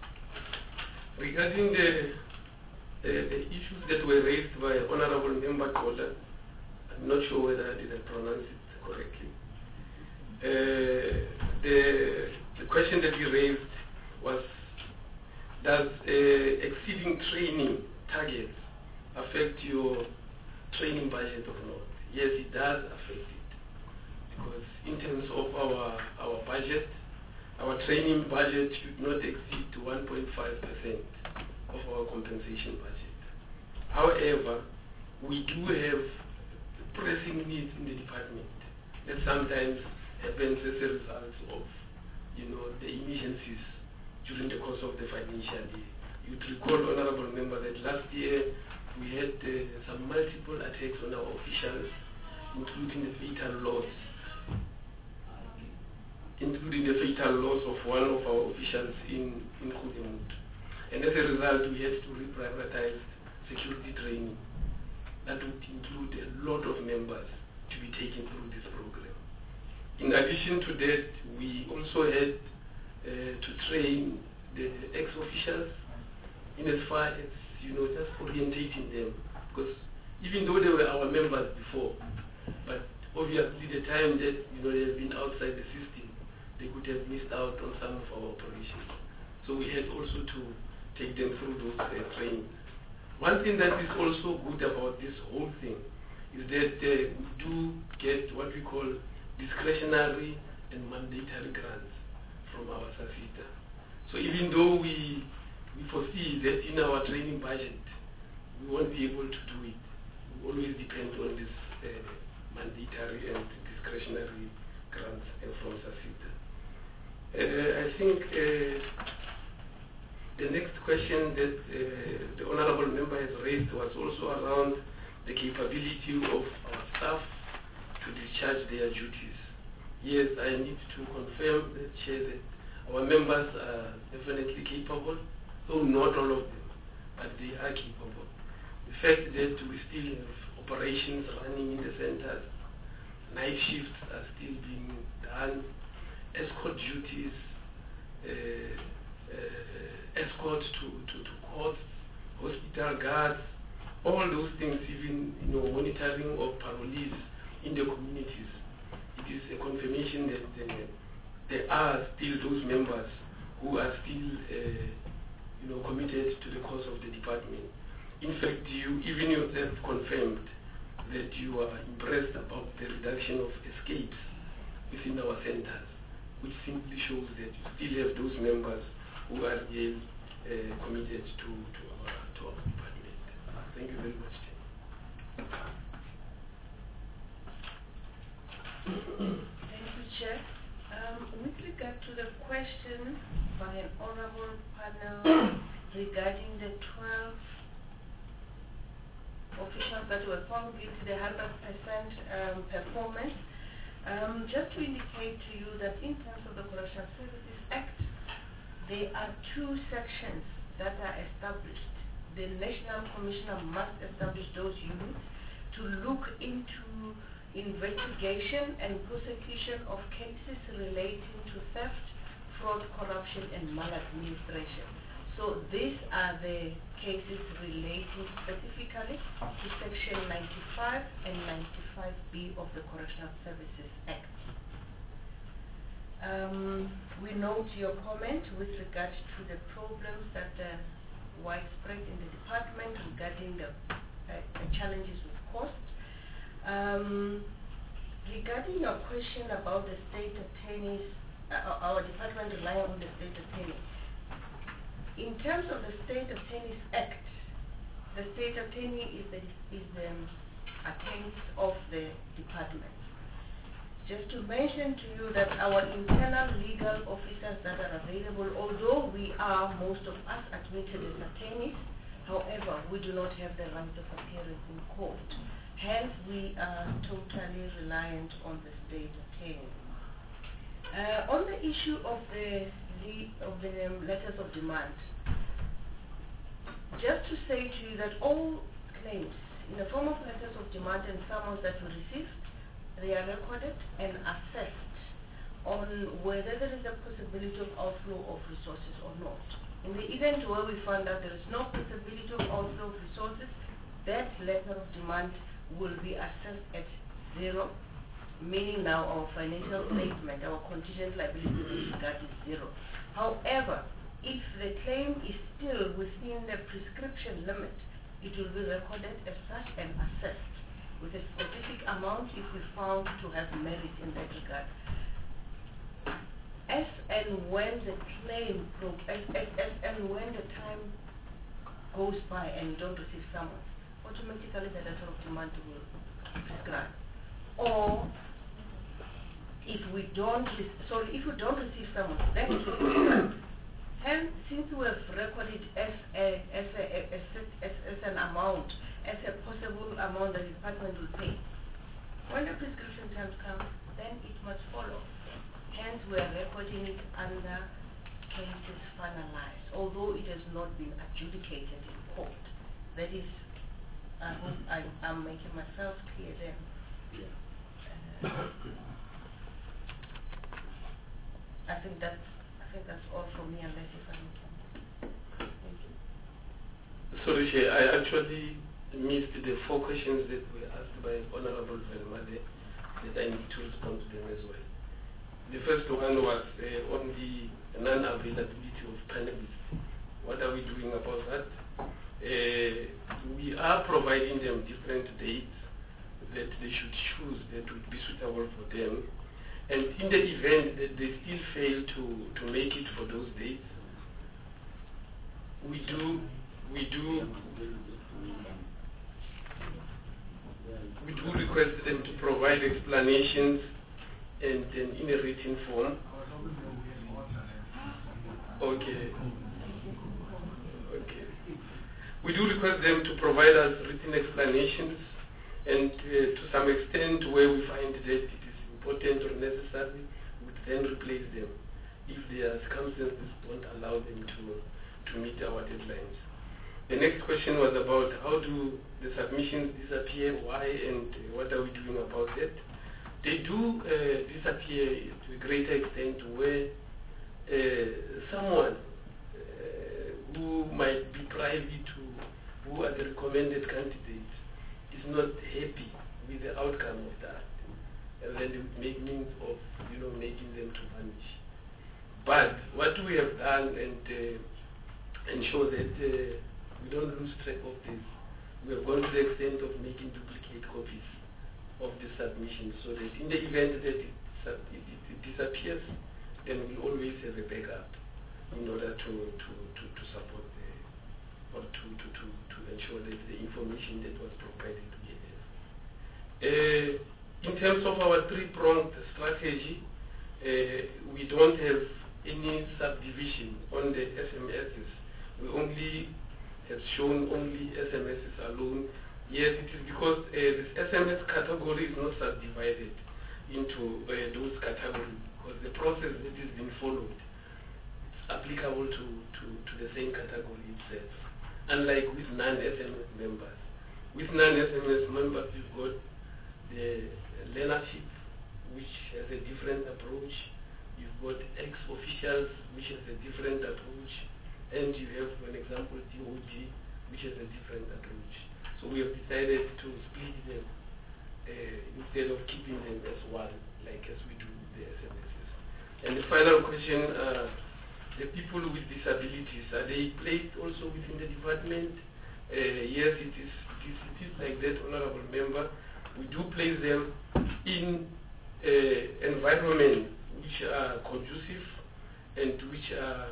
Regarding the Uh, the issues that were raised by Honorable Member Kola, I'm not sure whether did I pronounce it correctly. Uh, the, the question that he raised was, does uh, exceeding training targets affect your training budget or not? Yes, it does affect it. Because in terms of our, our budget, our training budget should not exceed one point five percent of our compensation budget. However, we do have pressing needs in the department that sometimes happens as a result of, you know, the emergencies during the course of the financial year. You'd recall, Honorable Member, that last year we had uh, some multiple attacks on our officials, including the fatal loss, including the fatal loss of one of our officials in, in Kudemut. And as a result, we had to reprioritize security training. That would include a lot of members to be taken through this program. In addition to that, we also had uh, to train the ex-officials in as far as, you know, just orientating them. Because even though they were our members before, but obviously the time that, you know, they have been outside the system, they could have missed out on some of our operations. So we had also to take them through those uh, trainings. One thing that is also good about this whole thing is that uh, we do get what we call discretionary and mandatory grants from our SAFITA. So even though we, we foresee that in our training budget, we won't be able to do it, we always depend on this uh, mandatory and discretionary grants uh, from SAFITA. Uh, I think uh, the next question that uh, the Honorable Member has raised was also around the capability of our staff to discharge their duties. Yes, I need to confirm, the Chair, that our members are definitely capable, though not all of them, but they are capable. The fact that we still have operations running in the centers, night shifts are still being done, escort duties, uh, uh, escorts to, to, to courts, hospital guards, all those things, even you know, monitoring of parolees in the communities, it is a confirmation that uh, there are still those members who are still uh, you know, committed to the cause of the department. In fact, you even yourself confirmed that you are impressed about the reduction of escapes within our centers, which simply shows that you still have those members who are still uh, committed to, to, our, to our department. Thank you very much. Thank you, Chair. Um, with regard to the question by an honorable panel regarding the twelve officials that were found guilty, the one hundred percent um, performance, um, just to indicate to you that in terms of the Correctional Services Act, there are two sections that are established. The National Commissioner must establish those units to look into investigation and prosecution of cases relating to theft, fraud, corruption, and maladministration. So these are the cases relating specifically to Section ninety-five and ninety-five B of the Correctional Services Act. Um, we note your comment with regard to the problems that are widespread in the department regarding the, uh, the challenges with cost. Um, regarding your question about the state attorneys, uh, our department relying on the state attorney. In terms of the State Attorneys Act, the state attorney is the is the um, attorney of the department. Just to mention to you that our internal legal officers that are available, although we are most of us admitted as attorneys, however, we do not have the right of appearance in court. Hence, we are totally reliant on the state attorney. Uh, on the issue of the of the um, letters of demand, just to say to you that all claims in the form of letters of demand and summons that we receive, they are recorded and assessed on whether there is a possibility of outflow of resources or not. In the event where we find that there is no possibility of outflow of resources, that letter of demand will be assessed at zero, meaning now our financial statement, our contingent liability with regard is zero. However, if the claim is still within the prescription limit, it will be recorded as such and assessed with a specific amount if we found to have merit in that regard. As and when the claim, pro as, as, as and when the time goes by and you don't receive summons, automatically the letter of demand will prescribe. Or if we don't, sorry, if we don't receive summons, then it will prescribe. Hence, since we have recorded as a, as, a, as, as, as an amount, as a possible amount the department will pay, when the prescription times come, then it must follow. Hence, we are recording it under cases finalized, although it has not been adjudicated in court. That is, I hope I, I'm making myself clear then. Uh, I think that's I think that's all from me, unless if I need Thank you. Sorry, Chair, I actually missed the four questions that were asked by Honorable Velmade that I need to respond to them as well. The first one was uh, on the non-availability of panelists. What are we doing about that? Uh, we are providing them different dates that they should choose that would be suitable for them. And in the event that they still fail to, to make it for those dates, we do we do we do request them to provide explanations and, and in a written form. Okay. Okay. We do request them to provide us written explanations, and uh, to some extent where we find that it is important or necessary, we would then replace them if their circumstances don't allow them to, to meet our deadlines. The next question was about how do the submissions disappear, why, and uh, what are we doing about that? They do uh, disappear to a greater extent where uh, someone uh, who might be privy to, who who are the recommended candidates is not happy with the outcome of that, and then they would make means of, you know, making them to vanish. But what we have done and uh, ensure that uh, we don't lose track of this, we have gone to the extent of making duplicate copies of the submission, so that in the event that it, it, it, it disappears, then we always have a backup in order to, to, to, to support the, or to, to, to, to ensure that the information that was provided we have. Uh, in terms of our three-pronged strategy, uh, we don't have any subdivision on the S M Ss. We only have shown only S M Ss alone. Yes, it is because uh, this S M S category is not subdivided into uh, those categories, because the process that is being followed is applicable to, to, to the same category itself. Unlike with non-S M S members. With non-S M S members, you've got the learnership, which has a different approach. You've got ex-officials, which has a different approach. And you have, for example, D O G, which has a different approach. So we have decided to split them uh, instead of keeping them as one, like as we do with the S M Ss. And the final question, uh, the people with disabilities, are they placed also within the department? Uh, yes, it is, it is, it is like that, Honorable Member. We do place them in uh, environment which are conducive and which are,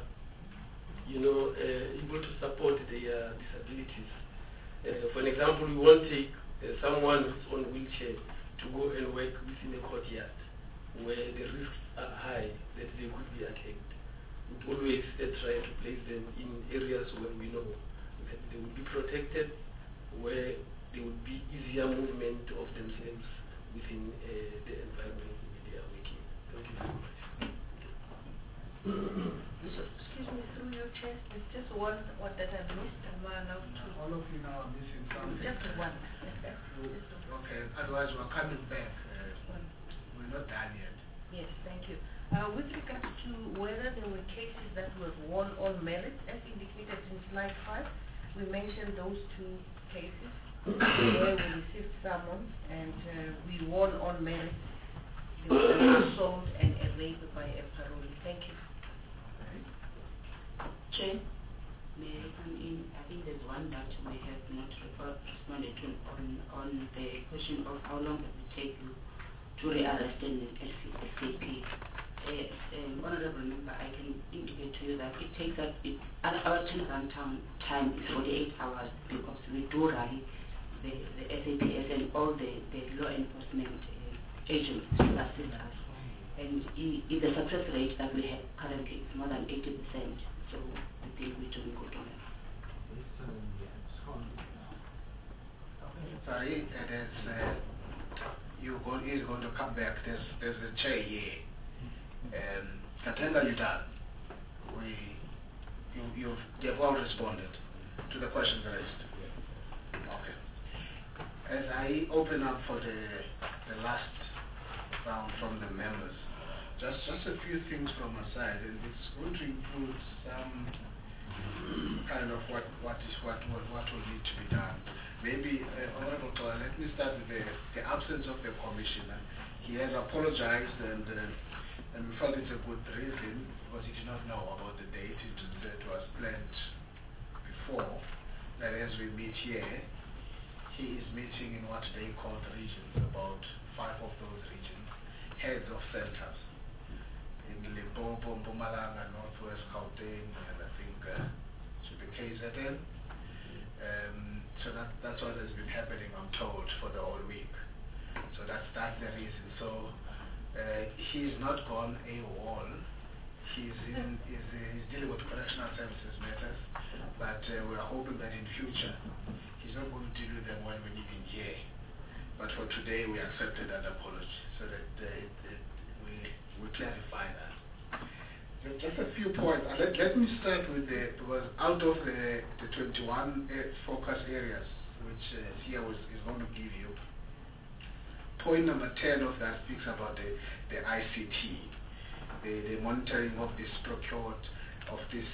you know, uh, able to support their disabilities. Uh, for example, we won't take uh, someone who's on wheelchair to go and work within a courtyard where the risks are high that they could be attacked. We always uh, try to place them in areas where we know that they will be protected, where there would be easier movement of themselves within uh, the environment where they are working. Thank you very much. So, excuse me, through your chair, there's just one, one that I missed. Am I allowed to? All of you now are missing something. Just one. Okay, otherwise we're coming back. Uh, we're not done yet. Yes, thank you. Uh, with regards to whether there were cases that were won on merit, as indicated in slide five, we mentioned those two cases where we received summons and uh, we won on merit. There was an assault and a rape by a parole. Thank you. Chair, may I come in? I think there's one that we have not responded to on, on the question of how long does it take you to rearrest an escapee. Yes, um, Honorable Member, I can indicate to you that it takes us, it, our turnaround time, time is forty-eight hours because we do rally the, the S A P S and all the, the law enforcement uh, agents to assist us. And i, i, the success rate that we have currently is more than eighty percent. So I think we're doing good on it. Sorry, and as uh, you go, is going to come back, there's, there's a chair here. Um, Katenga, you done. We, you, you've, you've all responded to the questions raised. Okay. As I open up for the, the last round from the members, just just a few things from my side, and it's going to include some kind of what what is what what, what will need to be done. Maybe, uh, Honorable Tola, let me start with the, the absence of the commissioner. He has apologized, and uh, and we felt it's a good reason because he did not know about the date. It, it was planned before that as we meet here, he is meeting in what they call the regions, about five of those regions, heads of centers. In Limpopo, Mpumalanga, Northwest, Gauteng, and I think uh, should be K Z N. Um, so that, that's what has been happening, I'm told, for the whole week. So that's, that's the reason. So uh, he's not gone AWOL. He's, in, he's, uh, he's dealing with correctional services matters, but uh, we're hoping that in future he's not going to deal with them when we need him here. But for today, we accepted that apology so that uh, it, it, we, we clarify that. Just a few points. Uh, let, let me start with the, because out of the, the twenty-one uh, focus areas, which uh, Sia was, is going to give you, point number ten of that speaks about the, the I C T, the, the monitoring of this procured, of this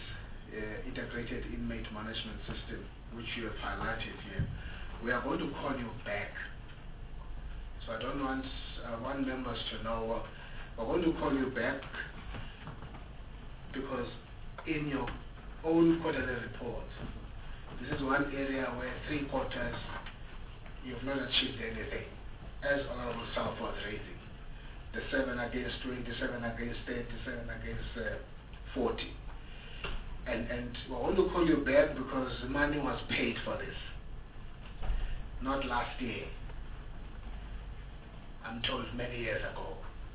uh, integrated inmate management system, which you have highlighted here, we are going to call you back. So I don't want, I want members to know, uh, we're going to call you back because in your own quarterly report, this is one area where three quarters you've not achieved anything, as Honorable South was raising. The seven against twenty, seven against thirty, seven against uh, forty. And, and we're going to call you back because the money was paid for this. Not last year. I'm told many years ago.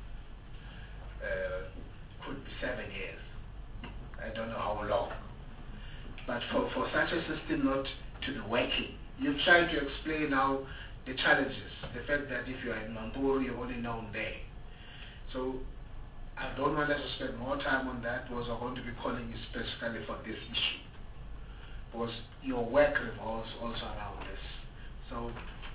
Uh, could be seven years. I don't know how long. But for, for such a system not to be working, you've tried to explain now the challenges, the fact that if you are in Mamburu, you're only known there. So I don't want us to spend more time on that because we're going to be calling you specifically for this issue. Because your work revolves also around this. So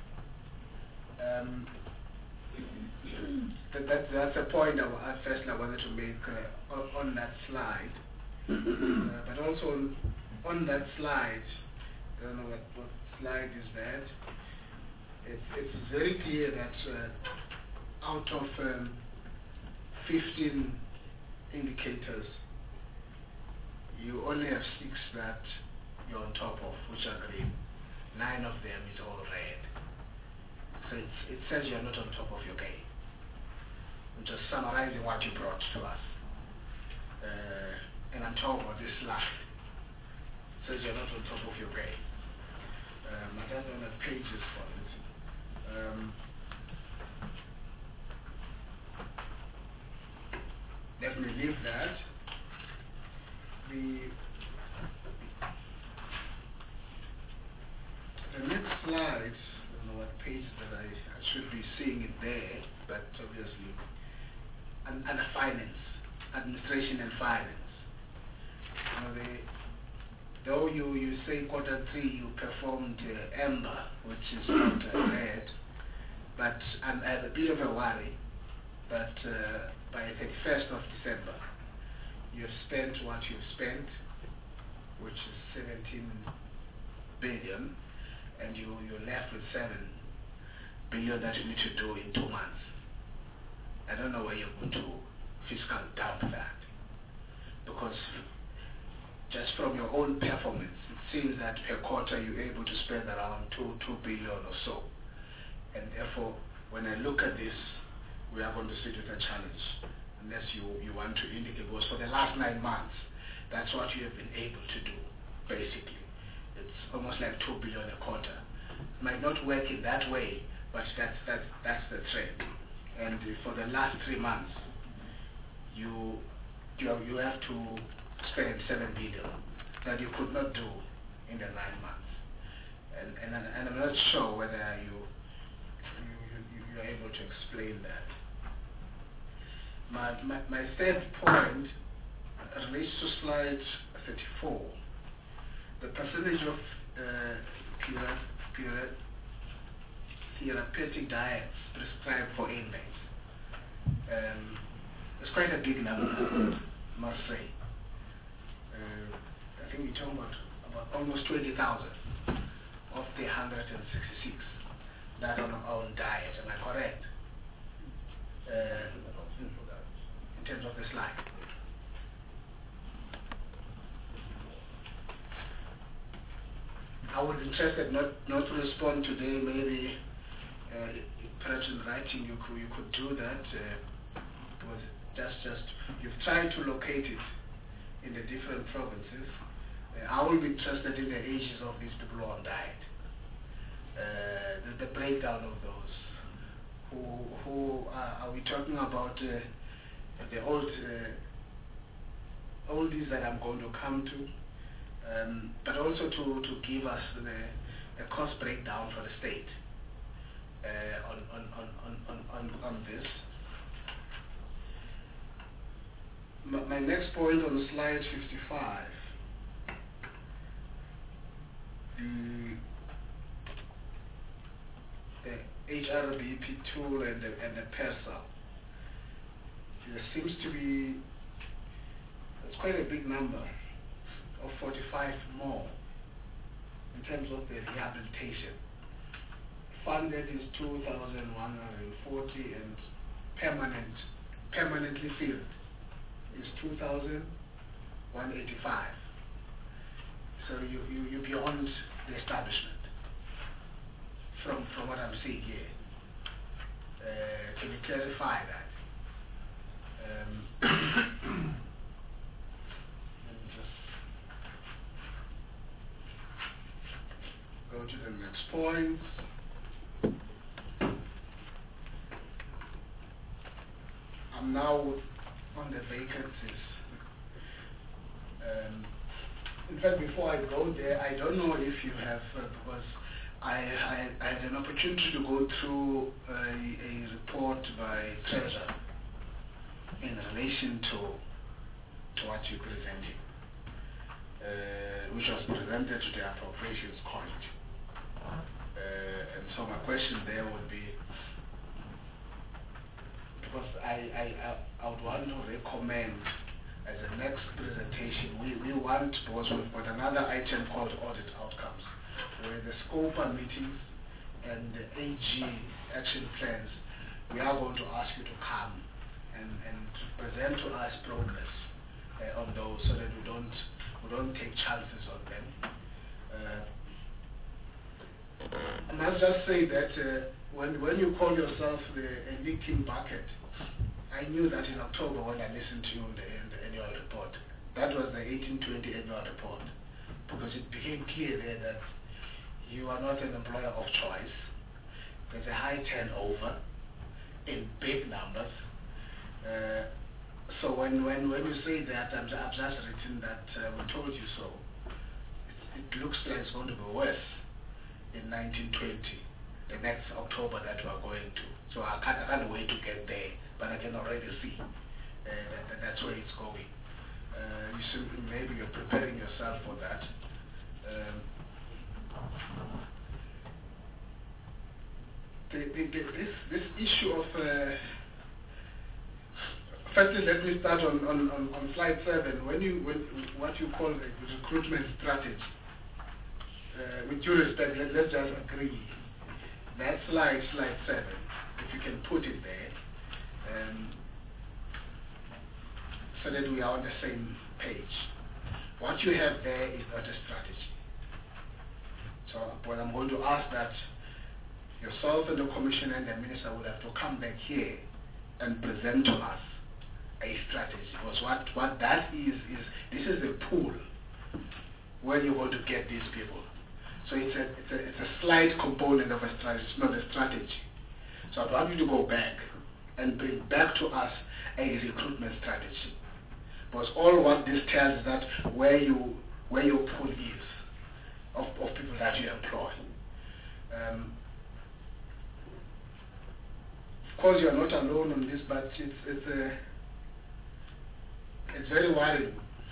um, that, that, that's a point I, I first I wanted to make uh, on, on that slide. uh, but also on, on that slide, I don't know what, what slide is that. It's, it's very clear that uh, out of um, fifteen indicators, you only have six that you're on top of, which are green. Nine of them is all red. So it's, it says you're not on top of your game. I'm just summarizing what you brought to us. Uh, and I'm talking about this slide. It says you're not on top of your game. Um, I don't know the pages for it. Um, let me leave that. The, the next slide, I don't know what page that I, I should be seeing it there, but obviously, and, and finance, administration and finance. You know, they, though you, you say quarter three you performed uh, Amber, which is not uh, red, but I'm at a bit of a worry, but uh, by the thirty-first of December, you've spent what you've spent, which is seventeen billion, and you, you're left with seven billion that you need to do in two months. I don't know where you're going to fiscal dump that, because just from your own performance, it seems that per quarter you're able to spend around two, two billion or so. And therefore, when I look at this, we are going to sit with a challenge, unless you, you want to indicate, because for the last nine months, that's what you have been able to do, basically. It's almost like two billion a quarter. It might not work in that way, but that's, that's, that's the trend. And uh, for the last three months, you, you, have, you have to spend seven billion that you could not do in the nine months. And, and, and I'm not sure whether you, you, you, you are able to explain that. My, my, my third point relates to slide thirty-four. The percentage of uh, therapeutic diets prescribed for inmates. Um, it's quite a big number, I must say. Uh, I think we're talking about, about almost twenty thousand of the one hundred sixty-six that are on our own diet. Am I correct? Uh, in terms of the slide. I would be interested not, not to respond today, maybe uh, perhaps in writing you could, you could do that. Uh, because just, just, you've tried to locate it in the different provinces. Uh, I will be interested in the ages of these people who are on diet. Uh, the, the breakdown of those. Who, who are, are we talking about uh, the old uh, oldies that I'm going to come to? Um, but also to, to give us the, the cost breakdown for the state uh, on, on, on, on, on, on this. My, my next point on slide fifty-five, the, the H R B P tool and the, and the PERSA. There seems to be, it's quite a big number. of forty-five more in terms of the rehabilitation. Funded is two thousand one hundred forty and permanent, permanently filled is two thousand one hundred eighty-five. So you, you, you're beyond the establishment from, from what I'm seeing here. Uh, can you clarify that? Um, let me just go to the next point. I'm now on the vacancies. Um, in fact, before I go there, I don't know if you have, uh, because I, I, I had an opportunity to go through a, a report by Treasurer in relation to, to what you're presenting, uh, which was presented to the Appropriations Committee. Uh, and so my question there would be, because I, I, I, I would want to recommend as a next presentation, we, we want, because we've got another item called audit outcomes, where the SCOPA meetings and the A G action plans, we are going to ask you to come and, and to present to us progress uh, on those, so that we don't, we don't take chances on them. Uh, and I'll just say that uh, when, when you call yourself the a leaking bucket, I knew that in October when I listened to you in the, in the annual report. That was the eighteen twenty annual report, because it became clear there that you are not an employer of choice. There's a high turnover in big numbers. Uh, so when, when, when you say that, I'm, I've just written that uh, we told you so. It, it looks like it's going to be worse in nineteen twenty, the next October that we are going to. So I can't, I can't wait to get there, but I can already see uh, that, that that's where it's going. Uh, you should, maybe you're preparing yourself for that. Um, the, the, the, this, this issue of, uh, firstly let me start on, on, on, on slide seven, when you, when, what you call the recruitment strategy. Uh, with due respect, let, let's just agree. That slide, slide seven, if you can put it there, um, so that we are on the same page. What you have there is not a strategy. So what I'm going to ask that yourself and the Commissioner and the Minister would have to come back here and present to us a strategy. Because what, what that is, is this is a pool where you're going to get these people. So it's a, it's a, it's a slight component of a strategy, it's not a strategy. So I want you to go back and bring back to us a recruitment strategy. Because all what this tells is that where you where your pool is of, of people that you employ. Um, of course, you are not alone on this, but it's it's a it's very worrying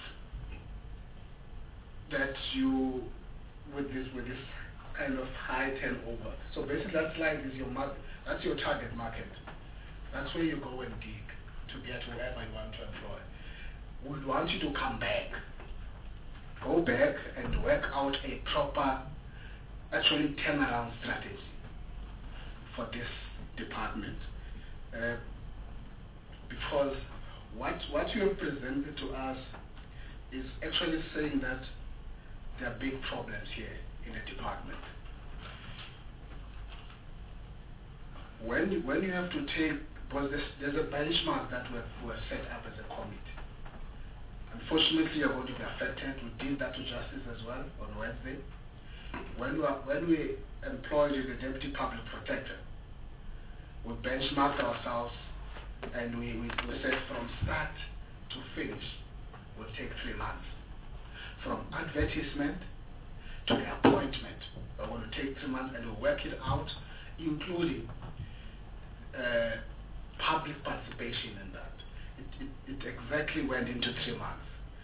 that you with this with this kind of high turnover. So basically, that slide is your market. That's your target market. That's where you go and dig to get whoever you want to employ. We want you to come back, go back and work out a proper, actually turnaround strategy for this department. Uh, because what, what you have presented to us is actually saying that there are big problems here in the department. When you, when you have to take, because there's, there's a benchmark that we have set up as a committee. Unfortunately, you're going to be affected. We did that to Justice as well on Wednesday. When we, are, when we employed the Deputy Public Protector, we benchmarked ourselves and we, we, we said from start to finish will take three months. From advertisement to the appointment, we're going to take three months and we'll work it out, including uh, public participation in that. It, it, it exactly went into three months.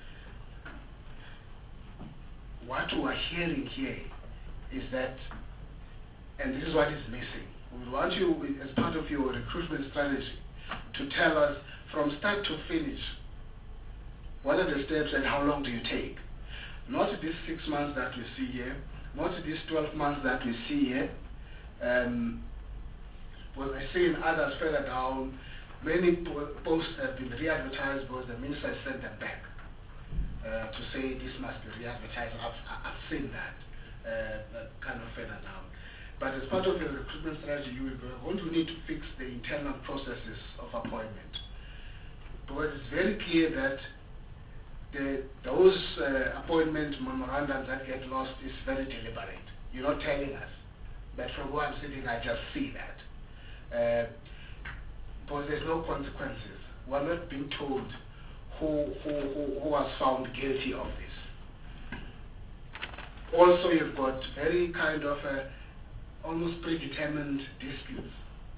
What we are hearing here is that, and this is what is missing, we want you, as part of your recruitment strategy, to tell us from start to finish, what are the steps and how long do you take? not these six months that we see here, not these twelve months that we see here. Um, well, I see in others further down, many po posts have been re-advertised because the minister sent them back uh, to say this must be re-advertised. I've, I've seen that, uh, kind of further down. But as part of your recruitment strategy, you are going to need to fix the internal processes of appointment. Because it's very clear that the, those uh, appointment memorandums that get lost is very deliberate. You're not telling us. But from where I'm sitting, I just see that. Uh, because there's no consequences. We're not being told who, who, who, who was found guilty of this. Also, you've got very kind of uh, almost predetermined disputes.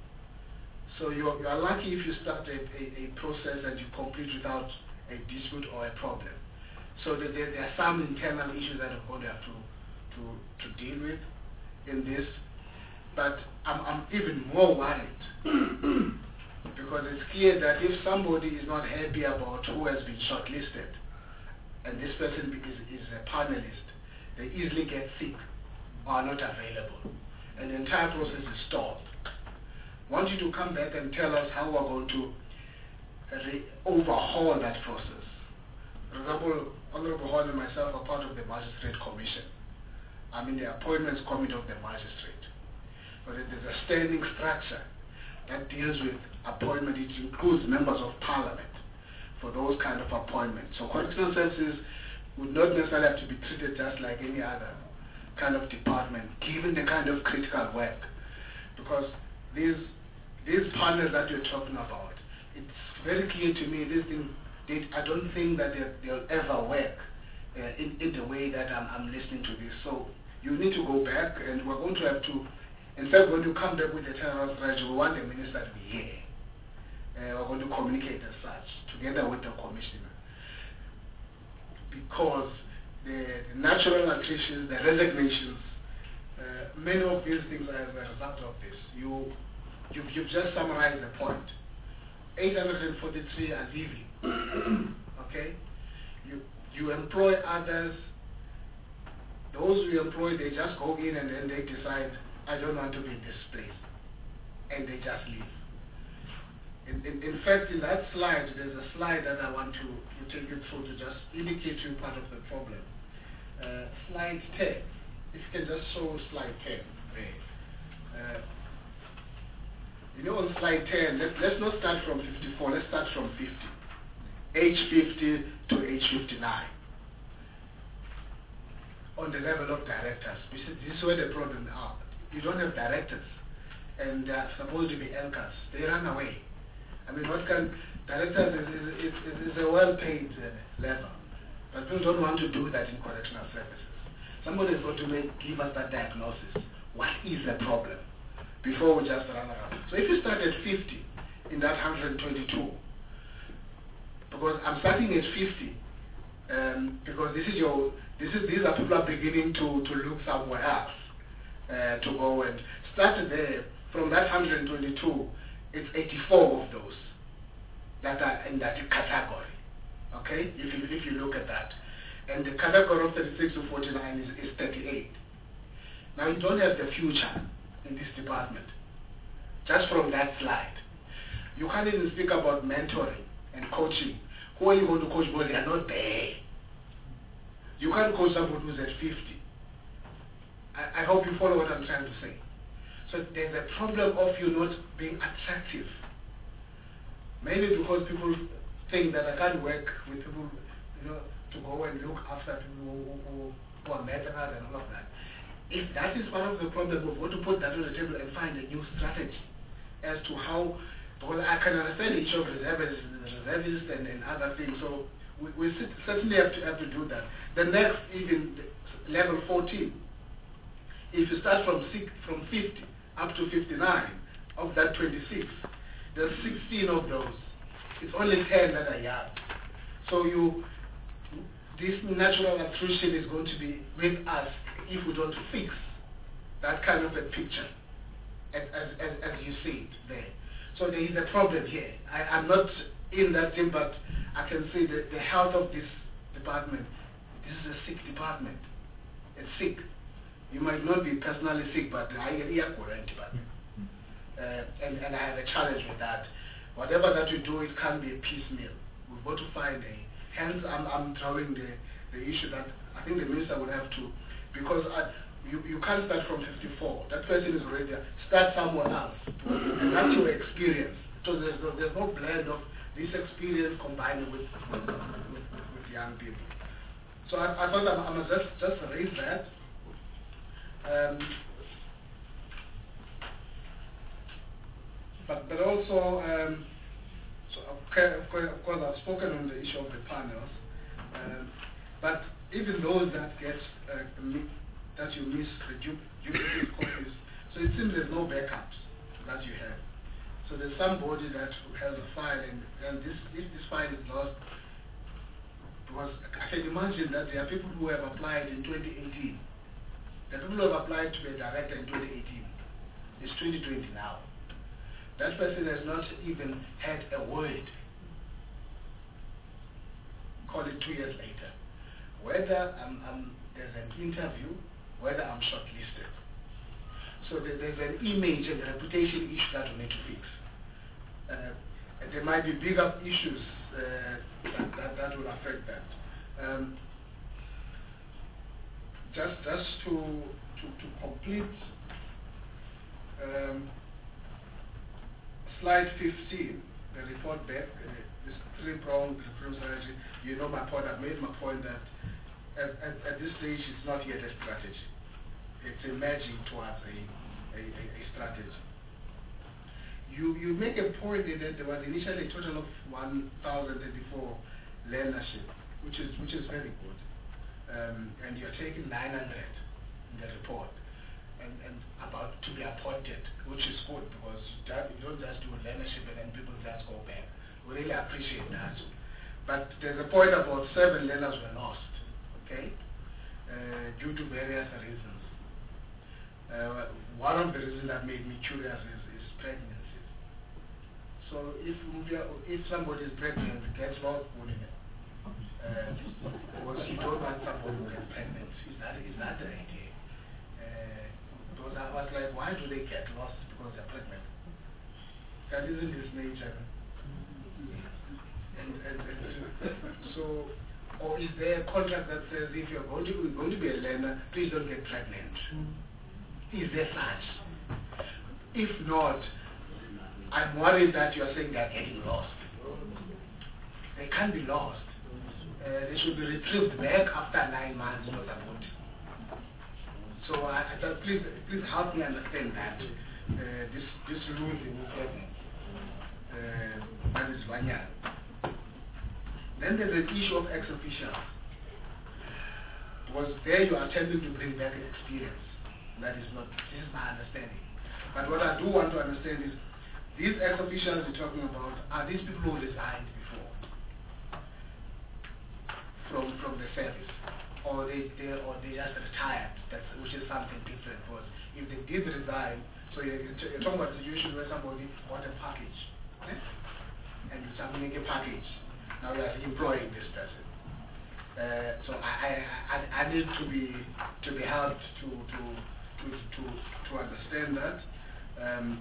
So you are, you are lucky if you start a, a, a process and you complete without a dispute or a problem. So there, there are some internal issues that are going to have to, to, to deal with in this. But I'm, I'm even more worried because it's clear that if somebody is not happy about who has been shortlisted and this person is, is a panelist, they easily get sick or are not available. And the entire process is stalled. I want you to come back and tell us how we're going to re overhaul that process. For example, Honorable Hall and myself are part of the Magistrate Commission. I'm in the Appointments Committee of the Magistrate. But there's a standing structure that deals with appointment. It includes members of Parliament for those kind of appointments. So correctional services would not necessarily have to be treated just like any other kind of department, given the kind of critical work. Because these these panels that you're talking about, it's very clear to me, these things, they, I don't think that they'll, they'll ever work uh, in, in the way that I'm, I'm listening to this. So you need to go back, and we're going to have to, in fact, when you come back with the turnaround strategy, we want the minister to be here. Uh, we're going to communicate as such, together with the commissioner. Because the, the natural attrition, the resignations, uh, many of these things are as a result of this. You, you've, you've just summarized the point. eight hundred forty-three are leaving. Okay? You, you employ others. Those you employ, they just go in and then they decide, I don't want to be in this place. And they just leave. In, in, in fact, in that slide, there's a slide that I want to, to take you through to just indicate to you part of the problem. Uh, slide ten. If you can just show slide ten there. Uh, you know, on slide ten, let, let's not start from fifty-four, let's start from fifty. age fifty to age fifty-nine. On the level of directors. This is where the problem are. You don't have directors. And they're supposed to be anchors. They run away. I mean, what can directors is, is, is, is a well-paid uh, level, but people don't want to do that in correctional services. Somebody is going to make, give us that diagnosis. What is the problem? Before we just run around. So if you start at fifty in that one hundred twenty-two, because I'm starting at fifty, um, because this is your, this is these are people are beginning to to look somewhere else uh, to go and start there from that one hundred twenty-two. It's eighty-four of those that are in that category, okay, if you, if you look at that. And the category of thirty-six to forty-nine is, is thirty-eight. Now you don't have the future in this department, just from that slide. You can't even speak about mentoring and coaching. Who are you going to coach because they are not there? You can't coach someone who's at fifty. I, I hope you follow what I'm trying to say. So there's a problem of you not being attractive. Mainly because people think that I can't work with people, you know, to go and look after people who, who, who are veterans and all of that. If that is part of the problem, we're going to put that on the table and find a new strategy as to how, because I can understand the issue of reservists, reservists and, and other things, so we, we certainly have to, have to do that. The next, even level fourteen, if you start from six, from fifty up to fifty-nine, of that twenty-six, there's sixteen of those. It's only ten that are young. So you, this natural attrition is going to be with us if we don't fix that kind of a picture, as, as, as, as you see it there. So there is a problem here. I, I'm not in that thing, but I can say that the health of this department, this is a sick department. department is sick. You might not be personally sick, but I am current. Uh, and, and I have a challenge with that. Whatever that we do, it can't be a piecemeal. We've got to find a, hence I'm, I'm drawing the, the issue that I think the minister would have to, because I, you, you can't start from fifty-four. That person is already there. Start somewhere else. And that's your experience. So there's no, there's no blend of this experience combined with, with, with, with young people. So I, I thought I, I must just, just raise that. Um, but, but also, um, so okay, of, course, of course I've spoken on the issue of the panels, um, but even those that get, uh, that you miss the duplicate copies, so it seems there's no backups that you have. So there's somebody that has a file, and, and this, if this file is lost, because I can imagine that there are people who have applied in twenty eighteen. The people who have applied to be a director in twenty eighteen. It's twenty twenty now. That person has not even had a word. Call it two years later. Whether I'm, I'm, there's an interview, whether I'm shortlisted. So there, there's an image and reputation issue that we need to fix. Uh, and there might be bigger issues uh, that, that, that will affect that. Um, just just to, to, to complete um, slide fifteen, the report back, uh, this three-pronged recruitment strategy, you know my point, I've made my point that at, at, at this stage it's not yet a strategy. It's emerging towards a, a, a, a strategy. You, you make a point that there was initially a total of one thousand thirty-four learnership, which is, which is very good. Um, and you're taking nine hundred in the report, and, and about to be appointed, which is good because you don't just do learnership and then people just go back. We really appreciate that. But there's a point about seven learners were lost, okay, uh, due to various reasons. Uh, one of the reasons that made me curious is, is pregnancy. So if if somebody is pregnant, gets lost, wouldn't it? Uh, because you don't want somebody who gets pregnant. Is that, is that the idea? Uh, because I was like, why do they get lost because they're pregnant? That isn't his nature. And, and, and so, or is there a contract that says if you're going to, going to be a learner, please don't get pregnant? Is there such? If not, I'm worried that you're saying they're getting lost. They can't be lost. Uh, they should be retrieved back after nine months, not about. So I, I thought, please, please help me understand that uh, this this losing uh, that is one year. Then there's an issue of ex officials, because there you are attempting to bring back experience. That is not. This is my understanding. But what I do want to understand is these ex officials you're talking about, are these people who resigned before from from the service, or they, they or they just retired? That's, which is something different. Because if they did resign, so you're, you're talking about a situation where somebody got a package, okay? And you submit a package. Now you are employing this person. Uh, so I, I I I need to be to be helped to to to to, to understand that. Um,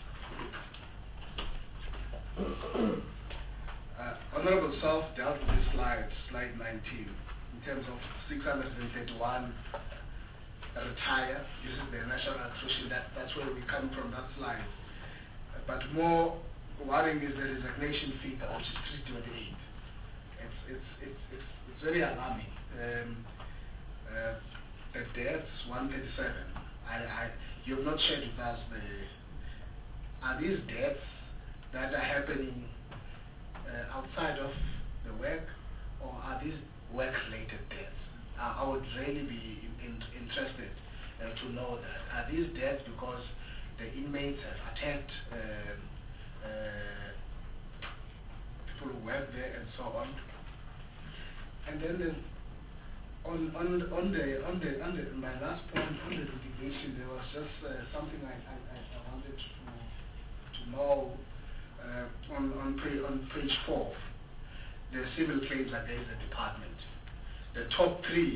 Uh, Honorable Self dealt with this slide, slide nineteen, in terms of six hundred thirty-one retire. This is the national attrition. That, that's where we come from, that slide. Uh, but more worrying is the resignation figure, which is three twenty-eight. It's, it's, it's, it's, it's very alarming. Um, uh, the deaths, one thirty-seven. I, I, you have not shared with us the, are these deaths that are happening uh, outside of the work, or are these work-related deaths? Uh, I would really be in, in, interested uh, to know that. Are these deaths because the inmates have attacked uh, uh, people who work there and so on? And then the, on, on, on, the, on, the, on the, my last point, on the litigation, there was just uh, something I, I, I wanted to, to know. Uh, on, on, pre, on page four, the civil claims against the department. The top three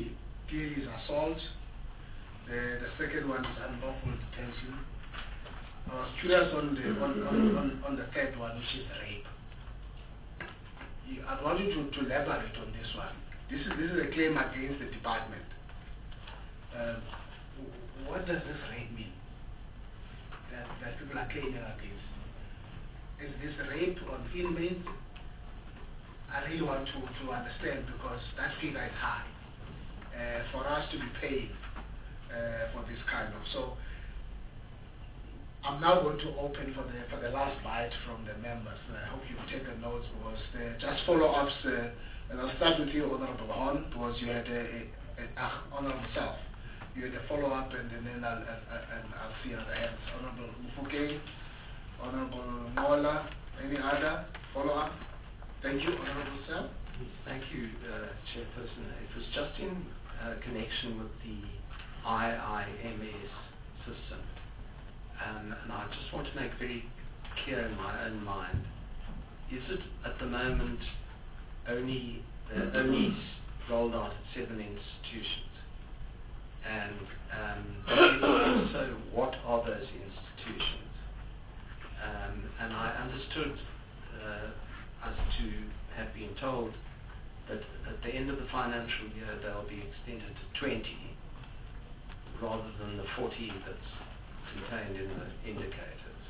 clearly is assault. The, the second one is unlawful detention. I was curious on the, on, on, on, on the third one, which is rape. You, I want you to, to elaborate on this one. This is, this is a claim against the department. Um, what does this rape mean that, that people are claiming against? Is this rape on inmates? I really want to, to understand, because that figure is high uh, for us to be paying uh, for this kind of. So I'm now going to open for the for the last bite from the members. I hope you've taken notes, because uh, just follow-ups. Uh, and I'll start with you, Honorable Hon, because you had a, a, a uh, Honorable Self. You had a follow-up, and, and then I'll, I'll, and I'll see other hands. Honorable Mufuke, Honorable Mola, any other follow-up? Thank you, Honorable Self. Thank you, uh, Chairperson. It was just in uh, connection with the I I M S system. Um, and I just want to make very clear in my own mind, is it at the moment only, uh, only rolled out at seven institutions? And um, also, what are those institutions? Um, and I understood uh, us to have been told that at the end of the financial year they'll be extended to twenty rather than the forty that's contained in the indicators.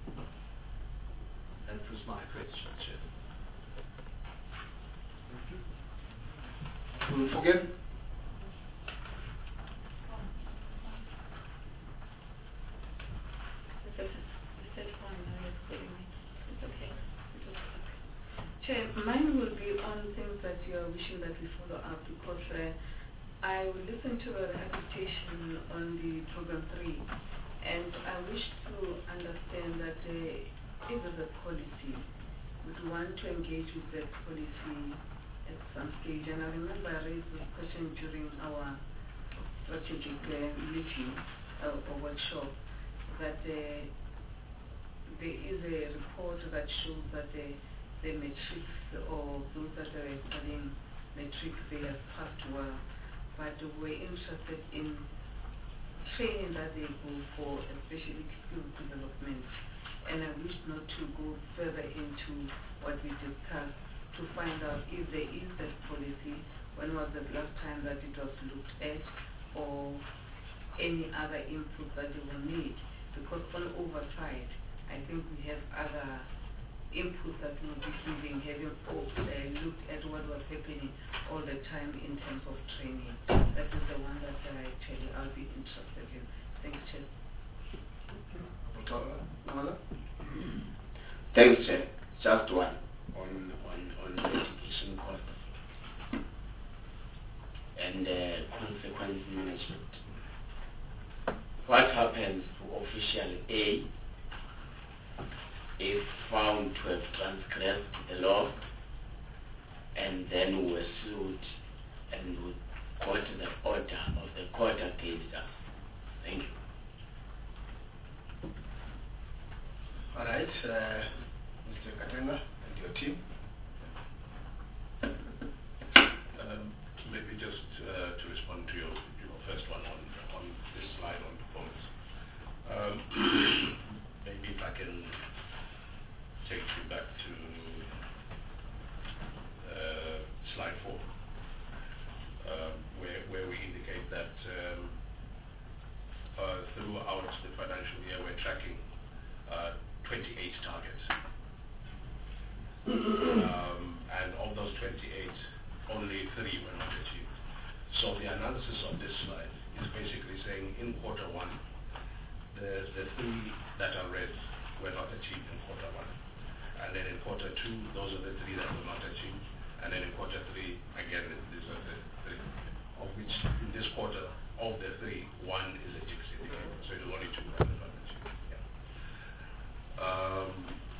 That was my question, Chair. We'll forget. Chair, mine will be on things that you are wishing that we follow up, because uh, I will listen to a rehabilitation on the program three, and I wish to understand that uh, if there's a policy, would want to engage with that policy at some stage. And I remember I raised this question during our strategic uh, meeting uh, or workshop, that uh, there is a report that shows that the, the matrics, or those that are studying matrics, they have passed well, but we're interested in training that they go for, especially skill development. And I wish not to go further into what we discussed, to find out if there is that policy, when was the last time that it was looked at, or any other input that they will need. Because on oversight, I think we have other input that we will be giving, having uh, looked at what was happening all the time in terms of training. That is the one that I actually I'll be interested in. Thanks, Chair. Thanks, Chair. Just one on on on litigation costs and uh, consequence management. What happens to official A if found to have transgressed the law and then were sued and would got the order of the court against us? Thank you. All right, uh, Mister Katenga and your team. Um, maybe just uh, to respond to your, your first one on, on this slide on performance. Um, maybe if I can take you back to uh, slide four, uh, where, where we indicate that um, uh, throughout the financial year we're tracking uh, twenty-eight targets. Um, and of those twenty-eight, only three were not achieved. So the analysis of this slide is basically saying in quarter one, the, the three that are red were not achieved in quarter one. And then in quarter two, those are the three that were not achieved. And then in quarter three, again, these are the three, of which in this quarter, of the three, one is a J I C S indicator. So it is only two that were not achieved. Yeah. Um,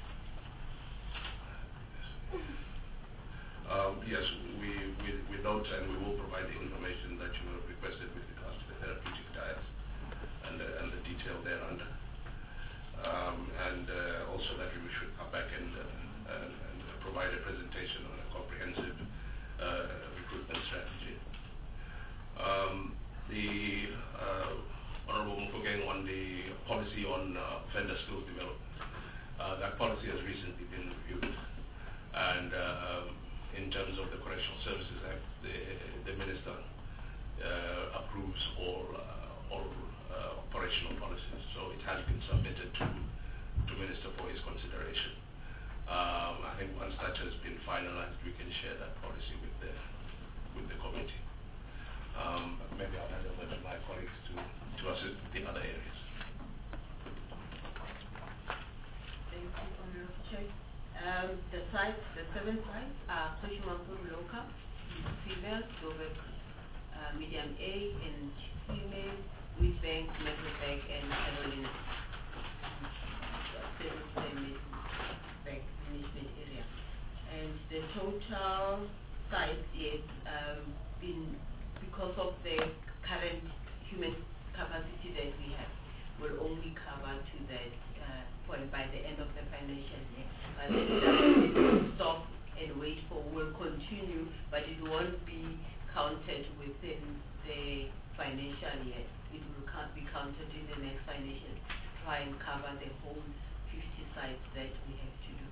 um, yes, we, we, we note and we will provide the information that you have requested with regards to the therapeutic diets and the, and the detail thereunder. Um, and uh, also that we should come back and, uh, and, and provide a presentation on a comprehensive uh, recruitment strategy. Um, on the policy on uh, offender skills development. Uh, that policy has recently been reviewed, and uh, in terms of the Correctional Services Act, the, the Minister uh, approves all, uh, all uh, operational policies. So it has been submitted to to Minister for his consideration. Um, I think once that has been finalized, we can share that policy with the with the committee. Um, maybe I'll hand over to my colleagues to, to assist with the other areas. Thank you, Honorable Chair. Um, the sites, the seven sites are Koshimampuru Local, female, Joburg, uh, medium A, and female, Wheatbank, Metrobank, and Carolina. Bank management area. And the total size is um, been, because of the current human capacity that we have, will only cover to that uh, point by the end of the financial year. But then it doesn't stop and wait for, will continue, but it won't be counted within the financial year. It will can't be counted in the next financial year to try and cover the whole fifty sites that we have to do.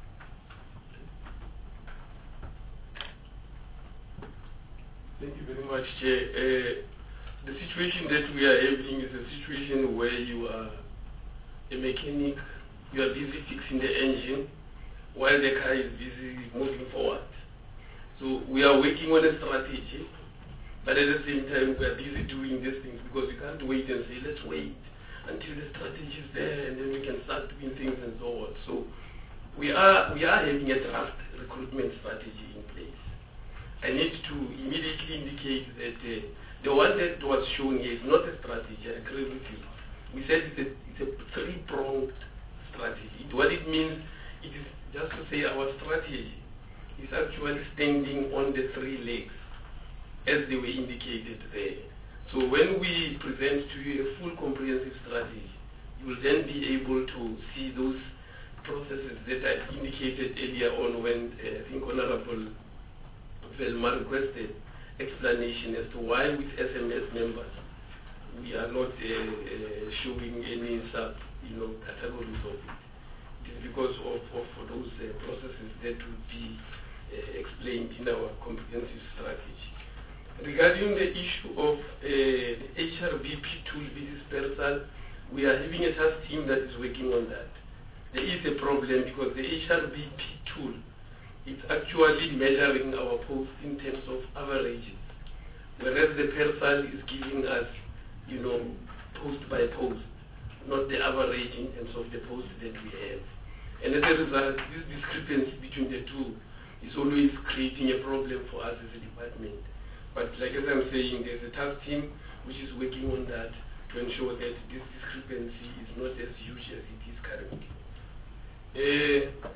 Thank you very much, Chair. Uh, the situation that we are having is a situation where you are a mechanic, you are busy fixing the engine while the car is busy moving forward. So we are working on a strategy, but at the same time we are busy doing these things because we can't wait and say, let's wait until the strategy is there and then we can start doing things and so on. So we are, we are having a draft recruitment strategy in place. I need to immediately indicate that uh, the one that was shown here is not a strategy. I agree with you. We said it's a, it's a three-pronged strategy. What it means, it is just to say our strategy is actually standing on the three legs as they were indicated there. So when we present to you a full comprehensive strategy, you will then be able to see those processes that I indicated earlier on when uh, I think Honorable Velma requested explanation as to why with S M S members we are not uh, uh, showing any sub, you know, categories of it. It is because of, of those uh, processes that will be uh, explained in our comprehensive strategy. Regarding the issue of uh, the H R B P tool dispersal, we are having a task team that is working on that. There is a problem because the H R B P tool is actually measuring our posts in terms of averages, whereas the PERSAL is giving us, you know, post by post, not the average in terms of the posts that we have. And as a result, this discrepancy between the two is always creating a problem for us as a department. But like as I'm saying, there's a task team which is working on that to ensure that this discrepancy is not as huge as it is currently. Uh,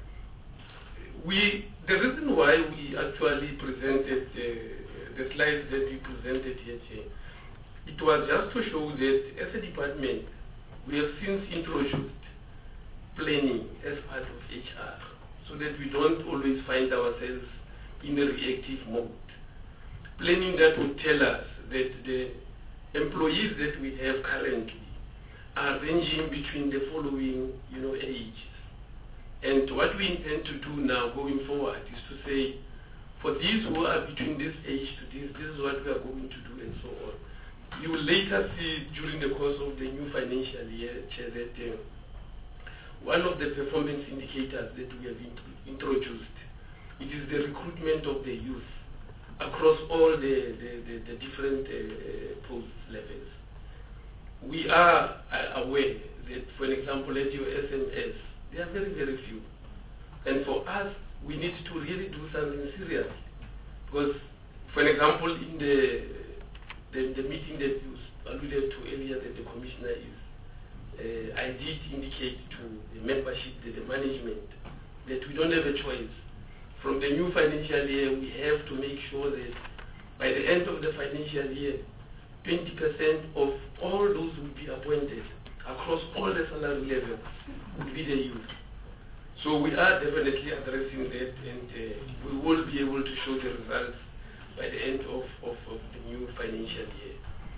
we, the reason why we actually presented uh, the slides that we presented here, it was just to show that as a department, we have since introduced planning as part of H R, so that we don't always find ourselves in a reactive mode. Planning that would tell us that the employees that we have currently are ranging between the following, you know, ages. And what we intend to do now going forward is to say, for these who are between this age to this, this is what we are going to do and so on. You will later see during the course of the new financial year, Chair, that uh, one of the performance indicators that we have int introduced, it is the recruitment of the youth across all the, the, the, the different uh, post levels. We are uh, aware that, for example, at your S M S, there are very, very few. And for us, we need to really do something serious. Because, for example, in the, the, the meeting that you alluded to earlier that the Commissioner is, uh, I did indicate to the membership, to the management, that we don't have a choice. From the new financial year, we have to make sure that by the end of the financial year, twenty percent of all those will be appointed across all the salary levels will be the youth. So we are definitely addressing that, and uh, we will be able to show the results by the end of, of, of the new financial year.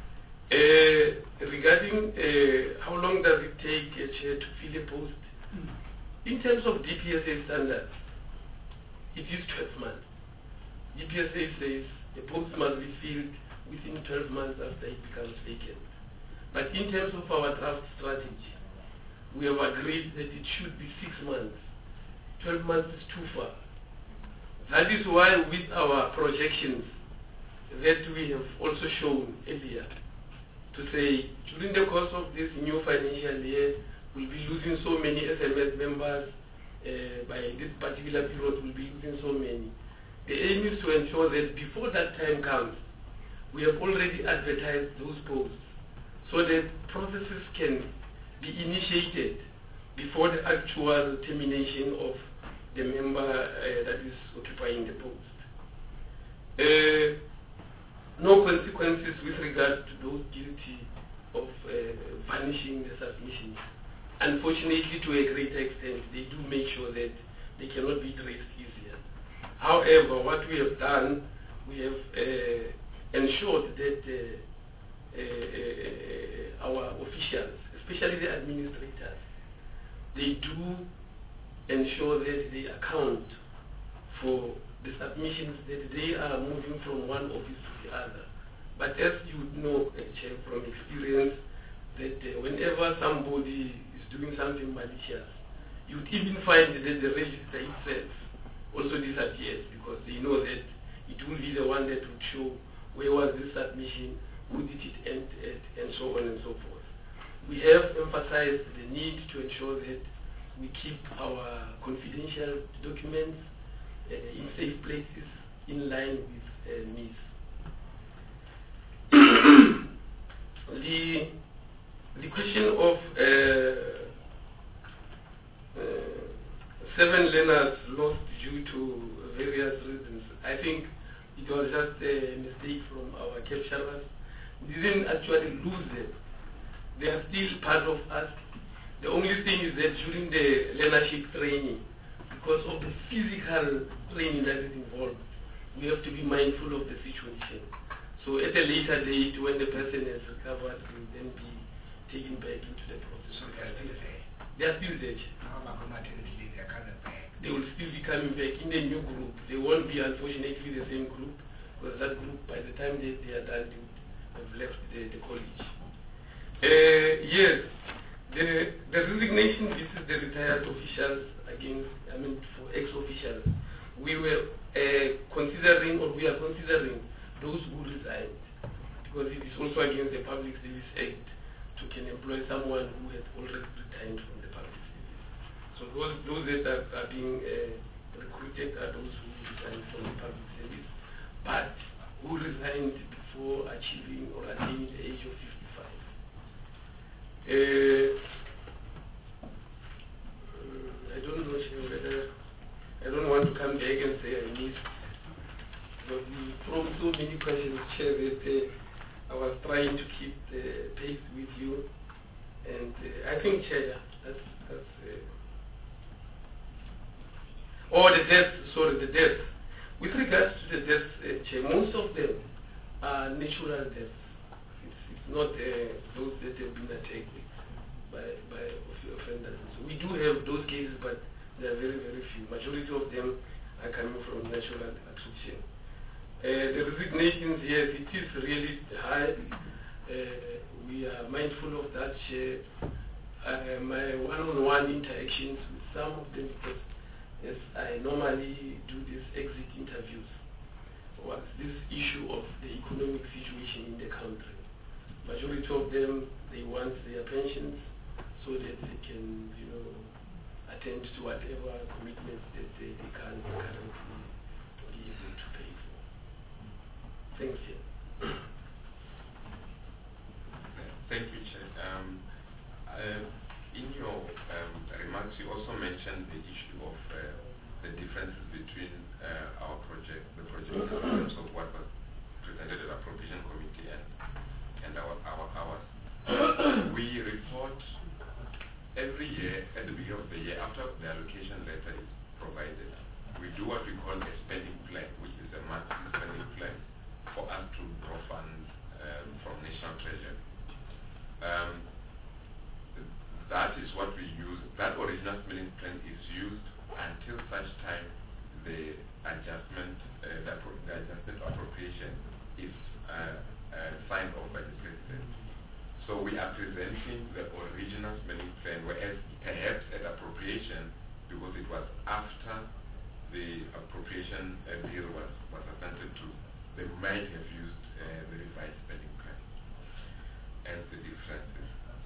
Uh, regarding uh, how long does it take a chair to fill a post, in terms of D P S A standards, it is twelve months. D P S A says the post must be filled within twelve months after it becomes vacant. But in terms of our draft strategy, we have agreed that it should be six months. twelve months is too far. That is why with our projections that we have also shown earlier, to say during the course of this new financial year, we'll be losing so many S M S members, uh, by this particular period we'll be losing so many. The aim is to ensure that before that time comes, we have already advertised those posts so that processes can be initiated before the actual termination of the member uh, that is occupying the post. Uh, no consequences with regard to those guilty of uh, vanishing the submissions. Unfortunately, to a great extent, they do make sure that they cannot be traced easier. However, what we have done, we have uh, ensured that uh, uh, uh, our officials, especially the administrators, they do ensure that they account for the submissions that they are moving from one office to the other. But as you know, uh, Chair, from experience, that uh, whenever somebody is doing something malicious, you'd even find that the register itself also disappears, because they know that it will be the one that would show where was this submission, who did it end at, and so on and so forth. We have emphasized the need to ensure that we keep our confidential documents uh, in safe places in line with uh, M I S. the, the question of uh, uh, seven learners lost due to various reasons, I think it was just a mistake from our capturers. We didn't actually lose them. They are still part of us. The only thing is that during the learnership training, because of the physical training that is involved, we have to be mindful of the situation. So at a later date, when the person has recovered, he will then be taken back into the process. So they are still there? They are still there. They will still be coming back in a new group. They won't be, unfortunately, the same group, because that group, by the time they, they are done, they would have left the, the college. Uh, yes, the, the resignation, this is the retired officials against, I mean, for ex-officials. We were uh, considering, or we are considering, those who resigned, because it is also against the Public Service Act to can employ someone who had already retired from the public service. So those, those that are, are being uh, recruited are those who resigned from the public service, but who resigned before achieving or attaining the age of fifty-five. Uh, I don't know whether, I don't want to come back and say I missed, but we throw so many questions, Chair, that uh, I was trying to keep the pace with you. And uh, I think, Chair, that's, that's uh, oh, the deaths, sorry, the deaths. With regards to the deaths, uh, Chair, most of them are natural deaths. It's, it's not uh, those that have been attacked by, by offenders. So we do have those cases, but they are very, very few. Majority of them are coming from natural attrition. Uh, the resignations, yes, it is really high. Uh, we are mindful of that. Uh, uh, my one-on-one interactions with some of them, because yes, I normally do these exit interviews, was this issue of the economic situation in the country. Majority of them, they want their pensions so that they can, you know, attend to whatever commitments that they, they can currently be able to pay for. Thank you. Thank you, Chair. Um, uh, in your um, remarks, you also mentioned the issue of uh, the differences between uh, our project, the project in terms of what was presented at the appropriation committee and, and our, our hours. We report every year at the beginning of the year after the allocation letter is provided. We do what we call a spending plan, which is a monthly spending plan for us to draw funds um, from National Treasury. spending plan is used until such time the adjustment, uh, the, the adjustment appropriation is uh, uh, signed off by the President. So we are presenting the original spending plan, whereas perhaps at appropriation, because it was after the appropriation uh, bill was, was assented to, they might have used uh, the revised spending plan as the differences.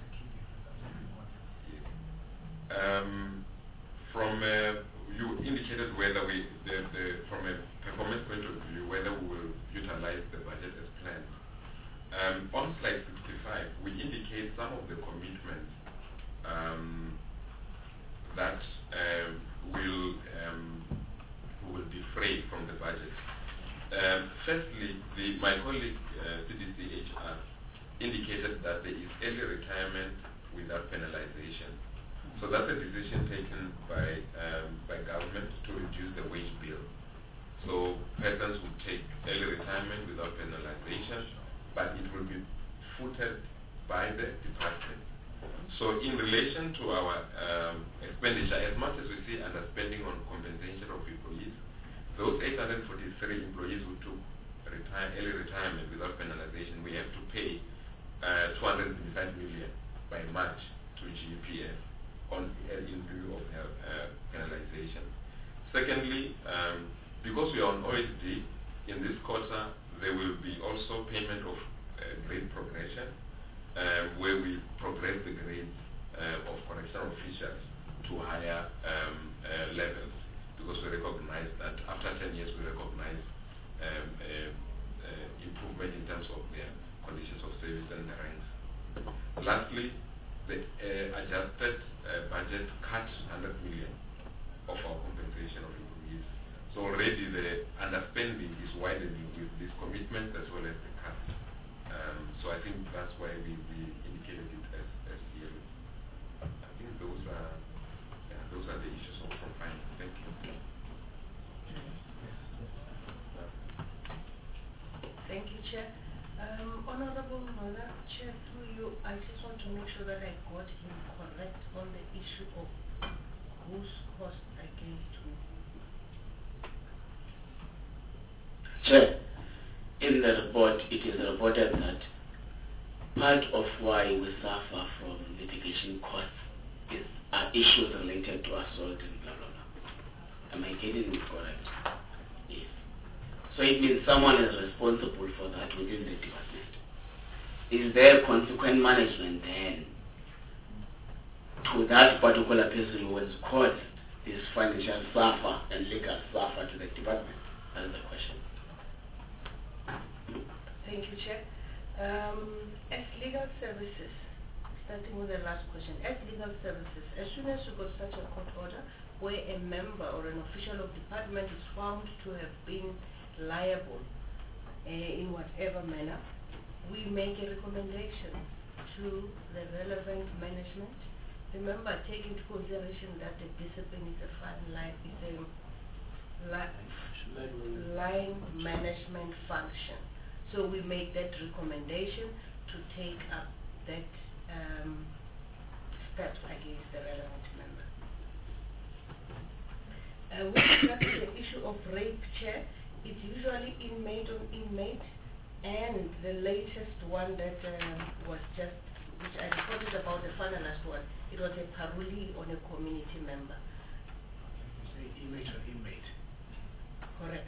Yes. Um, from uh, you indicated whether we, the, the, from a performance point of view, whether we will utilize the budget as planned. Um, on slide sixty-five, we indicate some of the commitments um, that um, will um, will defray from the budget. Um, firstly, the, my colleague uh, C D C H R indicated that there is early retirement without penalization. So that's a decision taken by um, by government to reduce the wage bill. So persons will take early retirement without penalization, but it will be footed by the department. So in relation to our um, expenditure, as much as we see underspending on compensation of employees, those eight hundred forty-three employees who took retire, early retirement without penalization, we have to pay uh, two hundred twenty-five million by March to G E P F on, uh, in lieu of uh, uh, penalization. Secondly, um, because we are on O S D, in this quarter there will be also payment of uh, grade progression, uh, where we progress the grades uh, of correctional officials to higher um, uh, levels, because we recognize that after ten years we recognize um, uh, uh, improvement in terms of their conditions of service and the ranks. Lastly, the uh, adjusted uh, budget cut one hundred million of our compensation of employees. So already the underspending is widening with this commitment as well as the cut. Um, so I think that's why we, we indicated it as, as zero. I think those are yeah, those are the issues of from finance. Thank you. Thank you, Chair. Um, Honorable Mother, Chair, through you, I just want to make sure that I got him correct on the issue of whose cost against who. Chair, in the report, it is reported that part of why we suffer from litigation costs is are issues related to assault and blah blah blah. Am I getting it correct? Yes. So it means someone is responsible for that within the department. Is there consequent management then to that particular person who has caused this financial suffer and legal suffer to the department? That is the question. Thank you, Chair. Um, as legal services, starting with the last question, as legal services, as soon as you got such a court order where a member or an official of department is found to have been liable uh, in whatever manner, we make a recommendation to the relevant management. Remember, take into consideration that the discipline is a fine line, is a li line management function. So we make that recommendation to take up that um, step against the relevant member. Uh, with regard to the issue of rape, Chair, it's usually inmate on inmate, and the latest one that um, was just, which I reported about, the finalist one, it was a parolee on a community member. Say inmate on inmate. Correct.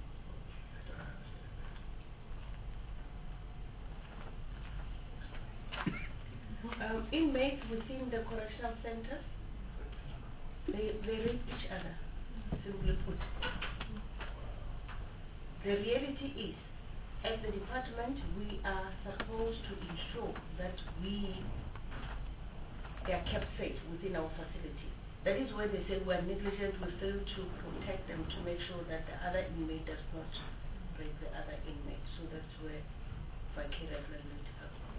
Um, inmates within the correctional centers, they, they rape each other, simply put. The reality is, as the department, we are supposed to ensure that we, they are kept safe within our facility. That is why they say we are negligent, we fail to protect them, to make sure that the other inmate does not rape the other inmate. So that's where vicarious liability comes from.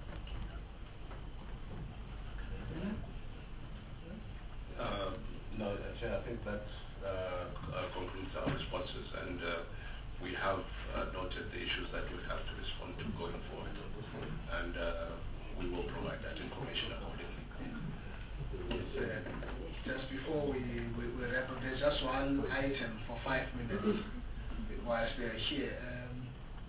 Uh, no, Chair, I think that uh, uh, concludes our responses, and uh, we have uh, noted the issues that we have to respond to going forward, and uh, we will provide that information accordingly. uh, just before we, we, we wrap up, there's just one item for five minutes whilst they're here. Um,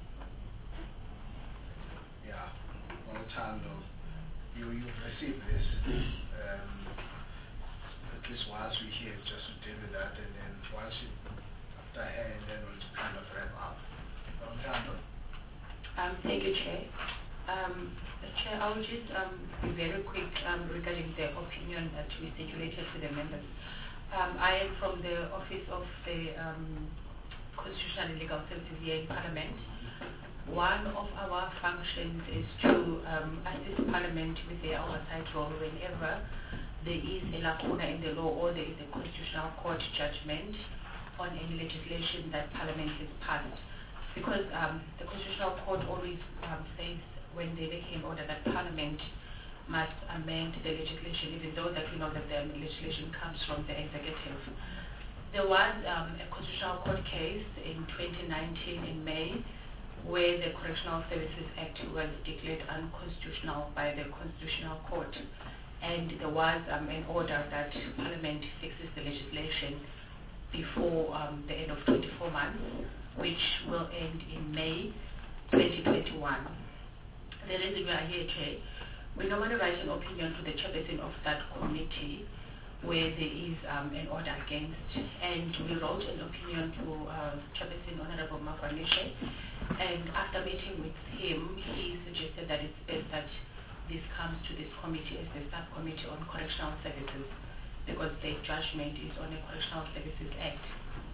yeah, Molotano, you, you've received this. Um, at least whilst we're here, just to deal with that, and then once you, after her, and then we'll kind of wrap up. Molotano. Um, thank you, Chair. Um, Chair, I will just um, be very quick um, regarding the opinion that we circulated to the members. Um, I am from the Office of the um, Constitutional and Legal Services here in Parliament. One of our functions is to um, assist Parliament with the oversight role whenever there is a lacuna in the law or there is a Constitutional Court judgment on any legislation that Parliament has passed. Because um, the Constitutional Court always um, says when they make an order that Parliament must amend the legislation, even though that we know that the legislation comes from the executive. There was um, a Constitutional Court case in twenty nineteen in May where the Correctional Services Act was declared unconstitutional by the Constitutional Court. And there was um, an order that Parliament fixes the legislation before um, the end of twenty-four months, which will end in May twenty twenty-one. The reason we are here, Chair, we normally write an opinion to the chairperson of that committee where there is um, an order against, and we wrote an opinion to uh, Chairperson Honorable Mafanishe, and after meeting with him, he suggested that it's best that this comes to this committee as the subcommittee on correctional services, because the judgment is on the Correctional Services Act.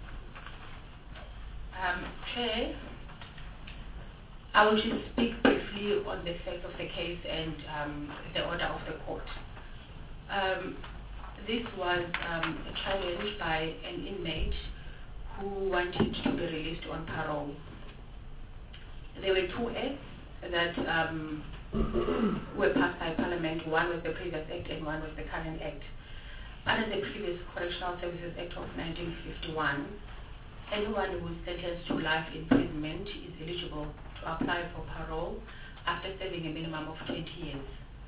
Um, Chair, I will just speak briefly on the facts of the case and um, the order of the court. Um, this was um, a challenge by an inmate who wanted to be released on parole. There were two acts that um, were passed by Parliament. One was the previous act and one was the current act. Under the previous Correctional Services Act of nineteen fifty-one, anyone who is sentenced to life imprisonment is eligible to apply for parole after serving a minimum of twenty years.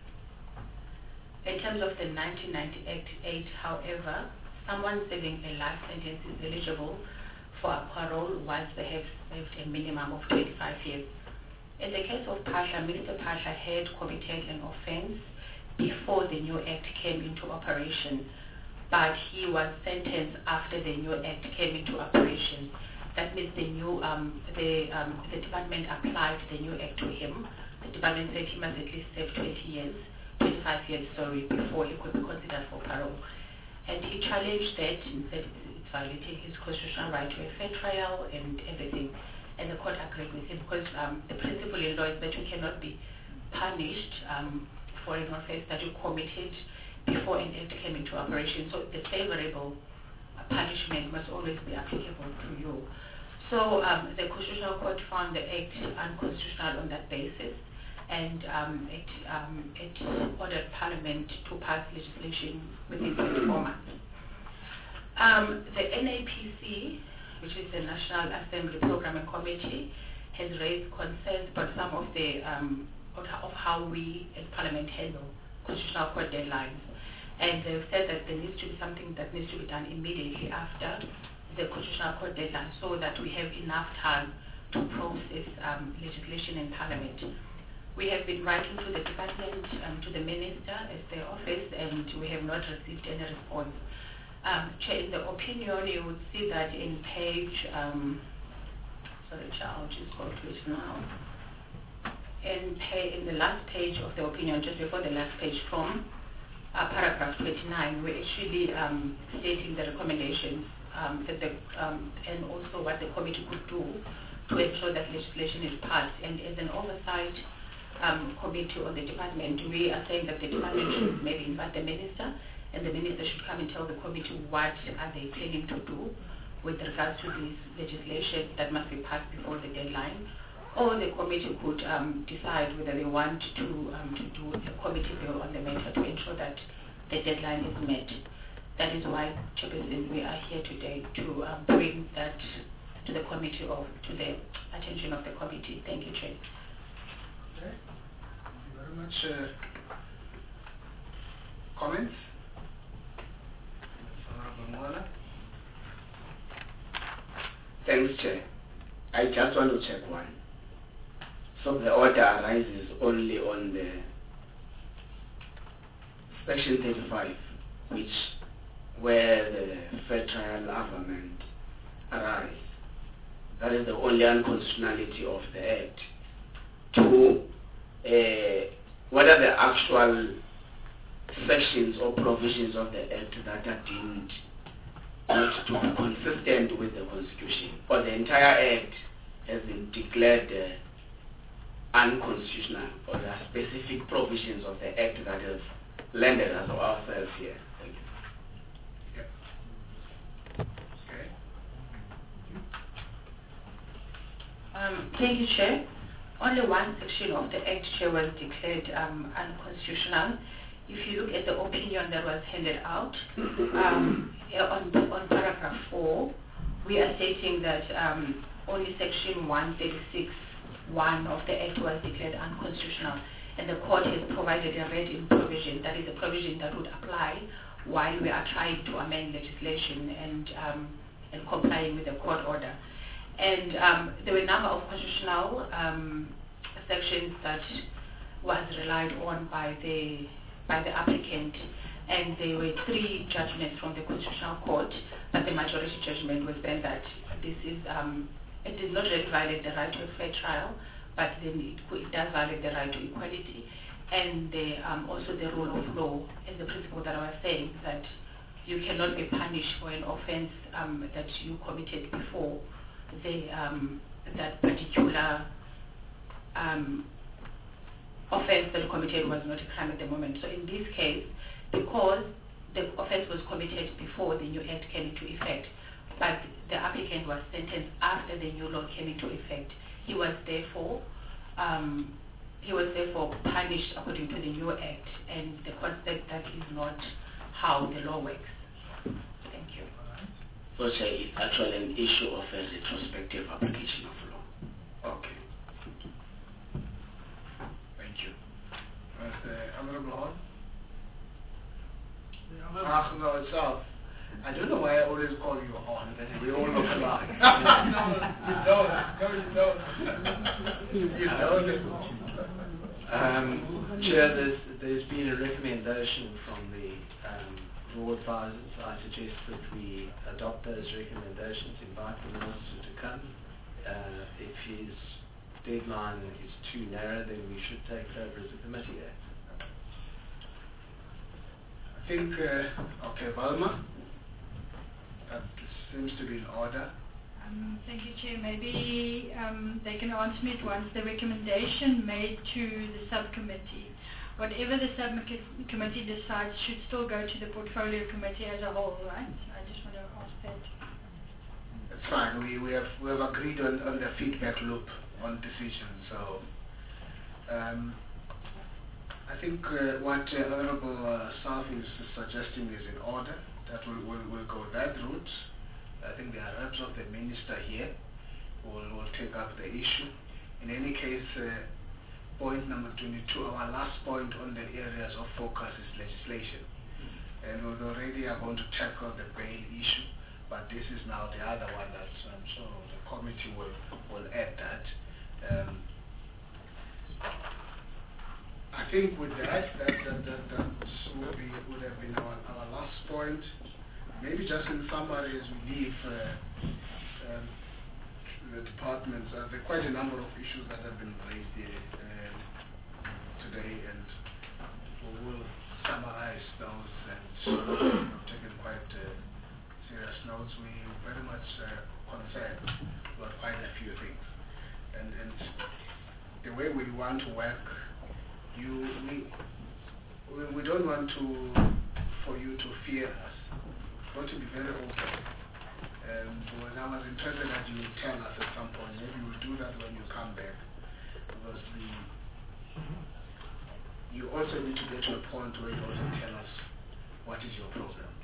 In terms of the nineteen ninety-eight, however, someone serving a life sentence is eligible for a parole once they have served a minimum of twenty-five years. In the case of Pasha, Minister Pasha had committed an offense before the new act came into operation, but he was sentenced after the new act came into operation. That means the new um, the um, the department applied the new act to him. The department said he must at least serve twenty years, twenty-five years, sorry, before he could be considered for parole. And he challenged that and said it's violating his constitutional right to a fair trial and everything. And the court agreed with him because um, the principle in law is that you cannot be punished um, for an offense that you committed before an act came into operation. So the favorable punishment must always be applicable to you. So um, the Constitutional Court found the act unconstitutional on that basis, and um, it, um, it ordered Parliament to pass legislation within twenty-four months. Um, the N A P C, which is the National Assembly Programming Committee, has raised concerns about some of the um, of how we as Parliament handle Constitutional Court deadlines. And they've said that there needs to be something that needs to be done immediately after the Constitutional Court deadline so that we have enough time to process um, legislation in Parliament. We have been writing to the department, um, to the Minister as their office, and we have not received any response. Um, in the opinion, you would see that in page, um, sorry, I'll just go to it now. In, pay, in the last page of the opinion, just before the last page from Uh, paragraph twenty-nine, we're actually um, stating the recommendations um, that the, um, and also what the committee could do to ensure that legislation is passed. And as an oversight um, committee on the department, we are saying that the department should maybe invite the minister, and the minister should come and tell the committee what are they planning to do with regards to this legislation that must be passed before the deadline. Or the committee could um, decide whether they want to, um, to do a committee bill on the matter to ensure that the deadline is met. That is why, Chairperson, we are here today to um, bring that to the committee or to the attention of the committee. Thank you, Chair. Okay. Thank you very much. Uh, comments? Thanks, Chair. I just want to check one. So the order arises only on the Section thirty-five, which where the fair trial argument arises. That is the only unconstitutionality of the Act. Two, uh, what are the actual sections or provisions of the Act that are deemed not to be consistent with the Constitution, or the entire Act has been declared uh, unconstitutional, or there are specific provisions of the Act that have landed us ourselves here. Thank you. Yeah. Okay. Um, thank you, Chair. Only one section of the Act, Chair, was declared um, unconstitutional. If you look at the opinion that was handed out, um, on, on paragraph four, we are stating that um, only section one thirty-six one of the Act was declared unconstitutional, and the court has provided a read-in provision, that is a provision that would apply while we are trying to amend legislation and, um, and complying with the court order. And um, there were a number of constitutional um, sections that was relied on by the by the applicant, and there were three judgments from the Constitutional Court, but the majority judgment was then that this is um, it did not really violate the right to a fair trial, but then it, it does violate the right to equality, and the, um, also the rule of law, as the principle that I was saying, that you cannot be punished for an offense um, that you committed before the um, that particular um, offense that you committed was not a crime at the moment. So in this case, because the offense was committed before the new Act came into effect, but the applicant was sentenced after the new law came into effect, he was therefore um, he was therefore punished according to the new Act, and the concept that is not how the law works. Thank you. So it's actually an issue of a retrospective application of law. Okay. Thank you. Uh, the Honorable Hall? Ah, no, itself. I don't know why I always call you on. We all look alike. No, you don't. No, you don't. You don't. Um, Chair, there's, there's been a recommendation from the um, law advisors. I suggest that we adopt those recommendations, invite the minister to come. Uh, if his deadline is too narrow, then we should take it over as a committee act. I think, uh, okay, Valma, that seems to be in order. Um, thank you, Chair. Maybe um, they can answer me at once. The recommendation made to the subcommittee, whatever the subcommittee decides should still go to the portfolio committee as a whole, right? I just want to ask that. That's fine. We, we, have, we have agreed on, on the feedback loop on decisions. So um, I think uh, what uh, Honorable uh, South is suggesting is in order. That will will will go that route. I think there are reps of the minister here who will, will take up the issue. In any case, uh, point number twenty-two, our last point on the areas of focus is legislation. And we already are going to tackle the bail issue, but this is now the other one that um, so the committee will, will add that. Um, I think with that, that, that, that, that would, be, would have been our, our last point. Maybe just in summary as we leave uh, um, the departments, uh, there are quite a number of issues that have been raised here uh, today, and we will summarize those and we've taken quite uh, serious notes. We very much uh, concerned about quite a few things. And, and the way we want to work, you we, we, we don't want to for you to fear us. We want to be very open. And when I was interested that you would tell us at some point, maybe we'll do that when you come back. Because the, you also need to get to a point where you also tell us what is your program.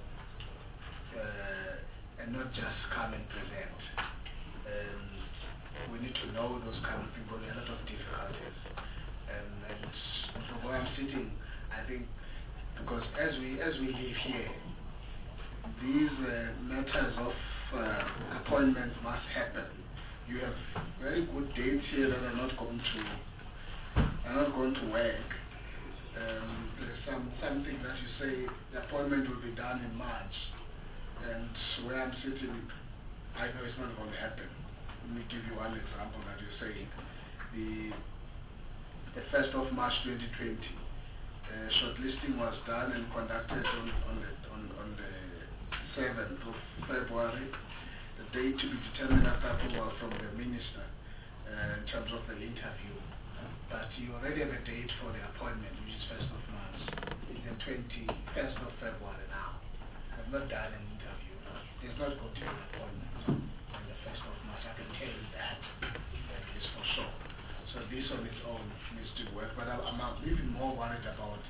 Uh, and not just come and present. Um, we need to know those kind of people. There are a lot of difficulties. And, and from where I'm sitting, I think, because as we as we live here, these uh, matters of uh, appointments must happen. You have very good dates here that are not going to are not going to work. Um, there's some something that you say the appointment will be done in March, and where I'm sitting, I know it's not going to happen. Let me give you one example that you're saying. The the first of March twenty twenty, uh, shortlisting was done and conducted on on the on, on the seventh of February. The date to be determined after approval from the minister uh, in terms of the interview. But you already have a date for the appointment, which is first of March. It's the twenty-first of February now. I've not done an interview. There's not going to be an appointment on the first of March. I can tell you that. That is for sure. So this on its own needs to work. But I'm, I'm even more worried about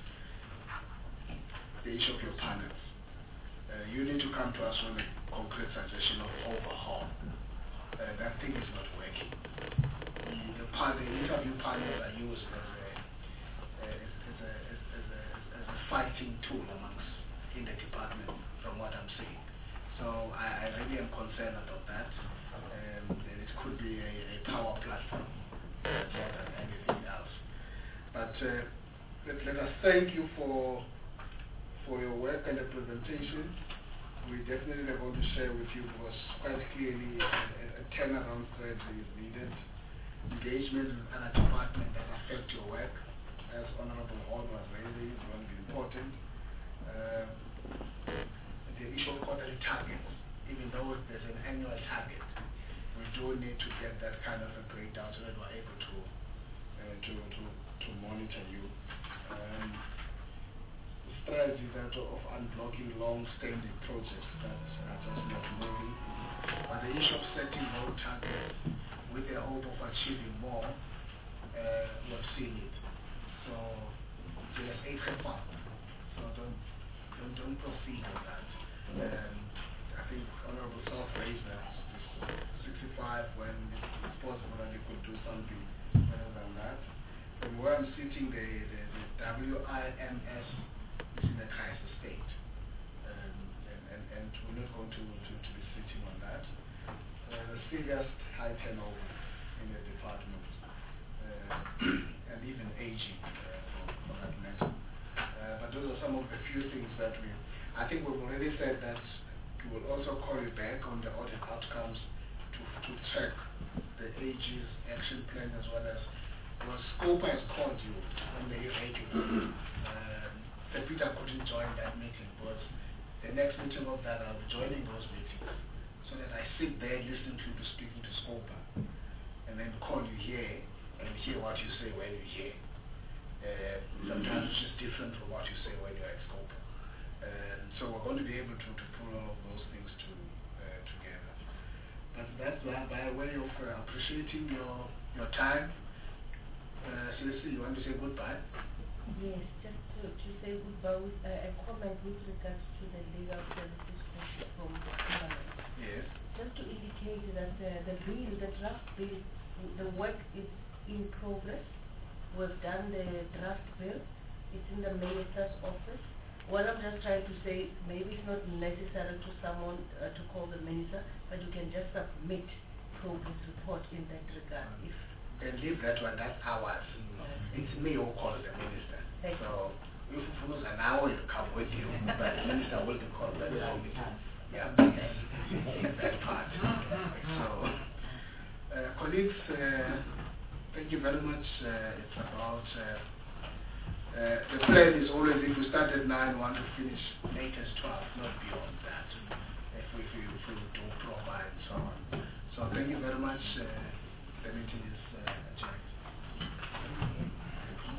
the issue of your panels. Uh, you need to come to us with a concrete suggestion of overhaul. Uh, that thing is not working. The, part, the interview panels are used as a, uh, as, as, a, as, as, a, as a fighting tool amongst in the department, from what I'm seeing. So I, I really am concerned about that. Um, that it could be a, a power platform uh, more than anything else. But uh, let, let us thank you for for your work and the presentation. We definitely are going to share with you because quite clearly a, a, a turnaround strategy is needed. Engagement with other departments that affect your work, as Honorable Hall was raising, is going to be important. Uh, the issue of quarterly targets, even though there's an annual target, we do need to get that kind of a breakdown so that we're able to uh, to, to to monitor you. Um, strategy that of unblocking long-standing projects that are just not moving. But the issue of setting low targets with the hope of achieving more, uh, we have seen it. So there's a far. So don't, don't don't proceed on that. Um, I think Honorable South raised that sixty-five when it's possible that you could do something better than that. From where I'm sitting, the, the, the W I M S is in a crisis state. Um, and, and, and we're not going to, to, to be sitting on that. Uh, the serious high turnover in the department, uh, and even aging uh, for, for that matter. Uh, but those are some of the few things that we, I think we've already said that we will also call you back on the audit outcomes to, to track the ages, action plan, as well as, well, Scopa has called you on the radio. um, Sir Peter couldn't join that meeting, but the next meeting of that, I'll be joining those meetings so that I sit there listening to you speaking to Scopa and then call you here and hear what you say when you're here. Uh, sometimes it's just different from what you say when you're at Scopa. Um, so we're going to be able to, to pull all of those things to, uh, together. But that's by, by way of uh, appreciating your, your time. Uh, Celeste, you want to say goodbye? Yes, just to, to say goodbye with uh, a comment with regards to the legal services question from the Parliament. Yes. Just to indicate that uh, the bill, the draft bill, the work is in progress. We've done the draft bill. It's in the minister's office. What I'm just trying to say, maybe it's not necessary to someone uh, to call the minister, but you can just submit progress report in that regard. If Then leave that one, that's ours. It's me who calls the minister. Thank so if it was an hour, it'll come with you, but the minister will be called. That's how we do. Yeah, that part. So, uh, colleagues, uh, thank you very much. Uh, it's about, uh, uh, the plan is always if we start at nine, we want to finish latest twelve, not beyond that, if we, if we, if we do proper and so on. So thank you very much. Uh, the meeting is uh, adjourned.